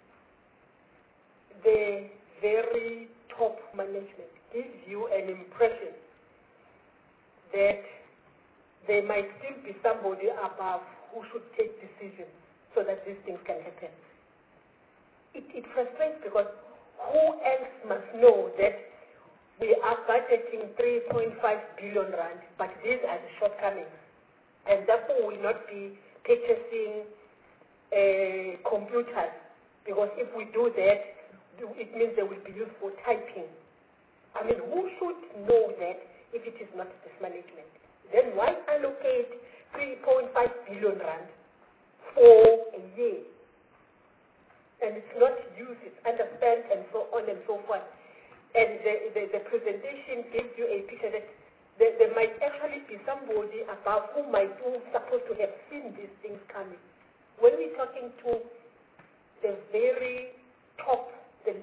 the very top management gives you an impression that there might still be somebody above who should take decisions so that these things can happen. It, it frustrates because who else must know that we are budgeting three point five billion rand, but these are the shortcomings, and therefore we will not be purchasing uh, computers, because if we do that, it means they will be used for typing. I mean, who should know that if it is not this management? Then why allocate three point five billion rand for a year? And it's not used, it's underspent, and so on and so forth. And the, the, the presentation gives you a picture that there, there might actually be somebody above who might be supposed to have seen these things coming. When we're talking to the very top, the last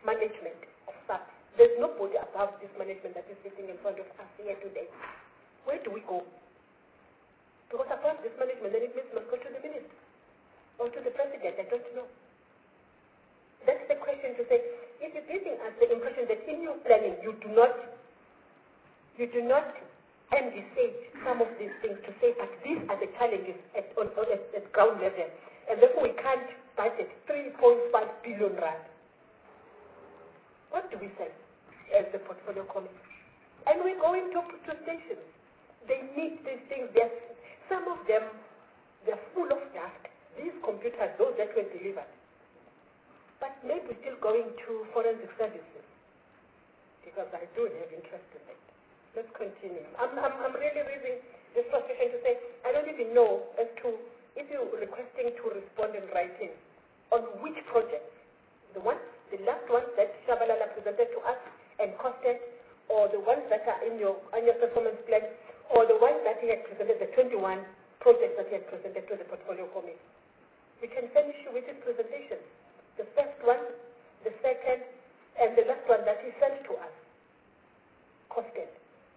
management of S A P. There's nobody above this management that is sitting in front of us here today. Where do we go? Because above this management, then it means must go to the minister or to the president. I don't know. That's the question to say. If you're giving us the impression that in your planning you do not, you do not envisage some of these things to say that these are the challenges at, on, on, at, at ground level, and therefore we can't budget three point five billion rand. What do we say as the portfolio committee? And we're going to, to stations. They need these things. They're, some of them, they're full of dust. These computers, those that were delivered. But maybe still going to forensic services, because I do have interest in it. Let's continue. I'm, I'm, I'm really raising this frustration to say, I don't even know as to, if you're requesting to respond in writing, on which projects, the ones, the last ones that Shabalala presented to us and costed, or the ones that are in your annual performance plan, or the ones that he had presented, the twenty-one projects that he had presented to the portfolio committee. We can finish with his presentation. The first one, the second, and the last one that he sent to us, costed.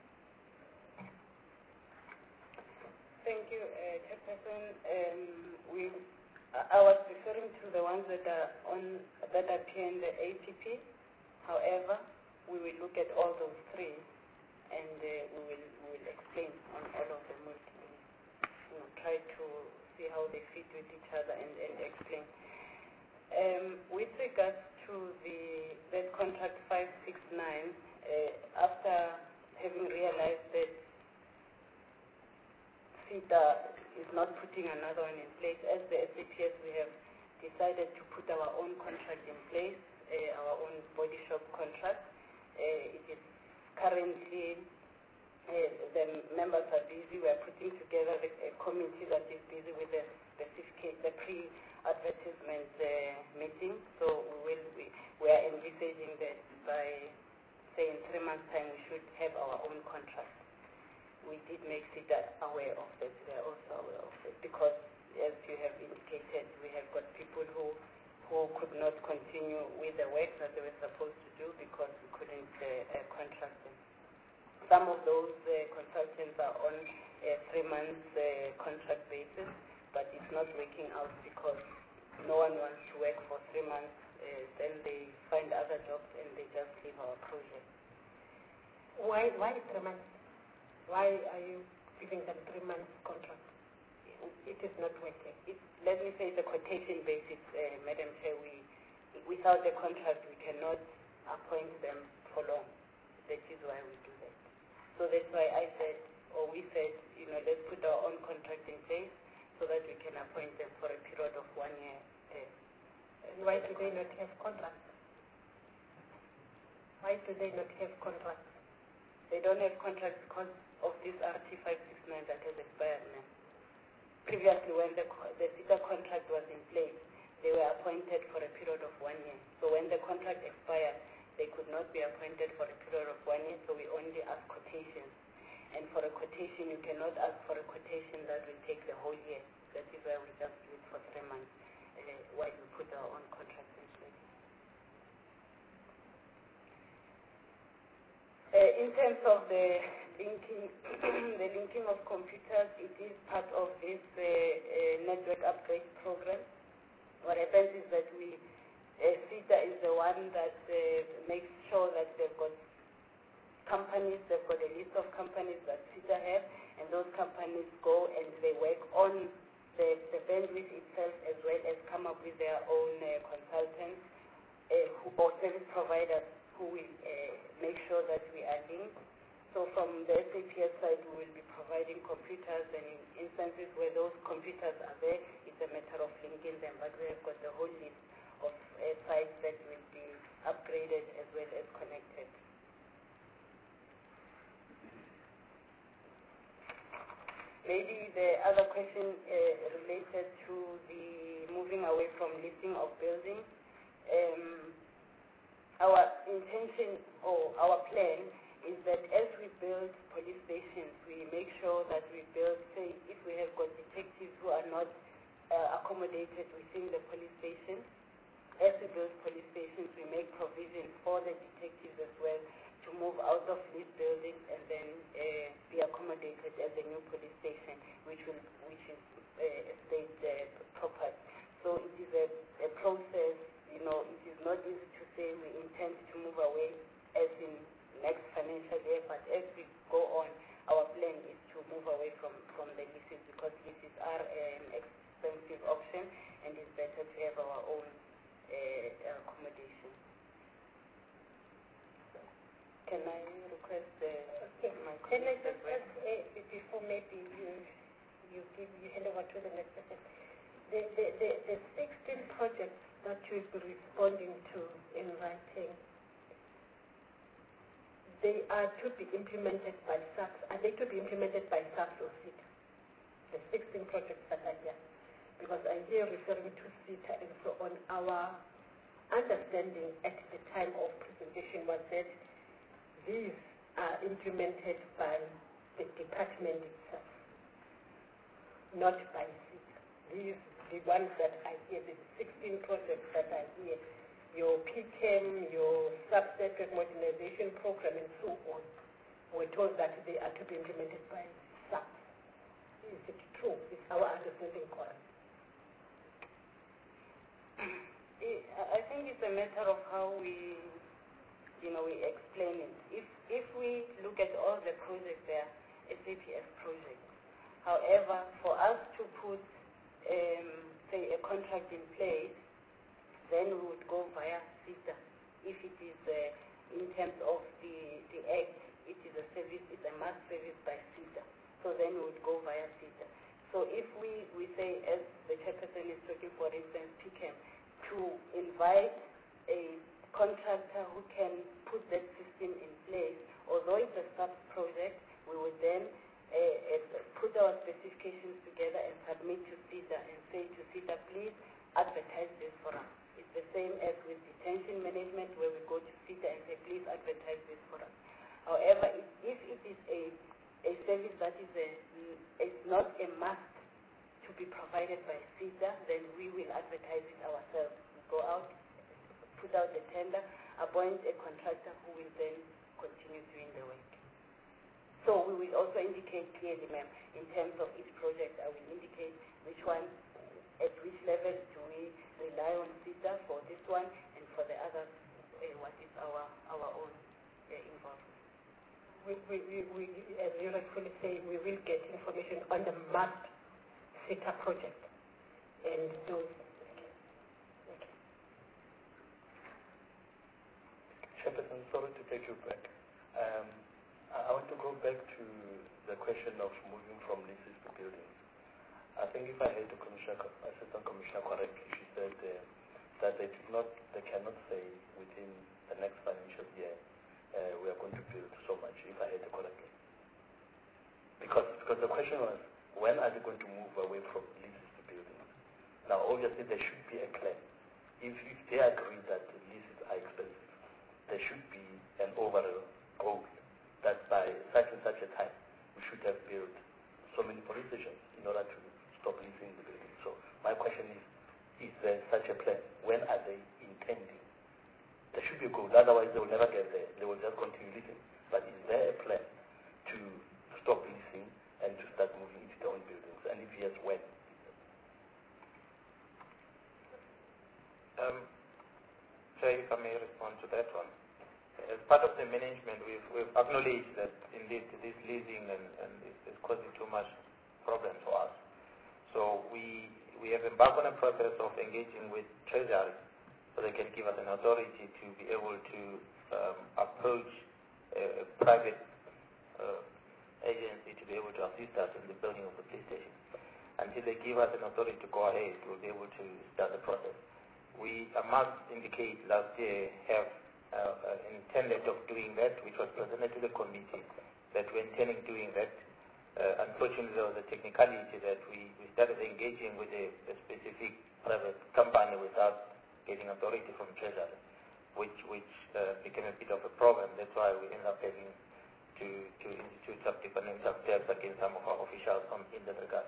Thank you, uh, Chairperson. Um, we, I was referring to the ones that are on that appear in the A P P. However, we will look at all those three, and uh, we will we will explain on all of them. We'll you know, try to see how they fit with each other and, and explain. Um, with regards to the that contract five six nine, uh, after having realized that SETA is not putting another one in place, as the S A P S we have decided to put our own contract in place, uh, our own body shop contract. Uh, it is currently, uh, the members are busy. We are putting together a, a committee that is busy with the specific, the pre-advertisement uh, meeting. So we will, we, we are envisaging that by, say, in three months' time, we should have our own contract. We did make SETA aware of that. They are also aware of it because, as you have indicated, we have got people who who could not continue with the work that they were supposed to do because we couldn't uh, uh, contract them. Some of those uh, consultants are on a three-month uh, contract basis, but it's not working out because no one wants to work for three months. Uh, then they find other jobs and they just leave our project. Why, why three months? Why are you giving them three months contract? It is not working. It's, let me say it's a quotation basis, uh, Madam Chair. We, without the contract, we cannot appoint them for long. That is why we do that. So that's why I said, or we said, you know, let's put our own contract in place so that we can appoint them for a period of one year. Uh, and why do they not have contracts? Why do they not have contracts? They don't have contracts because of this R T five six nine that has expired now. Previously, when the, the SETA contract was in place, they were appointed for a period of one year. So when the contract expired, they could not be appointed for a period of one year, so we only ask quotations. And for a quotation, you cannot ask for a quotation that will take the whole year. That is why we just do it for three months uh, while we put our own contract in place. Uh, in terms of the linking, the linking of computers, it is part of this uh, uh, network upgrade program. What happens is that we, uh, SETA is the one that uh, makes sure that they've got companies, they've got a list of companies that SETA have, and those companies go and they work on the, the bandwidth itself as well as come up with their own uh, consultants uh, who, or service providers who will uh, make sure that we are linked. So from the S A P S side, we will be providing computers, and in instances where those computers are there, it's a matter of linking them. But we have got the whole list of uh, sites that will be upgraded as well as connected. Maybe the other question uh, related to the moving away from leasing of buildings. Um, our intention or our plan is that as we build police stations, we make sure that we build, say, if we have got detectives who are not uh, accommodated within the police station, as we build police stations, we make provisions for the detectives as well to move out of these buildings and then uh, be accommodated at the new police station, which will which is uh, state uh, property. So it is a, a process. You know, it is not easy to say we intend to move away as in next financial year, but as we go on, our plan is to move away from, from the leases because leases are an expensive option and it's better to have our own uh, accommodation. Can I request uh, Okay. my Can I colleagues just as well? ask, uh, before maybe you you give you hand over to the next person, the the the, the sixteen projects that you will be responding to in writing, they are to be implemented by S A P S. Are they to be implemented by S A P S or SETA? The sixteen projects that are here, because I hear referring to SETA and so on. Our understanding at the time of presentation was that these are implemented by the department itself, not by SETA. These, the ones that are here, the sixteen projects that are here, your P C A M, your sub-sector modernization program and so on, we're told that they are to be implemented by S A P S. Is it true? Is our understanding correct? I think it's a matter of how we, you know, we explain it. If if we look at all the projects there, S A P S projects. However, for us to put, um, say, a contract in place, then we would go via SETA. If it is uh, in terms of the the act, it is a service, it's a mass service by SETA. So then we would go via SETA. So if we, we say, as the chairperson is talking, for instance, P C A M, to invite a contractor who can put that system in place, although it's a sub project, we would then uh, uh, put our specifications together and submit to SETA and say to SETA, please advertise this for us. It's the same as with detention management, where we go to SETA and say, please advertise this for us. However, if, if it is a, a service that is a, it's not a must to be provided by SETA, then we will advertise it ourselves. We go out, put out the tender, appoint a contractor who will then continue doing the work. So we will also indicate clearly, ma'am, in terms of each project, I will indicate which one, at which level do we rely on SETA for this one, and for the others, uh, what is our our own uh, involvement. We, we, we, we, as you rightfully say, we will get information on the must SETA project and those. Okay. Okay. Chairperson, sorry to take you back. Um, I I want to go back to the question of moving from leases to buildings. I think if I heard the Commissioner, Assistant Commissioner correctly, she said uh, that they did not, they cannot say within the next financial year uh, we are going to build so much. If I heard it correctly, because because the question was, when are they going to move away from leases to buildings? Now, obviously, there should be a plan. If if they agree that the leases are expensive, there should be an overall goal that by such and such a time we should have built so many police stations in order to stop leasing the building. So my question is, is there such a plan? When are they intending? There should be a goal, otherwise they will never get there. They will just continue leasing. But is there a plan to stop leasing and to start moving into their own buildings? And if yes, when? Um, Chair, if I may respond to that one. As part of the management, we've, we've acknowledged that indeed this leasing and, and is, is causing too much problem for us. So we we have embarked on a process of engaging with Treasury so they can give us an authority to be able to um, approach a, a private uh, agency to be able to assist us in the building of the police station. Until they give us an authority to go ahead, we'll be able to start the process. We, I must indicate, last year have uh, uh, intended of doing that, which was presented to the committee, that we're intending doing that. Uh, unfortunately, there was a technicality that we, we started engaging with a, a specific private company without getting authority from Treasury, which, which uh, became a bit of a problem. That's why we ended up having to, to institute some different some steps against some of our officials on, in that regard.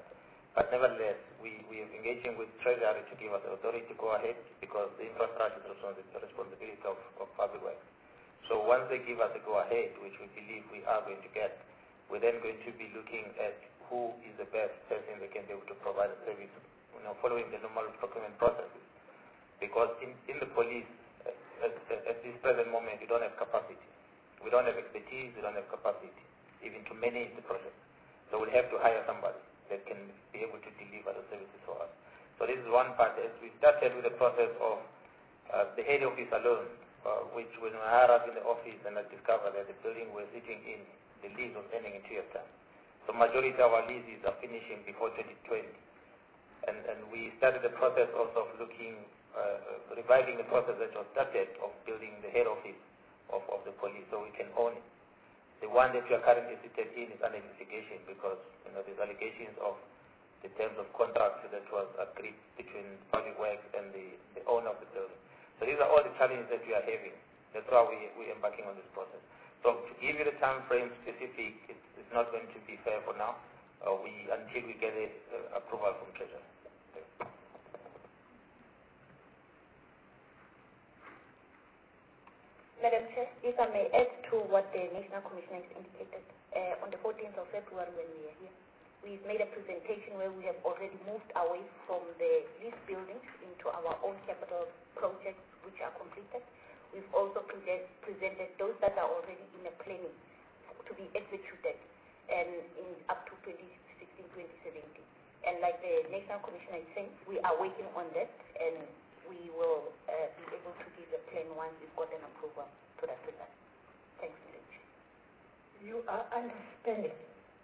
But nevertheless, we, we are engaging with Treasury to give us the authority to go ahead because the infrastructure is also the responsibility of, of public works. So once they give us the go-ahead, which we believe we are going to get, we're then going to be looking at who is the best person that can be able to provide a service, you know, following the normal procurement processes. Because in, in the police, at, at, at this present moment, we don't have capacity. We don't have expertise, we don't have capacity, even to manage the project. So we'll have to hire somebody that can be able to deliver the services for us. So this is one part. As we started with the process of uh, the head office alone, uh, which when I hired up in the office and I discovered that the building we're sitting in, the lease was ending in two years' time. So majority of our leases are finishing before twenty twenty. And, and we started the process also of looking, uh, reviving the process that was started of building the head office of, of the police so we can own it. The one that we are currently seated in is under investigation because, you know, there's allegations of the terms of contract that was agreed between Public Works and the, the owner of the building. So these are all the challenges that we are having. That's why we, we're embarking on this process. So to give you the time frame specific, it's, it's not going to be fair for now, uh, we, until we get a, uh, approval from Treasury. Madam Chair, if I may add to what the National Commissioner has indicated, uh, on the fourteenth of February when we are here, we've made a presentation where we have already moved away from the leased buildings into our own capital projects which are completed. We've also present, presented those that are already in the planning to be executed and in up to twenty sixteen, twenty seventeen. And like the National Commissioner is saying, we are working on that and we will uh, be able to give a plan once we've got an approval to that regard. Thanks, Madam Chair. You are understanding.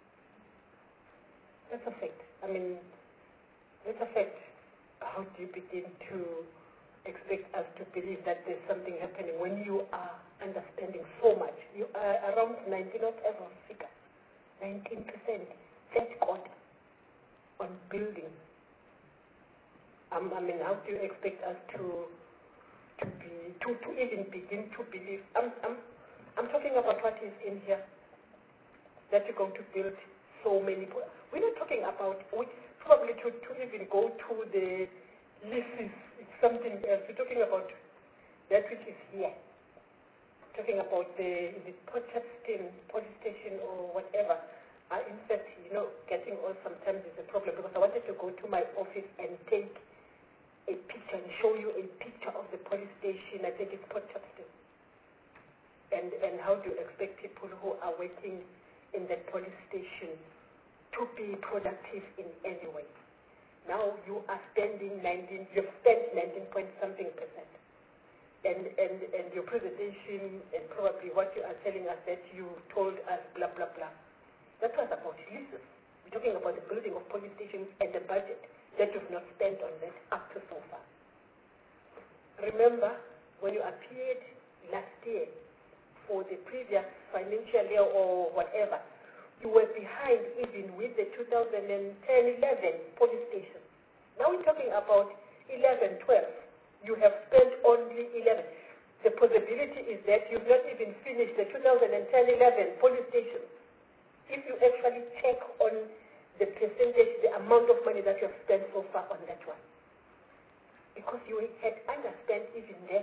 That's a fact. I mean, that's a fact. How do you begin to expect us to believe that there's something happening when you are understanding so much? You are around nineteen, whatever figure, nineteen percent, third quarter on building. Um, I mean, how do you expect us to to be to, to even begin to believe? I'm I'm I'm talking about what is in here. That you're going to build so many. We're not talking about which probably to, to even go to the leases. It's something else. We're talking about that which is here. Talking about the the Port Shepstone police station or whatever. I, in fact, you know, getting all sometimes is a problem because I wanted to go to my office and take a picture and show you a picture of the police station. I think it's Port Shepstone. And and how do you expect people who are working in that police station to be productive in any way? Now you are spending nineteen, you've spent nineteen point something percent. And, and, and your presentation and probably what you are telling us that you told us blah, blah, blah. That was about leases. We're talking about the building of police stations and the budget that you've not spent on that up to so far. Remember, when you appeared last year for the previous financial year or whatever, you were behind even with the two thousand ten eleven police stations. Now we're talking about eleven, twelve. You have spent only eleven. The possibility is that you've not even finished the two thousand ten eleven police stations. If you actually check on the percentage, the amount of money that you have spent so far on that one. Because you had underspent even then.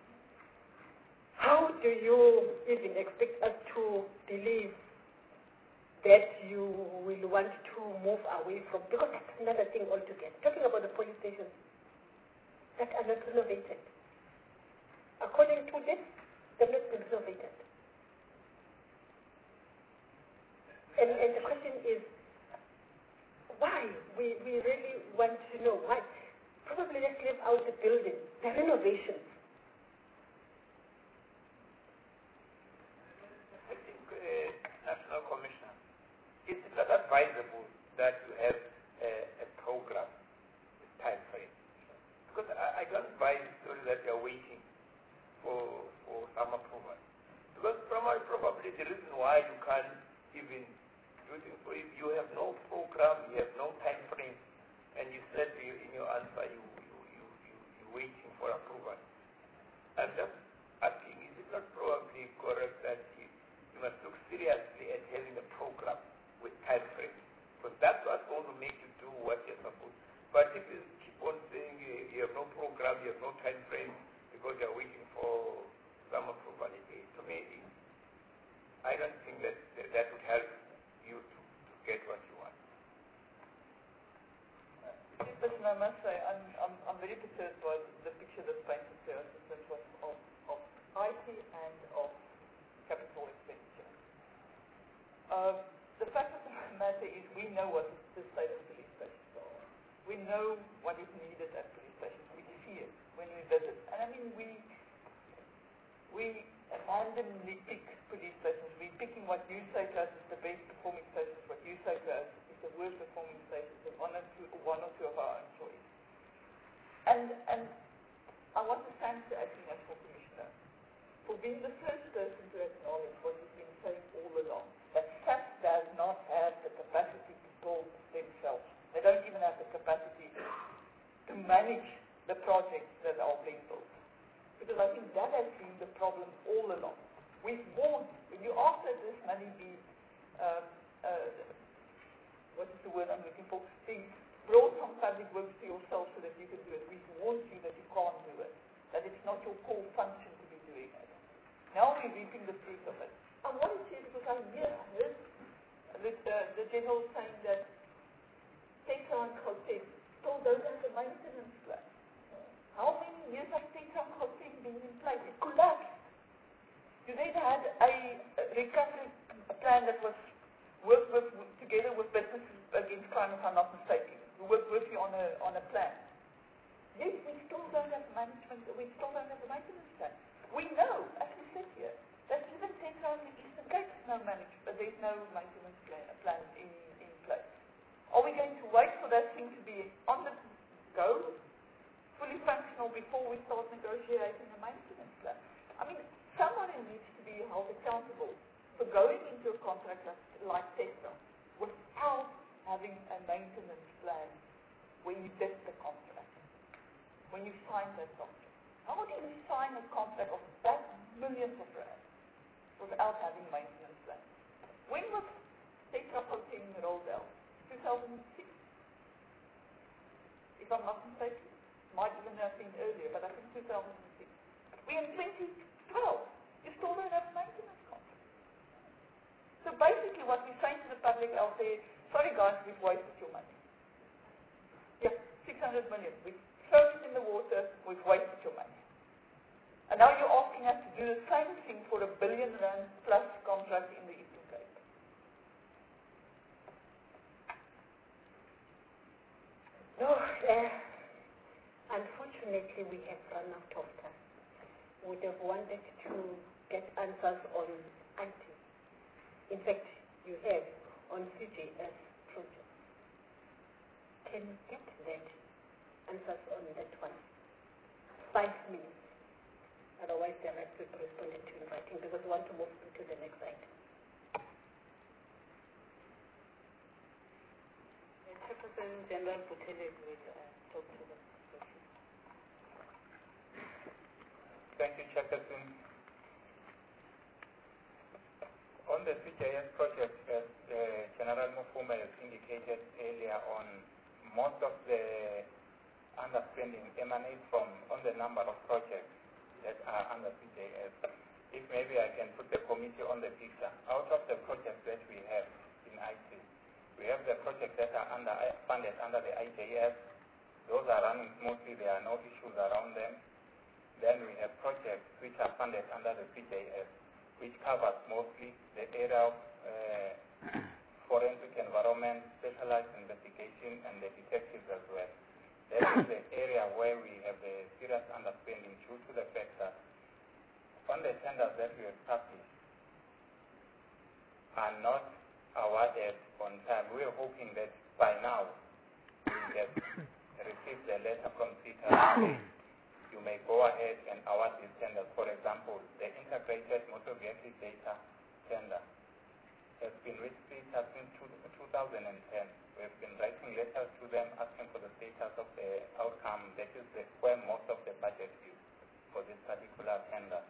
How do you even expect us to believe that you will want to move away from, because that's another thing altogether. Talking about the police stations that are not renovated. According to this, they've not been renovated. And, and the question is, why? We, we really want to know why. Probably let's leave out the building, the renovations. I think, uh, National Commissioner, it's not advisable that you have uh, a program with time frame. Because I, I don't buy the story that you're waiting for, for some approval. Because probably, probably the reason why you can't even do it, you have no program, you have no time frame, and you said you, in your answer you, you, you, you, you're waiting for approval. I'm just asking, is it not probably correct that you, you must look seriously at having a program with time frame? Because that's what's going to make you do what have no program, you have no time frame, because you are waiting for someone to validate. To me, I don't think that that, that would help you to, to get what you want. Listen, I must say, I'm, I'm, I'm very perturbed by the picture that's painted to us in terms of, of, of I T and of capital expenditure. Uh, the fact of the matter is we know what the state of police stations are. We know what is needed at police stations. We see it when we visit. And I mean, we we randomly pick police stations. We're picking what you say to us is the best performing stations, what you say to us is the worst performing stations, and one or two, one or two of our own choice. And and I want to thank the acting National Commissioner for being the first person to acknowledge what we've been saying all along, that S A F does not have the capacity to build themselves. They don't even have the capacity to manage the projects that are being built. Because I think that has been the problem all along. We've warned, when you ask that this money be, uh, uh, what is the word I'm looking for, be brought from public works to yourself so that you can do it. We've warned you that you can't do it, that it's not your core function to be doing it. Now we're reaping the fruit of it. I want to say, because I hear, heard the, uh, the general saying that Tetra and Gauteng still don't have the maintenance plan. How many years have Tetra and Gauteng been in place? It collapsed. You then had a, a recovery plan that was worked with, together with Businesses Against Crime, if I'm not mistaken. We worked with you on a, on a plan. Yes, we still don't have management, we still don't have a maintenance plan. We know, as we sit here, that even Tetra in the Eastern Cape is no management, but there's no maintenance plan, plan in, in place. Are we going to wait for that thing to be on the go, fully functional, before we start negotiating a maintenance plan? I mean, somebody needs to be held accountable for going into a contract like Tetra without having a maintenance plan when you did the contract, when you signed that contract. How do you sign a contract of that millions of rands without having maintenance plan? When was Tetra Gauteng rolled out? two thousand six? If I'm not mistaken. Might even have been earlier, but I think two thousand six. We're in twenty twelve. You still don't have a maintenance contract. So basically what we're saying to the public out there, sorry guys, we've wasted your money. Yeah, six hundred million. We've thrown it in the water, we've wasted your money. And now you're asking us to do the same thing for a billion rand plus contract in the Eastern Cape. No, uh, unfortunately we have run out of time. We would have wanted to get answers on I T. In fact, you have on C J S project. Can you get that answers on that one? Five minutes. Otherwise, the rest will be responded to in writing because we want to move to the next item. Chairperson General Buthelezi will uh, talk to the question. Thank you, Chairperson. On the C J S project, as uh, General Mufuma has indicated earlier on, most of the underspending emanates from on the number of projects that are under C J S. If maybe I can put the committee on the picture. Out of the projects that we have in I T, we have the projects that are under, funded under the I J S. Those are running smoothly, there are no issues around them. Then we have projects which are funded under the C J S, which covers mostly the area of uh, forensic environment, specialized investigation, and the detectives as well. That is the area where we have the serious underspending due to the fact that on the tenders that we have published are not awarded on time. We are hoping that by now we have received the letter from C I T A. You may go ahead and award these tenders. For example, the integrated motor vehicle data tender has been with C I T A since two thousand ten. We have been writing letters to them asking for the status of the outcome. That is the, where most of the budget is for this particular tender.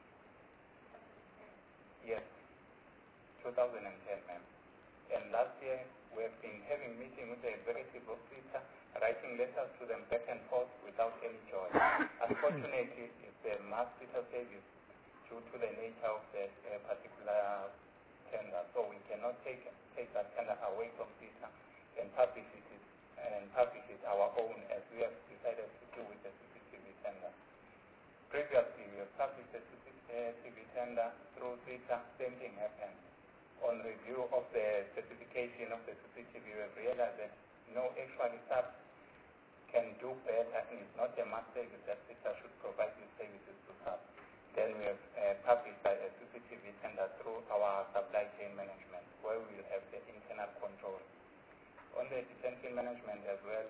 Yes, two thousand ten, ma'am. And last year, we have been having meetings with the executive of C I T A. writing letters to them back and forth without any joy. Unfortunately, it's a mass data service due to the nature of the uh, particular tender, so we cannot take take that tender away from CISA and publish it and publish it our own, as we have decided to do with the C C T V tender. Previously, we have published the C C T V tender through CISA. Same thing happened. On review of the specification of the C C T V, we have realized that no, actually, S A P can do better, and it's not a mass service that CISA should provide these services to S A P. Then we have uh, published a C C T V tender through our supply chain management, where we will have the internal control. On the detention management as well,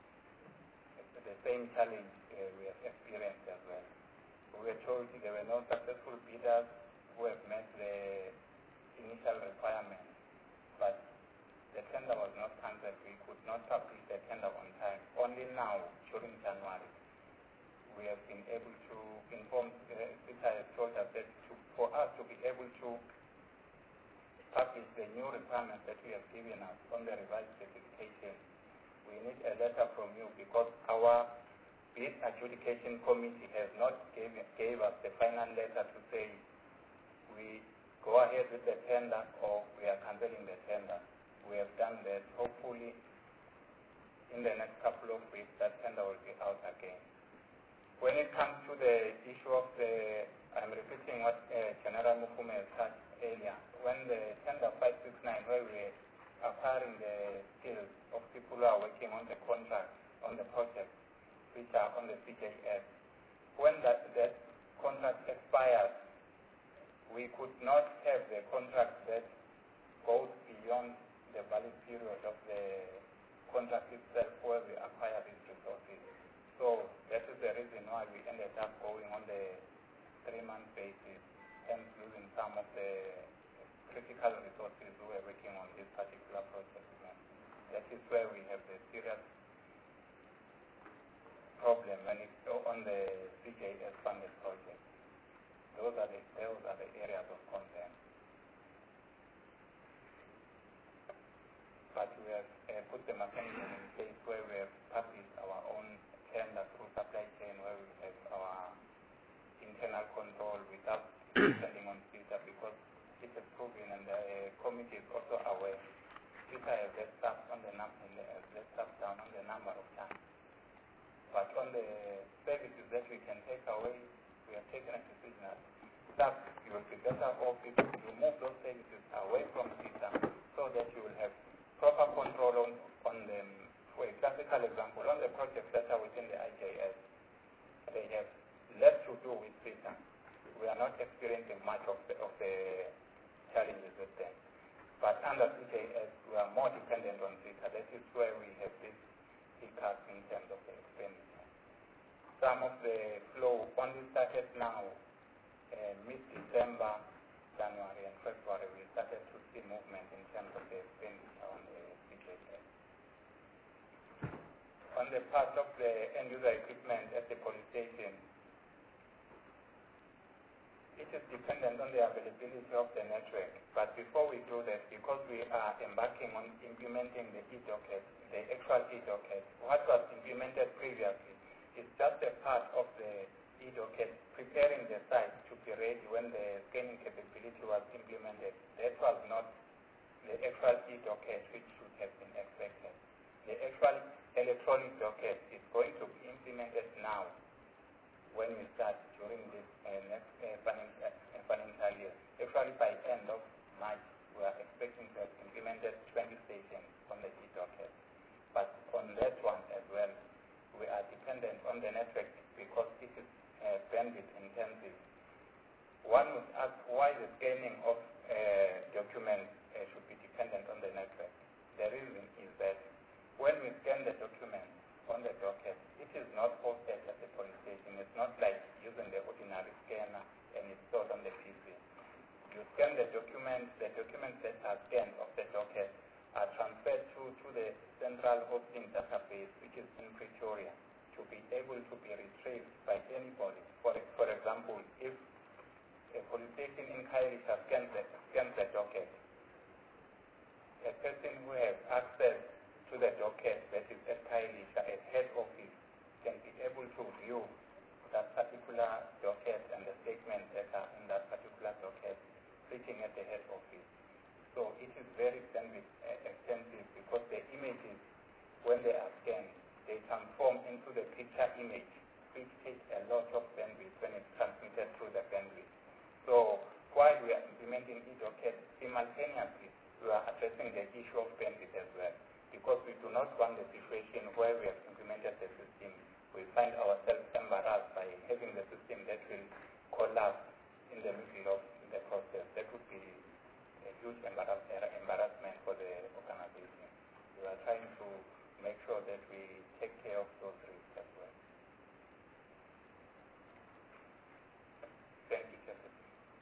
the same challenge uh, we have experienced as well. We were told there were no successful bidders who have met the initial requirements, but the tender was not cancelled. We could not publish the tender on time. Only now, during January, we have been able to inform, uh, CISA has told us that to, for us to be able to publish the new requirements that we have given us on the revised specification, we need a letter from you, because our bid adjudication committee has not gave, gave us the final letter to say we go ahead with the tender or we are cancelling the tender. We have done that. Hopefully, in the next couple of weeks, that tender will be out again. When it comes to the issue of the, I'm repeating what uh, General Mufume has said earlier, when the tender five six nine, where we are acquiring the skills of people who are working on the contract, on the project, which are on the C J S, when that, that contract expires, we could not have the contract that goes beyond the valid period of the contract itself where we acquire these resources. So that is the reason why we ended up going on the three-month basis and losing some of the critical resources who were working on this particular project. That is where we have the serious problem when it's on the C J S funded project. Those are the, those are the areas of concern. But we have uh, put the mechanism in place where we have published our own tender through supply chain, where we have our internal control without depending on CISA, because it is proven, and the uh, committee is also aware. CISA has let staff on the number, has let staff down on the number of times. But on the services that we can take away, we have taken a decision that staff, you will be better off if you move those services away from CISA, so that you will have proper control on, on them. For a classical example, on the projects that are within the I J S, they have less to do with CISA. We are not experiencing much of the, of the challenges with them. But under C J S, we are more dependent on CISA. That is where we have this hiccup in terms of the expenditure. Some of the flow only started now, uh, mid-December, January and February, we started to see movement in terms of the expenditure on the C J S. On the part of the end-user equipment at the police station, it is dependent on the availability of the network. But before we do that, because we are embarking on implementing the e-docket, the actual e-docket, what was implemented previously is just a part of the e-docket, preparing the site to be ready when the scanning capability was implemented. That was not the actual e-docket which should have been expected. The actual electronic docket is going to be implemented now when we start during this uh, next uh, financial, uh, financial year. Actually, by end of March, we are expecting to have implemented twenty stations on the e-docket. But on that one as well, we are dependent on the network because it is uh, bandwidth intensive. One would ask why the scanning of uh, documents uh, should be dependent on the network. The reason is that when we scan the document on the docket, it is not hosted at the police station. It's not like using the ordinary scanner and it's stored on the P C. You scan the document, the documents that are scanned of the docket are transferred to, to the central hosting database, which is in Pretoria, to be able to be that particular docket and the statements that are in that particular docket sitting at the head office. So it is very bandwidth extensive because the images, when they are scanned, they transform into the picture image, which takes a lot of bandwidth when it's transmitted through the bandwidth. So while we are implementing e-docket, simultaneously we are addressing the issue of bandwidth as well, because we do not want the situation where we have implemented the system, we find ourselves embarrassed by having the system that will collapse in the middle of the process. That would be a huge embarrass embarrassment for the organization. We are trying to make sure that we take care of those risks as well. Thank you, Chairperson.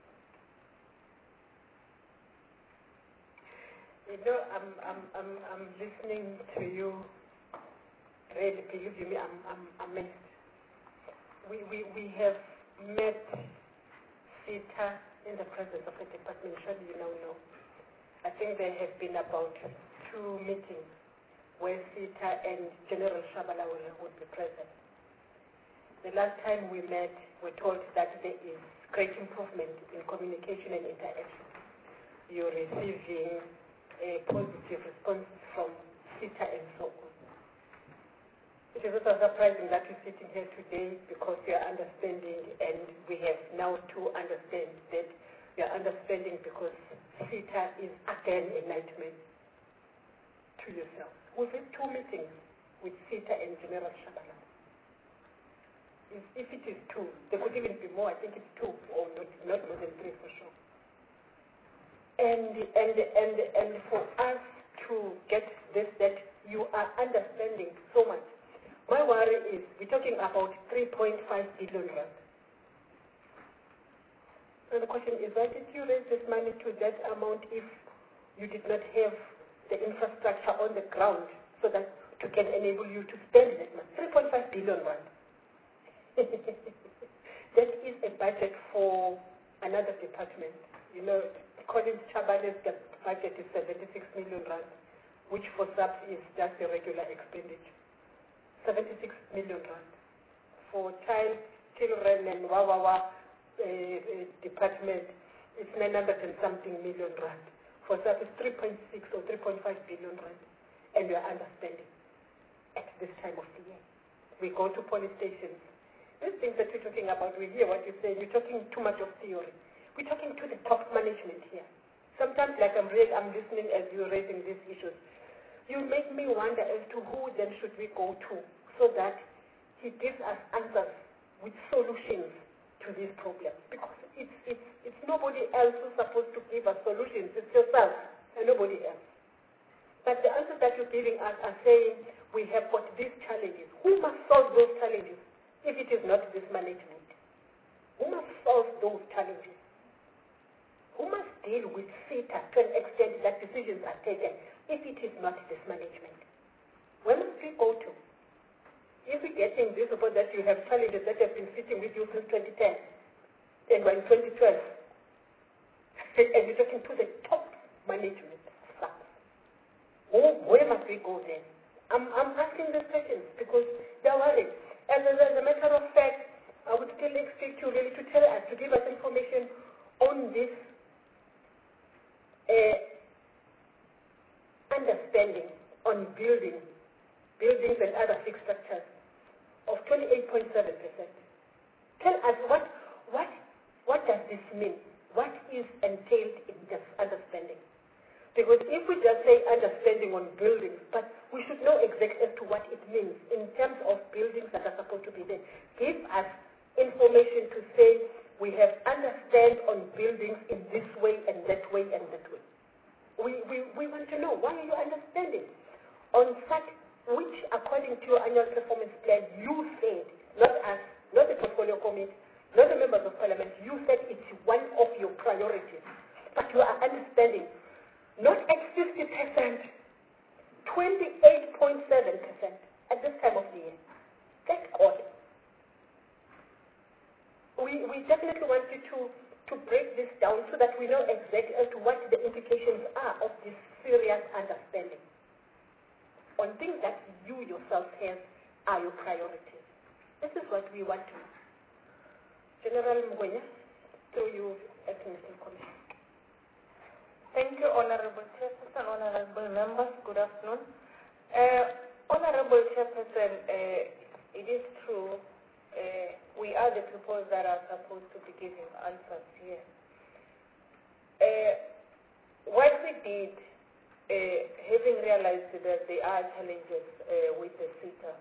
You know, I'm, I'm, I'm, I'm listening to you. Really, believe you me, I'm, I'm amazed. We, we, we have met SETA in the presence of the department, surely you now know. I think there have been about two meetings where SETA and General Shabalala would be present. The last time we met, we told that there is great improvement in communication and interaction. You're receiving a positive response from SETA and so on. It is also surprising that you're sitting here today because you are understanding, and we have now to understand that you are understanding because SETA is again a nightmare to yourself. We've had two meetings with SETA and General Shabalala. If, if it is two, there could even be more. I think it's two, or not, not more than three for sure. And and and and for us to get this, that you are understanding so much. My worry is we're talking about three point five billion rand. So the question is, why did you raise this money to that amount if you did not have the infrastructure on the ground so that to can enable you to spend that money? three point five billion rand. That is a budget for another department. You know, Collins Chabale's budget is seventy-six million rand, which for S A P is just the regular expenditure. seventy-six million rand. For child, children and Wawawa uh, uh, department, it's nine hundred and something million rand. For S A P it's three point six or three point five billion rand. And we are understanding at this time of the year. We go to police stations. These things that you're talking about, we hear what you say, you're talking too much of theory. We're talking to the top management here. Sometimes, like I'm, read, I'm listening as you're raising these issues, you make me wonder as to who then should we go to so that he gives us answers with solutions to these problems. Because it's, it's, it's nobody else who's supposed to give us solutions. It's yourself and nobody else. But the answers that you're giving us are saying we have got these challenges. Who must solve those challenges if it is not this management? Who must solve those challenges? Who must deal with SETA to an extent that decisions are taken if it is not this management? Where must we go to? If we're getting this report that you have challenges that have been sitting with you since twenty ten, and we're in twenty twelve, and you're talking to the top management staff, where must we go then? I'm, I'm asking these questions because they're worried. As a, as a matter of fact, I would still expect you really to tell us, to give us information on this uh, understanding on building, buildings and other fixed structures of twenty-eight point seven percent. Tell us what, what, what does this mean? What is entailed in this understanding? Because if we just say understanding on buildings, but we should know exactly as to what it means in terms of buildings that are supposed to be there. Give us information to say we have understand on buildings in this way and that way and that way. We, we, we want to know, why are you understanding? On such, which according to your annual performance plan, you said, not us, not the portfolio committee, not the members of parliament, you said it's one of your priorities. But you are understanding, not at fifty percent, twenty-eight point seven percent at this time of the year. That's odd. We, we definitely want you to, to break this down so that we know exactly as to what the implications are of this serious understanding on things that you yourself have are your priorities. This is what we want to General Mugwenya, through you, Acting National Commission. Thank you, Honorable Chairperson, Honorable Members. Good afternoon. Uh, Honorable Chairperson, uh, it is true, uh, we are the people that are supposed to be giving answers here. Uh, what we did, uh, having realized that there are challenges uh, with the SETA,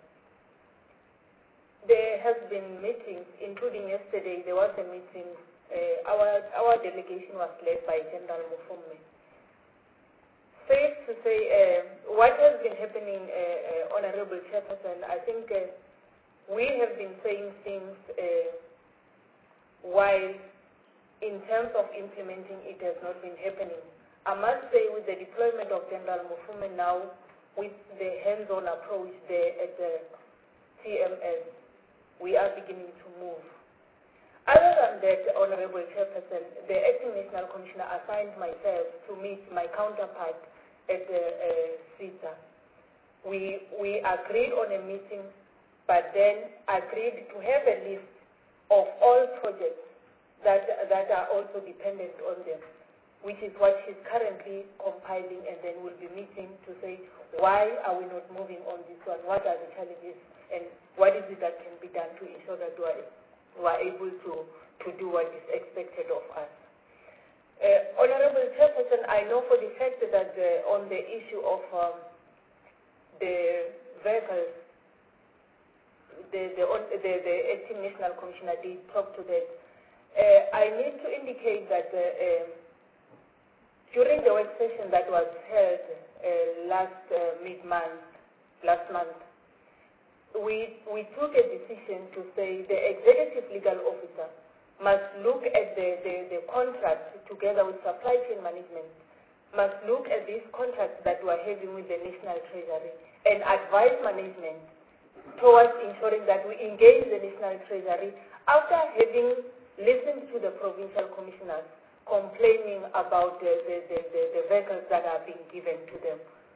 there has been meetings, including yesterday, there was a meeting. Uh, our our delegation was led by General Mufume. Safe to say, uh, what has been happening, uh, uh, Honorable Chairperson, I think uh, we have been saying things uh, while in terms of implementing it has not been happening. I must say with the deployment of General Mufume now, with the hands-on approach there at the T M S, we are beginning to move. Other than that, Honorable Chairperson, the Acting National Commissioner assigned myself to meet my counterpart at the uh, SETA. We, we agreed on a meeting, but then agreed to have a list of all projects that, that are also dependent on them, which is what she's currently compiling, and then we'll be meeting to say, why are we not moving on this one? What are the challenges, and what is it that can be done to ensure that we are who are able to, to do what is expected of us. Uh, Honorable Chairperson, I know for the fact that uh, on the issue of um, the vehicles, the, the, the, the Acting National Commissioner did talk to that. Uh, I need to indicate that uh, um, during the work session that was held uh, last uh, mid-month, last month, We, we took a decision to say the executive legal officer must look at the, the, the contract together with supply chain management, must look at these contracts that we're having with the National Treasury and advise management towards ensuring that we engage the National Treasury after having listened to the provincial commissioners complaining about the, the, the, the, the vehicles that are being given to them.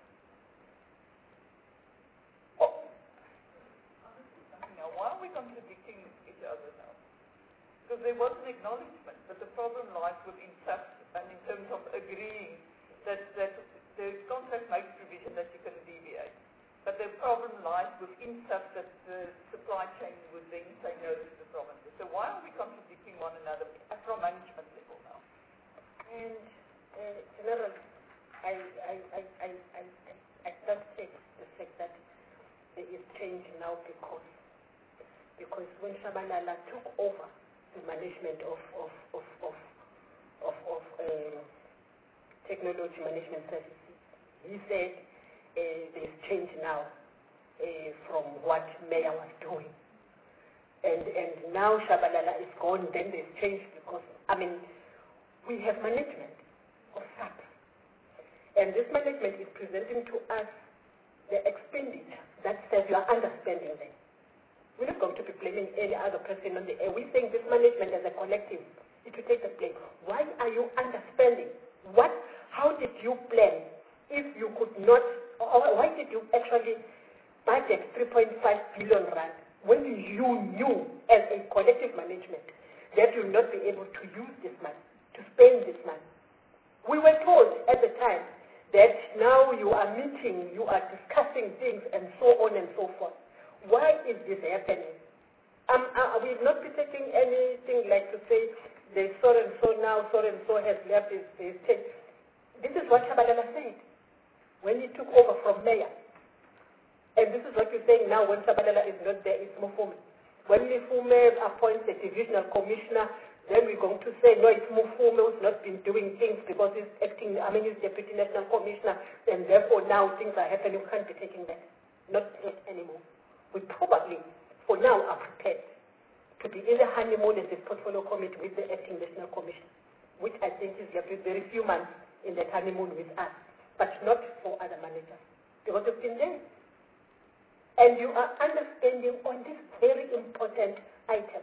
Why are we contradicting each other now? Because there was an acknowledgement, but the problem lies within S A F and in terms of agreeing that, that the contract makes provision that you can deviate. But the problem lies within S A F that the supply chain would then say no to the provinces. So why are we contradicting one another from management level now? And uh, General, I, I, I, I, I, I don't take the fact that there is change now because because when Shabalala took over the management of of of of of, of uh, technology management services, he said uh, there's change now uh, from what Mayor was doing, and and now Shabalala is gone. Then there's change because I mean we have management of S A P, and this management is presenting to us the expenditure that says you are underspending them. We're not going to be blaming any other person on the air. We're saying this management as a collective, it will take the blame. Why are you underspending? What? How did you plan if you could not, or why did you actually budget three point five billion rand when you knew as a collective management that you will not be able to use this money, to spend this money? We were told at the time that now you are meeting, you are discussing things and so on and so forth. Why is this happening? Um, uh, we will not be taking anything like to say there's so and so now, so and so has left his, his state. This is what Shabalala said when he took over from Mayor. And this is what you're saying now when Shabalala is not there, it's Mufume. When Mufume appoints a divisional commissioner, then we're going to say, no, it's Mufume who's not been doing things because he's acting, I mean, he's deputy national commissioner, and therefore now things are happening. We can't be taking that. Not that anymore. We probably, for now, are prepared to be in the honeymoon as a portfolio committee with the acting national commission, which I think is very few months in that honeymoon with us, but not for other managers, because they've been there. And you are understanding on this very important item.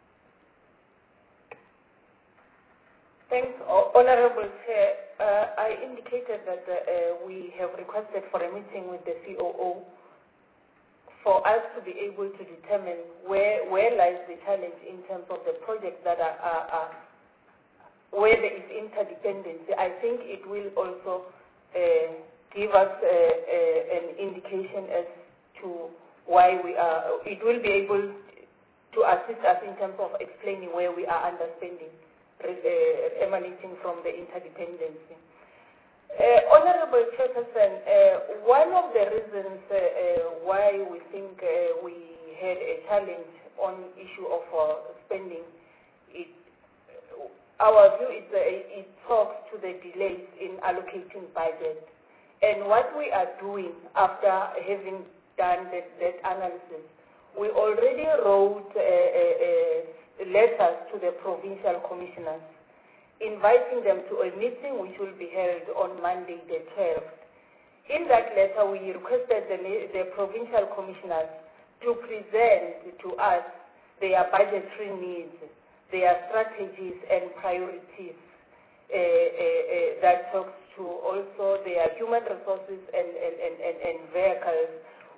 Thanks, Honorable Chair. Uh, I indicated that uh, we have requested for a meeting with the C O O for us to be able to determine where where lies the challenge in terms of the projects that are, are, are where there is interdependency. I think it will also uh, give us uh, uh, an indication as to why we are. It will be able to assist us in terms of explaining where we are understanding uh, emanating from the interdependency. Uh, Honorable Chairperson, uh, one of the reasons uh, uh, why we think uh, we had a challenge on issue of uh, spending, it, uh, our view is uh, it talks to the delays in allocating budget. And what we are doing after having done that, that analysis, we already wrote uh, uh, uh, letters to the provincial commissioners inviting them to a meeting which will be held on Monday the twelfth. In that letter, we requested the, the provincial commissioners to present to us their budgetary needs, their strategies and priorities uh, uh, uh, that talks to also their human resources and, and, and, and, and vehicles.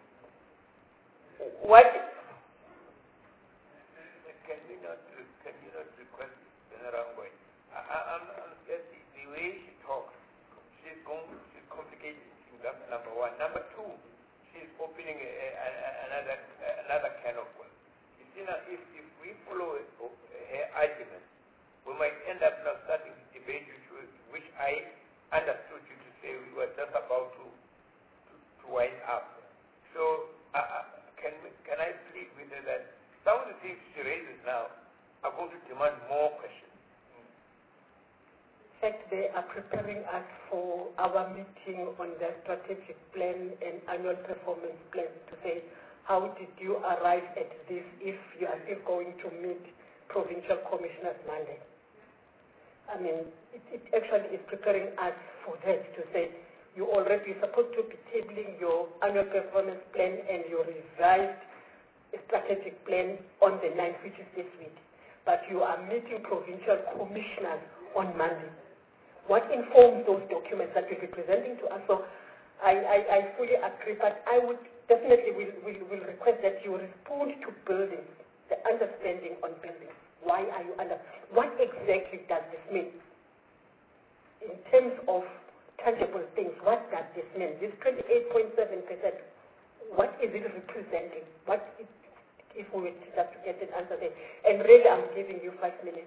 What can we not can you not request General Ngoi? I'm, I'm just the, the way she talks, she's going, she's complicating things. That's number one. Number two, she's opening a, a, another another can of worms. You see now, if, if we follow her argument, we might end up now starting the debate, which, which I understood you to say we were just about to to, to wind up. So uh, can can I plead with her that some of the things she raises now are going to demand more questions? In fact, they are preparing us for our meeting on the strategic plan and annual performance plan to say, how did you arrive at this if you are still going to meet provincial commissioners Monday? I mean, it, it actually is preparing us for that to say, you already supposed to be tabling your annual performance plan and your revised strategic plan on the ninth, which is this week. But you are meeting provincial commissioners on Monday. What informs those documents that you'll be presenting to us? So I, I, I fully agree, but I would definitely will, will, will request that you respond to buildings, the understanding on buildings. Why are you under? What exactly does this mean? In terms of tangible things, what does this mean? This twenty-eight point seven percent, what is it representing? What is, if we were just to get an answer there? And really, I'm giving you five minutes.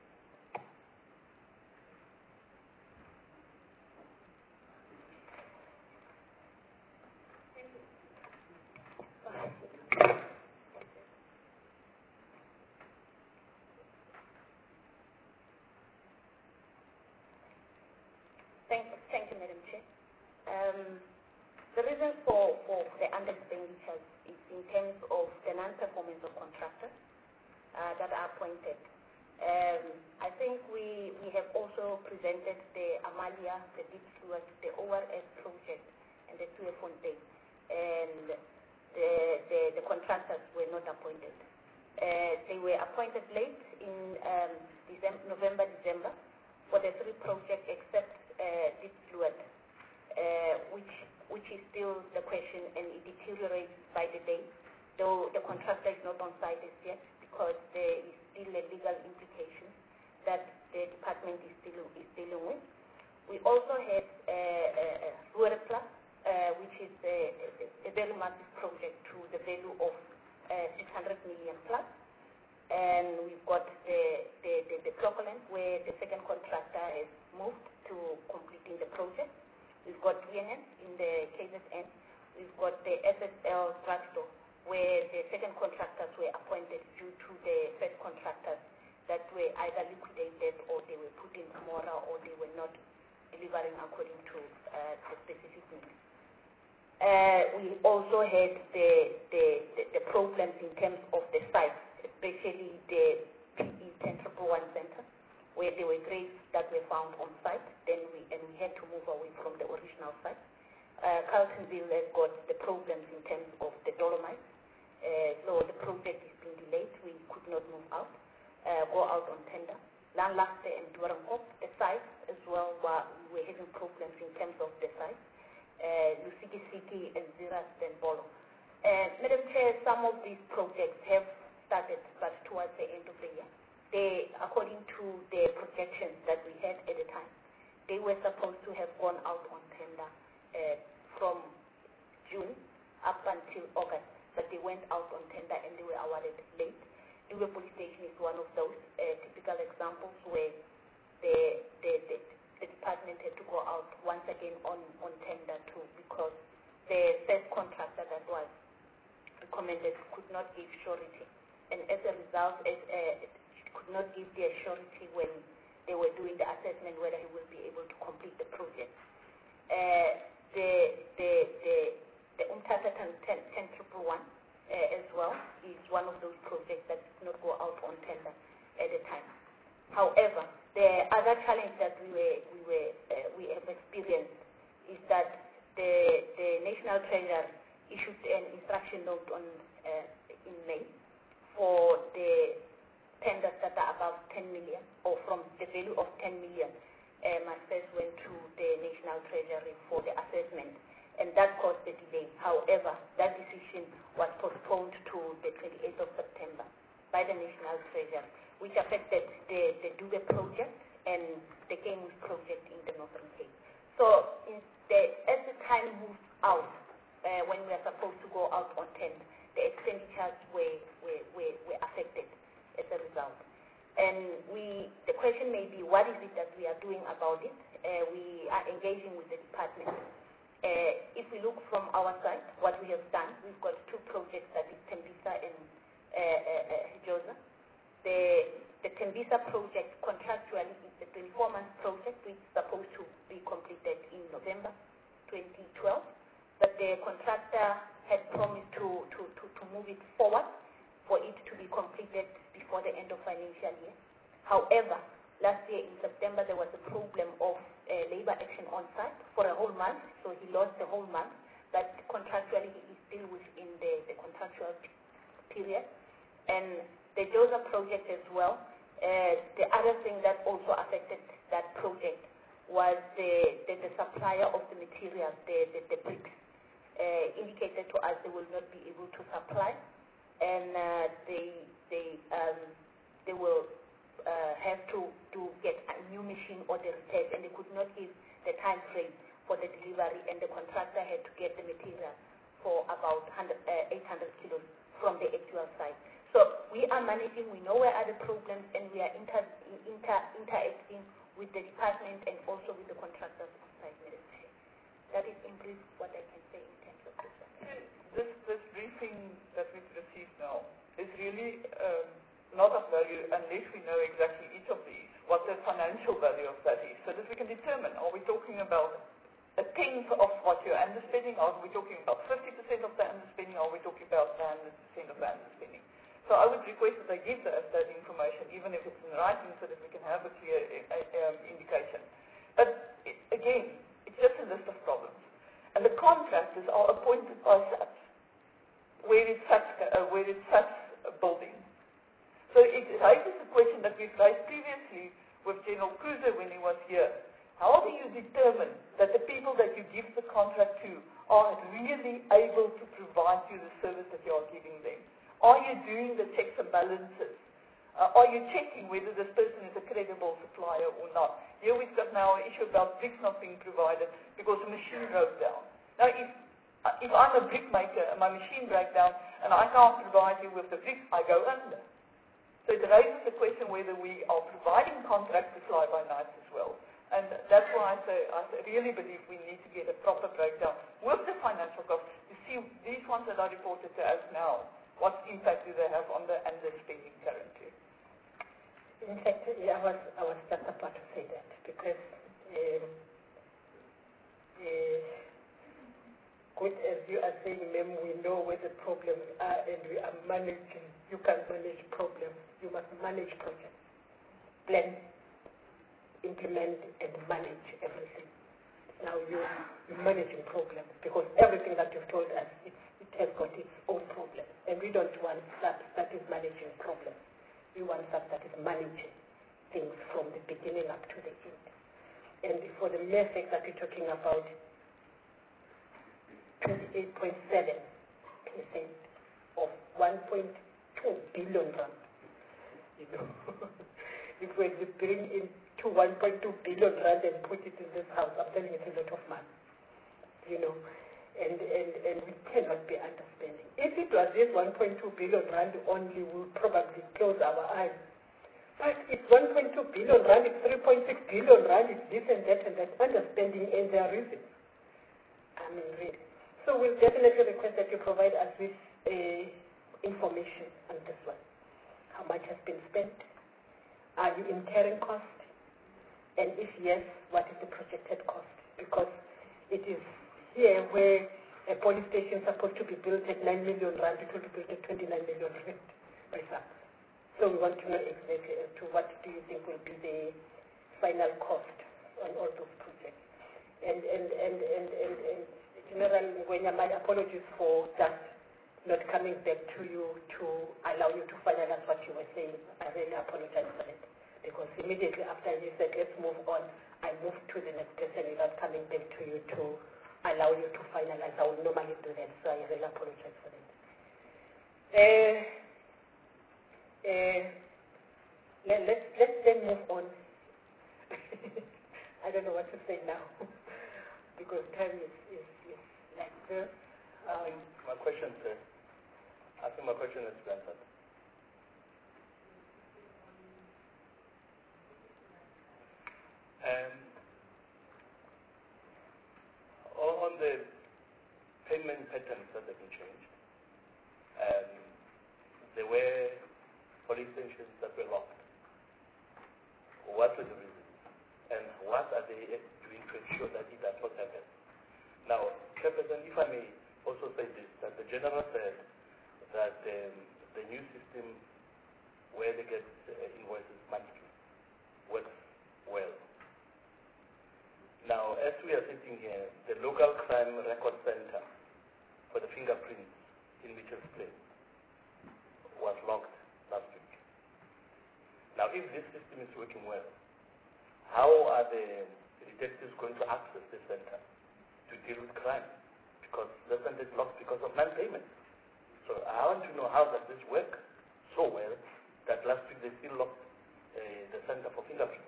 Thank, thank you, Madam Chair. Um, the reason for, for the underexpenditure is in terms of the non-performance of contractors uh, that are appointed. Um, I think we, we have also presented the Amalia, the Deep Stewart, the O R S project, and the Tuefontein, and the, the, the contractors were not appointed. Uh, they were appointed late in um, December, November, December for the three projects except Uh, Deep Stewart, uh, which which is still the question, and it deteriorates by the day, though the contractor is not on site as yet because there is still a legal implication that the department is still is dealing with. We also had uh, uh, Ruerpla, uh, which is a, a very massive project to the value of uh, six hundred million plus. And we've got the, the, the, the Clocoland, where the second contractor has moved to completing the project. We've got D N S in the K Z N. We've got the S S L drugstore, where the second contractors were appointed due to the first contractors that were either liquidated or they were put in Mora or they were not delivering according to uh, the specific needs. Uh, we also had the, the, the, the problems in terms of the sites, especially the P E ten one Center, where there were graves that were found on site, then we, and we had to move away from the original site. Uh, Carltonville has got the problems in terms of the dolomites, uh, so the project is being delayed. We could not move out, uh, go out on tender. Landlaste and Dwarankop, the sites as well, were, we were having problems in terms of the sites. Uh, Lusiki City and Ziras and Bolo. Uh, Madam Chair, some of these projects have started, but towards the end of the year. They, according to the projections that we had at the time, they were supposed to have gone out on tender uh, from June up until August, but they went out on tender and they were awarded late. Dube Police Station is one of those uh, typical examples where the, the, the, the department had to go out once again on, on tender too, because the first contractor that was recommended could not give surety. And as a result, it, uh, it could not give the surety when they were doing the assessment whether he will be able to complete the project. Uh, the the the the Umtata ten triple one uh, as well is one of those projects that did not go out on tender at the time. However, the other challenge that we were we were uh, we have experienced is that the the National Treasury issued an instruction note on uh, in May for the tenders that are above ten million, or from the value of ten million. Uh, my first went to the National Treasury for the assessment, and that caused the delay. However, that decision was postponed to the twenty-eighth of September by the National Treasury, which affected the, the Dube project and the Games project in the Northern Cape. So in the, as the time moved out, uh, when we are supposed to go out on tender, the expenditures were, were, were, were affected as a result. And we, the question may be, what is it that we are doing about it? Uh, we are engaging with the department. Uh, if we look from our side, what we have done, we've got two projects, that is Tembisa and uh, uh, uh, Joza. The, the Tembisa project contractually is a twenty-four month project, which is supposed to be completed in November twenty twelve. But the contractor had promised to, to, to, to move it forward for it to be completed before the end of financial year. However, last year in September, there was a problem of uh, labor action on site for a whole month, so he lost the whole month, but contractually he is still within the, the contractual period. And the Joza project as well, uh, the other thing that also affected that project was the, the, the supplier of the materials, the, the, the bricks, uh, indicated to us they will not be able to supply, and uh, they they um, they will uh, have to, to get a new machine or the repairs, and they could not give the time frame for the delivery, and the contractor had to get the material for about eight hundred kilos from the actual site. So we are managing, we know where are the problems, and we are inter, inter, interacting with the department and also with the contractors on site. That is in brief what I can say in terms of this. This, this briefing that we've received now is really um, not of value unless we know exactly each of these, what the financial value of that is, so that we can determine, are we talking about a tenth of what you're underspending, are we talking about fifty percent of the underspending, or are we talking about one hundred percent of the underspending? So I would request that they give us that information, even if it's in writing, so that we can have a clear uh, um, indication. But it, again, it's just a list of problems. And the contractors are appointed by S A P S, where is such uh, where is such a building. So it raises the question that we've raised previously with General Cruiser when he was here. How do you determine that the people that you give the contract to are really able to provide you the service that you are giving them? Are you doing the checks and balances? Uh, are you checking whether this person is a credible supplier or not? Here we've got now an issue about bricks not being provided because a machine broke down. Now, if if I'm a brick maker and my machine breaks down and I can't provide you with the bricks, I go under. So it raises the question whether we are providing contracts to fly by night as well. And that's why I say I really believe we need to get a proper breakdown with the financial costs to see these ones that are reported to us now, what impact do they have on the underspending currently. In fact, yeah, I was I was just about to say that, because um, uh, good as you are saying, ma'am, we know where the problems are and we are managing. You can manage problems. You must manage projects. Plan, implement, and manage everything. Now you, you're managing problems, because everything that you've told us, it, it has got its own problems. And we don't want that that is managing problems. We want that that is managing things from the beginning up to the end. And for the mere fact that we're talking about twenty-eight point seven percent of one point two billion rand. You know, if we bring in to one point two billion rand and put it in this house, I'm telling you it's a lot of money. You know, and, and, and we cannot be underspending. If it was this one point two billion rand only, we would probably close our eyes. But it's one point two billion rand, it's three point six billion rand, it's this and that and that, underspending, and there are reasons. I mean, really. So we'll definitely request that you provide us with uh, information on this one. How much has been spent? Are you incurring cost? And if yes, what is the projected cost? Because it is here where a police station is supposed to be built at nine million rand, it will be built at twenty-nine million rand by some. So we want to know exactly as to what do you think will be the final cost on all those projects. And, and, and, and, and, and General Ngwenya, my apologies for that not coming back to you to allow you to finalize what you were saying. I really apologize for it. Because immediately after you said, let's move on, I moved to the next person without coming back to you to allow you to finalize. I would normally do that, so I really apologize for that. Uh, uh, let, let's, let's then move on. I don't know what to say now, because time is, is, is like this. Um, my question, sir, I think my question is answered. Um, on the payment patterns that have been changed, um, there were police stations that were locked. What were the reasons? And what are they doing to ensure that it does not happen? Now, Chairperson, if I may also say this, that the General said that um, the new system where they get uh, invoices monthly works well. Now, as we are sitting here, the local crime record center for the fingerprints in Mitchell's Plain was locked last week. Now, if this system is working well, how are the detectives going to access the center to deal with crime? Because the center is locked because of non-payment. So I want to know, how does this work so well that last week they still locked uh, the center for fingerprints?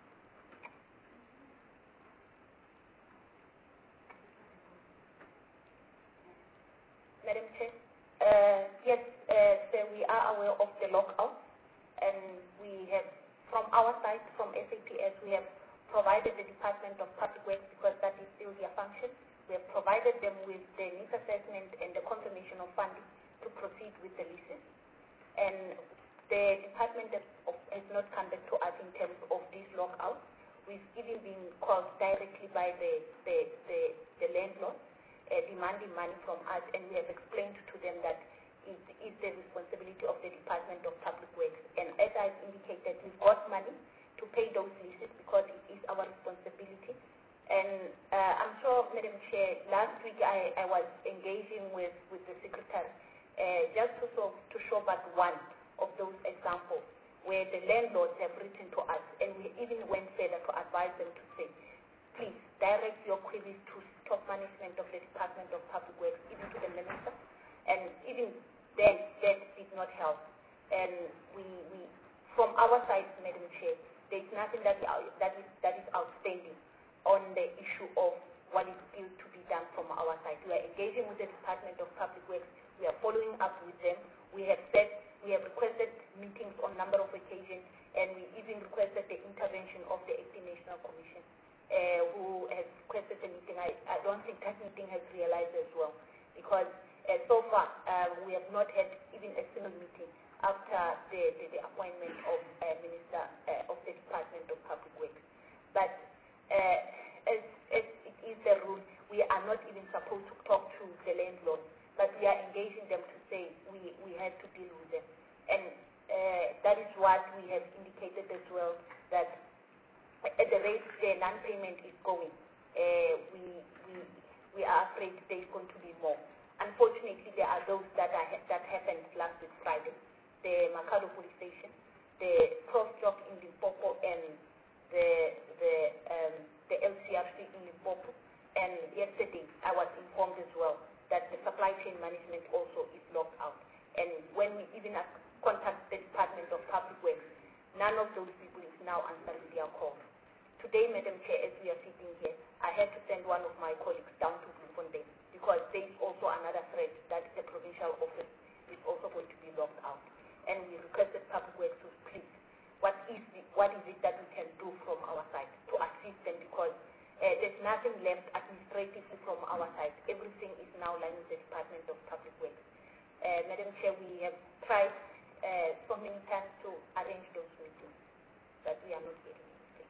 Madam Chair, uh, yes, uh, so we are aware of the lockout, and we have, from our side, from S A P S, we have provided the Department of Public Works, because that is still their function. We have provided them with the needs assessment and the confirmation of funding to proceed with the leases. And the department has, has not come back to us in terms of this lockout. We've even been called directly by the, the, the, the landlord, uh, demanding money from us, and we have explained to them that it is the responsibility of the Department of Public Works. And as I've indicated, we've got money to pay those leases because it is our responsibility. And uh, I'm sure, Madam Chair, last week I, I was engaging with, with the Secretary uh, just to, so, to show back one of those examples where the landlords have written to us, and we even went further to advise them to say, please direct your queries to top management of the Department of Public Works, even to the Minister. And even then, that did not help. And we, we from our side, Madam Chair, there is nothing that, that, is, that is outstanding on the issue of what is still to be done from our side. We are engaging with the Department of Public Works. We are following up with them. We have said, we have requested meetings on a number of occasions, and we even requested the intervention of the Acting National Commission, uh, who has requested a meeting. I, I don't think that meeting has realized as well, because uh, so far uh, we have not had even a single meeting after the, the, the appointment of uh, Minister uh, of the Department of Public Works. But uh, as, as it is the rule, we are not even supposed to talk to the landlord, but we are engaging them to say we, we have to deal with them. And uh, that is what we have indicated as well, that at the rate the non-payment is going, uh, we, we, we are afraid there is going to be more. Unfortunately, there are those that, are, that happened last week Friday. The Makado police station, the cross-dock in Limpopo, and the the um, the L C R C in Limpopo. And yesterday, I was informed as well that the supply chain management also none of those people is now answering their calls. Today, Madam Chair, as we are sitting here, I had to send one of my colleagues down to Bloemfontein because there is also another threat that the provincial office is also going to be locked out. And we requested Public Works to please, what is, the, what is it that we can do from our side to assist them, because uh, there's nothing left administratively from our side. Everything is now lying with the Department of Public Works. Uh, Madam Chair, we have tried uh, so many times to arrange those meetings, but we are not getting anything.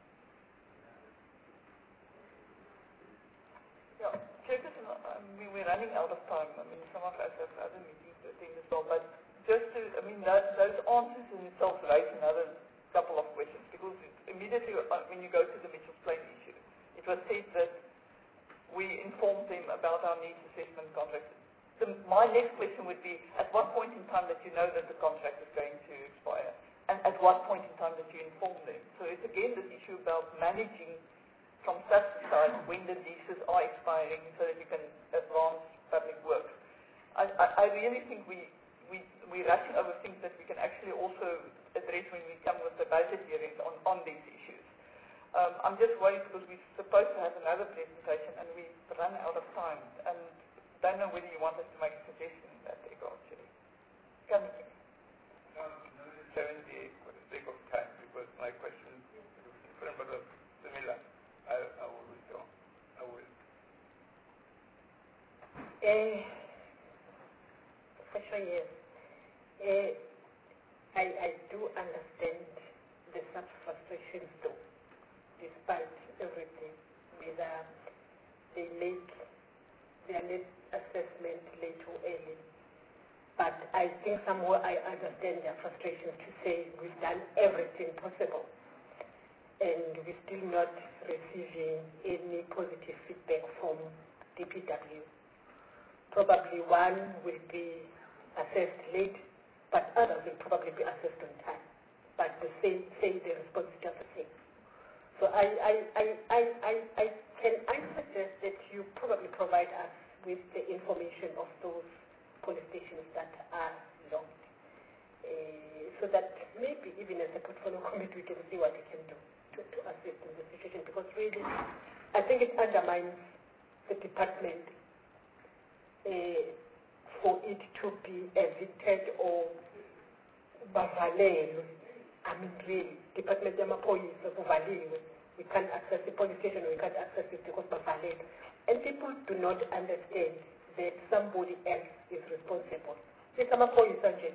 Yeah, Chairperson, I mean, we're running out of time. I mean, some of us have other meetings to attend as well, but just to, I mean, that, those answers in itself raise another couple of questions, because it, immediately uh, when you go to the Mitchell's Plain issue, it was said that we informed them about our needs assessment contract. So my next question would be, at what point in time that you know that the contract is going to expire? And at what point in time that you inform them? So it's again this issue about managing from such a side when the leases are expiring so that you can advance public works. I, I, I really think we, we, we're rushing over things that we can actually also address when we come with the budget hearings on, on these issues. Um, I'm just worried because we're supposed to have another presentation and we've run out of time. And I don't know whether you want us to make a suggestion in that regard, Julie. Come here. No, no, seventy for the sake of time, because my question is different but similar. I, I will withdraw. I will. Uh, for sure, yes. Uh, I, I do understand the such frustrations though, despite everything, whether they make their net assessment late or early. But I think somewhere I understand their frustration to say we've done everything possible and we're still not receiving any positive feedback from D P W. Probably one will be assessed late, but others will probably be assessed on time. But the same, say the response is just the same. So I, I, I, I, I, I can I suggest that you probably provide us with the information of those police stations that are locked, uh, so that maybe even as a portfolio committee we can see what we can do to, to assist in the situation, because really I think it undermines the department uh, for it to be evicted or bavalelwe. I mean, really, Department Yamapolice, we can't access the police station, we can't access it because bavalelwe. And people do not understand that somebody else is responsible. It's amaphoyisa nje.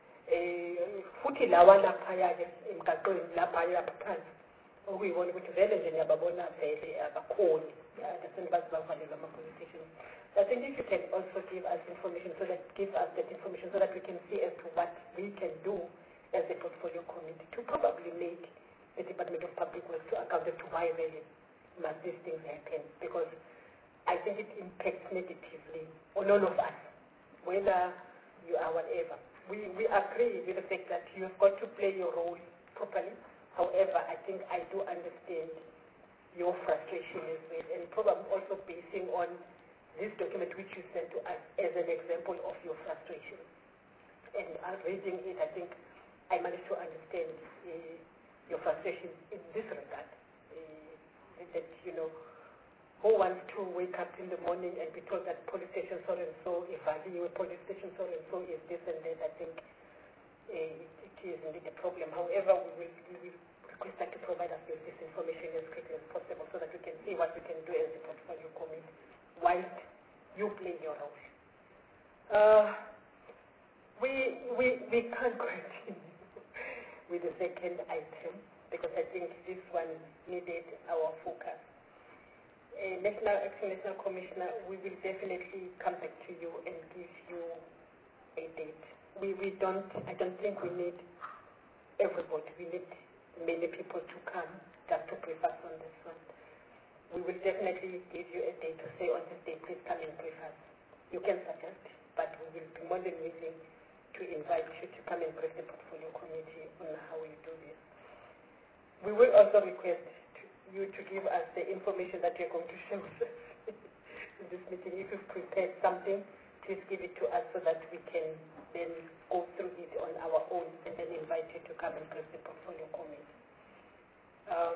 Eh futhi lawa laphaya ke emgaqweni laphaya phansi. Okuyibona ukuthi vele nje niyababona vele abakhoni. Understand bazibavalelwe ama-police stations. I think if you can also give us information, so that give us that information so that we can see as to what we can do as a portfolio committee to probably make the Department of Public Works to account as to why really must these things happen, because I think it impacts negatively on all of us, whether you are whatever. We, we agree with the fact that you've got to play your role properly. However, I think I do understand your frustration as well, and probably also basing on this document which you sent to us as an example of your frustration. And uh, reading it, I think I managed to understand uh, your frustration in this regard. Uh, that, you know, who wants to wake up in the morning and be told that police station so and so, if I leave a police station so and so is this and that, I think uh, it, it is indeed a problem. However, we will, we will request that to provide us with this information as quickly as possible so that we can see what we can do as a portfolio committee whilst you play your role. Uh, we, we, we can't continue with the second item because I think this one needed our focus. Uh, National Action National Commissioner, we will definitely come back to you and give you a date. We, we don't, I don't think we need everybody. We need many people to come just to brief us on this one. We will definitely give you a date to say on this day, please come and brief us. You can suggest, but we will be more than willing to invite you to come and brief the portfolio committee on how we do this. We will also request to, you to give us the information that you're going to share with us in this meeting. If you've prepared something to please give it to us so that we can then go through it on our own and then invite you to come and give the portfolio comment. Um,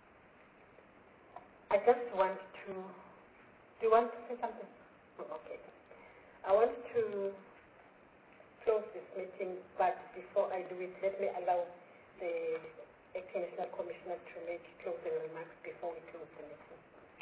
I just want to, do you want to say something? Okay. I want to close this meeting, but before I do it, let me allow the Acting National Commissioner to make closing remarks before we close the meeting.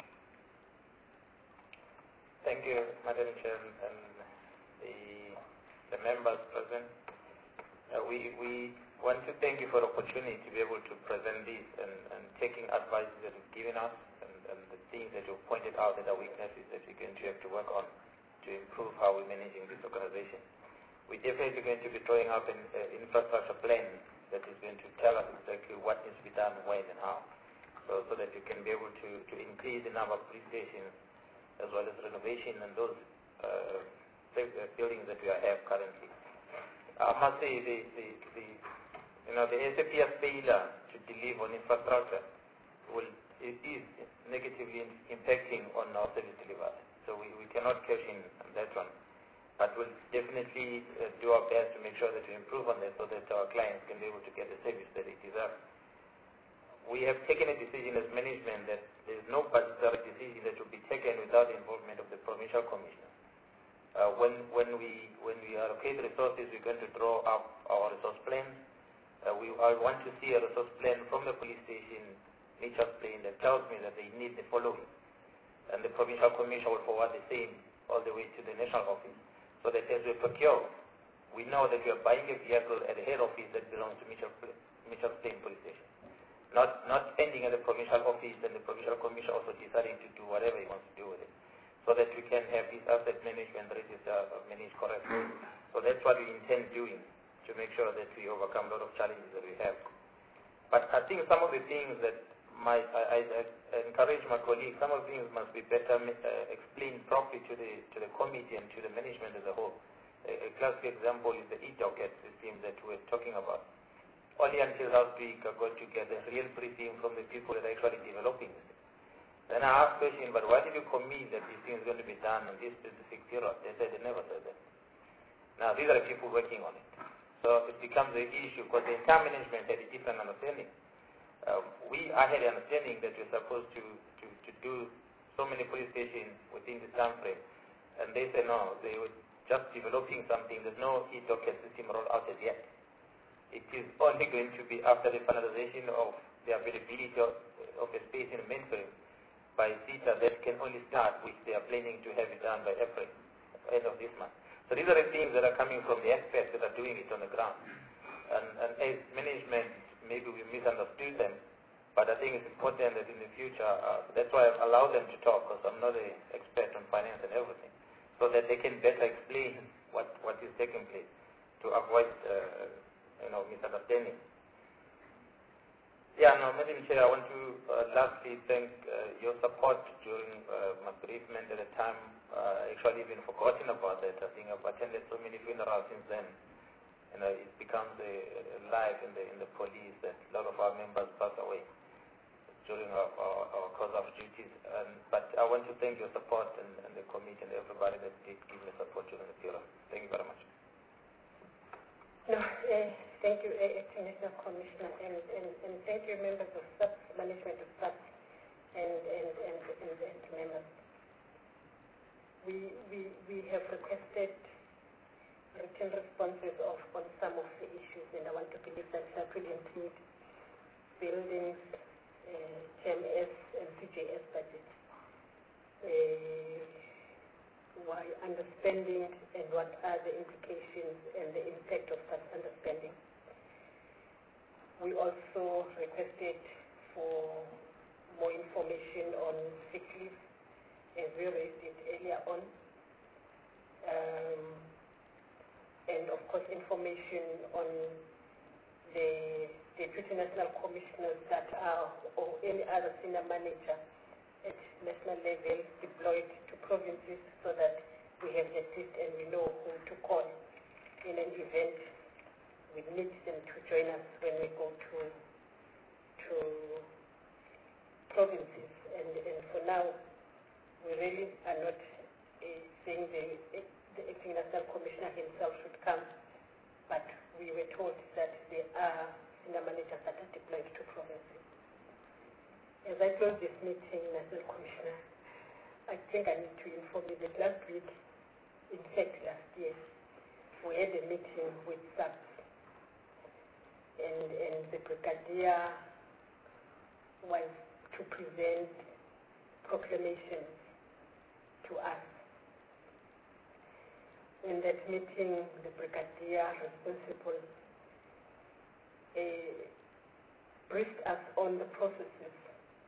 Thank you, Madam Chair, and the, the members present. Uh, we, we want to thank you for the opportunity to be able to present this and, and taking advice that you've given us and, and the things that you've pointed out that are weaknesses that we're going to have to work on to improve how we're managing this organization. We're definitely going to be drawing up an uh, infrastructure plan that is going to tell us exactly what needs to be done, when and how, so, so that you can be able to, to increase the number of police stations as well as renovation and those uh, buildings that we have currently. I must say the, the, the, you know, the S A P S failure to deliver on infrastructure will, it is negatively impacting on our service delivery. So we, we cannot cash in on that one. But we'll definitely uh, do our best to make sure that we improve on that so that our clients can be able to get the service that they deserve. We have taken a decision as management that there is no budgetary decision that will be taken without the involvement of the provincial commissioner. Uh, when, when, we, when we allocate resources, we're going to draw up our resource plans. Uh, we, I want to see a resource plan from the police station, nature plan, that tells me that they need the following. And the provincial commissioner will forward the same all the way to the national office. So that as we procure, we know that we are buying a vehicle at the head office that belongs to Mitchell, Mitchell Plain Police Station. Not, not ending at the provincial office and the provincial commissioner also deciding to do whatever he wants to do with it. So that we can have this asset management register managed correctly. So that's what we intend doing to make sure that we overcome a lot of challenges that we have. But I think some of the things that my, I, I, I encourage my colleagues, some of the things must be better uh, explained properly to the, to the committee and to the management as a whole. A, a classic example is the e-docket system that we're talking about. Only until last week I got to get a real briefing from the people that are actually developing it. Then I asked the question, but why did you commit that this thing is going to be done on this specific period? They said they never said that. Now these are the people working on it. So it becomes an issue because the entire management had a different understanding. Uh, we, I had an understanding that we're supposed to, to, to do so many police stations within this time frame. And they said no, they were just developing something. There's no e-docket system rolled out as yet. It is only going to be after the finalization of the availability of, of a space in the mainframe by CETA that can only start, which they are planning to have it done by April, end of this month. So these are the things that are coming from the experts that are doing it on the ground. And, and as management, maybe we misunderstood them, but I think it's important that in the future, uh, that's why I allow them to talk, because I'm not an expert on finance and everything, so that they can better explain what, what is taking place to avoid uh, you know, misunderstanding. Yeah, no, Madam Chair, I want to uh, lastly thank uh, your support during uh, my bereavement at the time. Uh, I actually even forgotten about that. I think I've attended so many funerals since then. You know, it becomes a, a life in the in the police that a lot of our members pass away during our, our, our course of duties. And, but I want to thank your support and, and the committee and everybody that did give me support during the period. Thank you very much. No, uh, thank you, uh, National Commissioner, and, and, and thank you, members of S A P, management of S A P, and, and, and, and, and members. We, we, we have requested written responses of on some of the issues, and I want to believe that that will include buildings, uh, T M S, and C J S budget. Uh, why understanding and what are the implications and the impact of such understanding. We also requested for more information on sick leave, as we raised it earlier on. Um, and of course information on the Deputy National Commissioners that are, or any other senior manager at national level deployed to provinces, so that we have a list and we know who to call in an event we need them to join us when we go to to provinces. And, and for now, we really are not uh, saying the, the Acting National Commissioner himself should come, but we were told that there are senior managers that are deployed to provinces. As I close this meeting, National Commissioner, I think I need to inform you that last week, in fact last year, we had a meeting with S A P S, and, and the Brigadier was to present proclamations to us. In that meeting, the Brigadier responsible uh, briefed us on the processes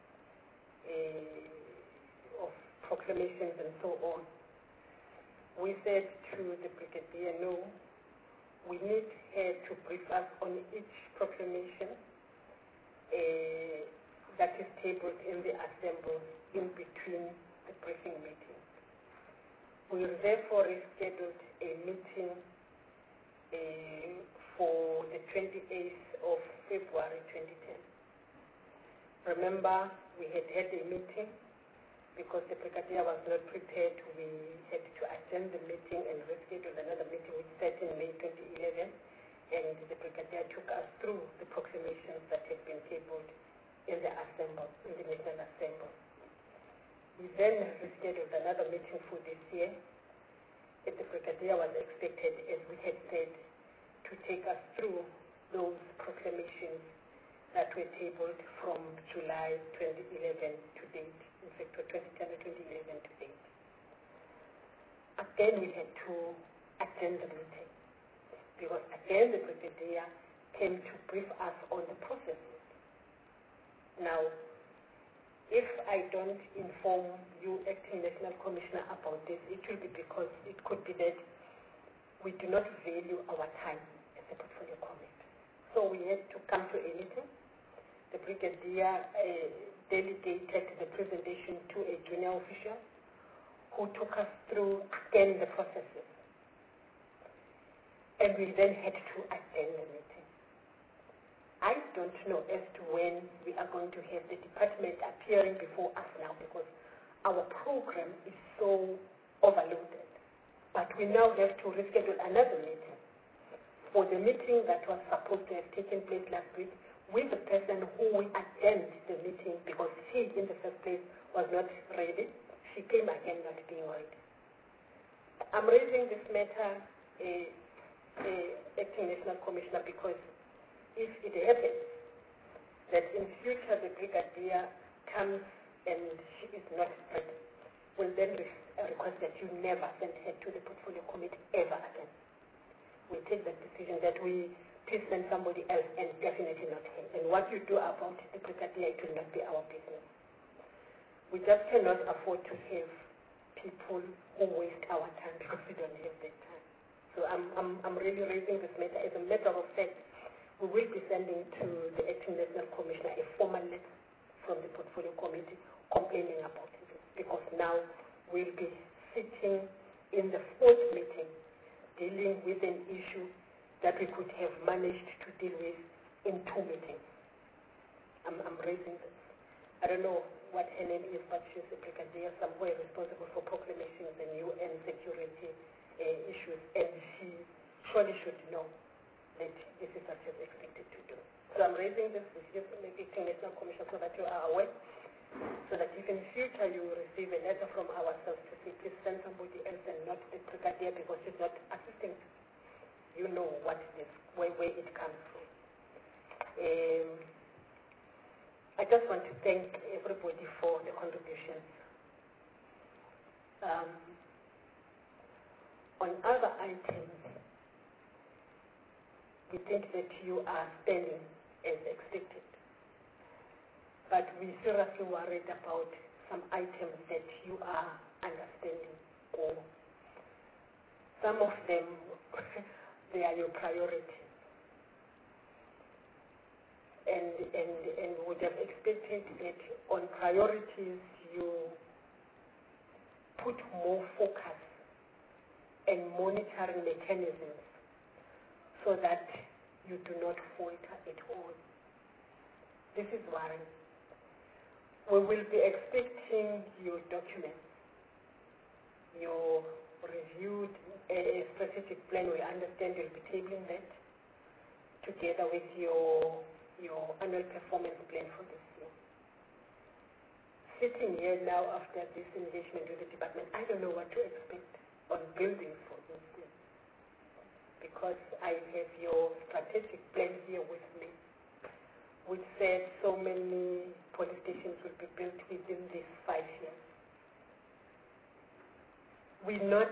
uh, of proclamations and so on. We said to the Brigadier, no, we need her to brief us on each proclamation uh, that is tabled in the assembly in between the briefing meetings. We therefore rescheduled a meeting uh, for the twenty-eighth of February twenty ten. Remember, we had had a meeting because the Brigadier was not prepared. We had to attend the meeting and reschedule another meeting which set in May twenty eleven, and the Brigadier took us through the proclamations that had been tabled in the Assembly, in the National Assembly. We then rescheduled another meeting for this year, and the Brigadier was expected, as we had said, to take us through those proclamations that were tabled from July twenty eleven to date, in fact, twenty ten to twenty eleven to date. Again, we had to attend the meeting, because again the Brigadier came to brief us on the processes. Now, if I don't inform you, Acting National Commissioner, about this, it will be because it could be that we do not value our time as a portfolio committee. So we had to come to a meeting. The Brigadier uh, delegated the presentation to a junior official who took us through again the processes. And we then had to attend the meeting. I don't know as to when we are going to have the department appearing before us now, because our program is so overloaded. But we now have to reschedule another meeting for the meeting that was supposed to have taken place last week with the person who will attend the meeting, because she in the first place was not ready. She came again not being ready. I'm raising this matter, uh, uh, Acting National Commissioner, because if it happens that in future the Brigadier comes and she is not ready, will then re- request that you never send her to the portfolio committee ever again. We take that decision that we please send somebody else, and definitely not her. And what you do about the Brigadier, it will not be our business. We just cannot afford to have people who waste our time because we don't have that time. So I'm, I'm, I'm really raising this matter. As a matter of fact, we will be sending to the Acting National Commissioner a formal letter from the Portfolio Committee complaining about it, because now we'll be sitting in the fourth meeting dealing with an issue that we could have managed to deal with in two meetings. I'm, I'm raising this. I don't know what her name is, but she's a Brigadier somewhere responsible for proclamations and U N security uh, issues, and she surely should know that this is what she's expected to do. So I'm raising this with you, Acting National Commission, so that you are aware, so that if in future you receive a letter from ourselves to say, please send somebody else and not the Brigadier because she's not assisting, you know what it is, where, where it comes from. Um, I just want to thank everybody for the contributions. Um, on other items, we think that you are spending as expected. But we seriously worried about some items that you are understanding, or some of them, they are your priority. And, and, and would have expected that on priorities you put more focus and monitoring mechanisms so that you do not falter at all. This is worrying. We will be expecting your documents, your reviewed a strategic plan. We understand you'll be tabling that together with your your annual performance plan for this year. Sitting here now after this engagement with the department, I don't know what to expect on buildings, for instance, because I have your strategic plan here with me, which says so many police stations will be built within these five years. We're not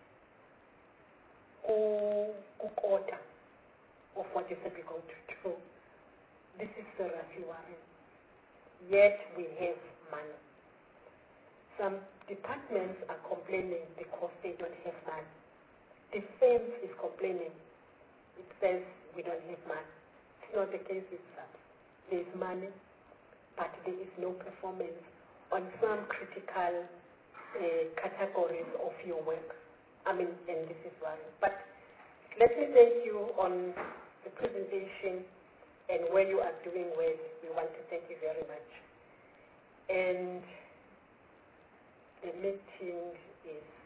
order of what you said we're going to do. This is seriously worrying. Yet we have money. Some departments are complaining because they don't have money. Defense is complaining. It says we don't have money. It's not the case with that. There is money, but there is no performance on some critical uh, categories of your work. I mean, and this is worrying. But let me thank you on the presentation and where you are doing well. We want to thank you very much. And the meeting is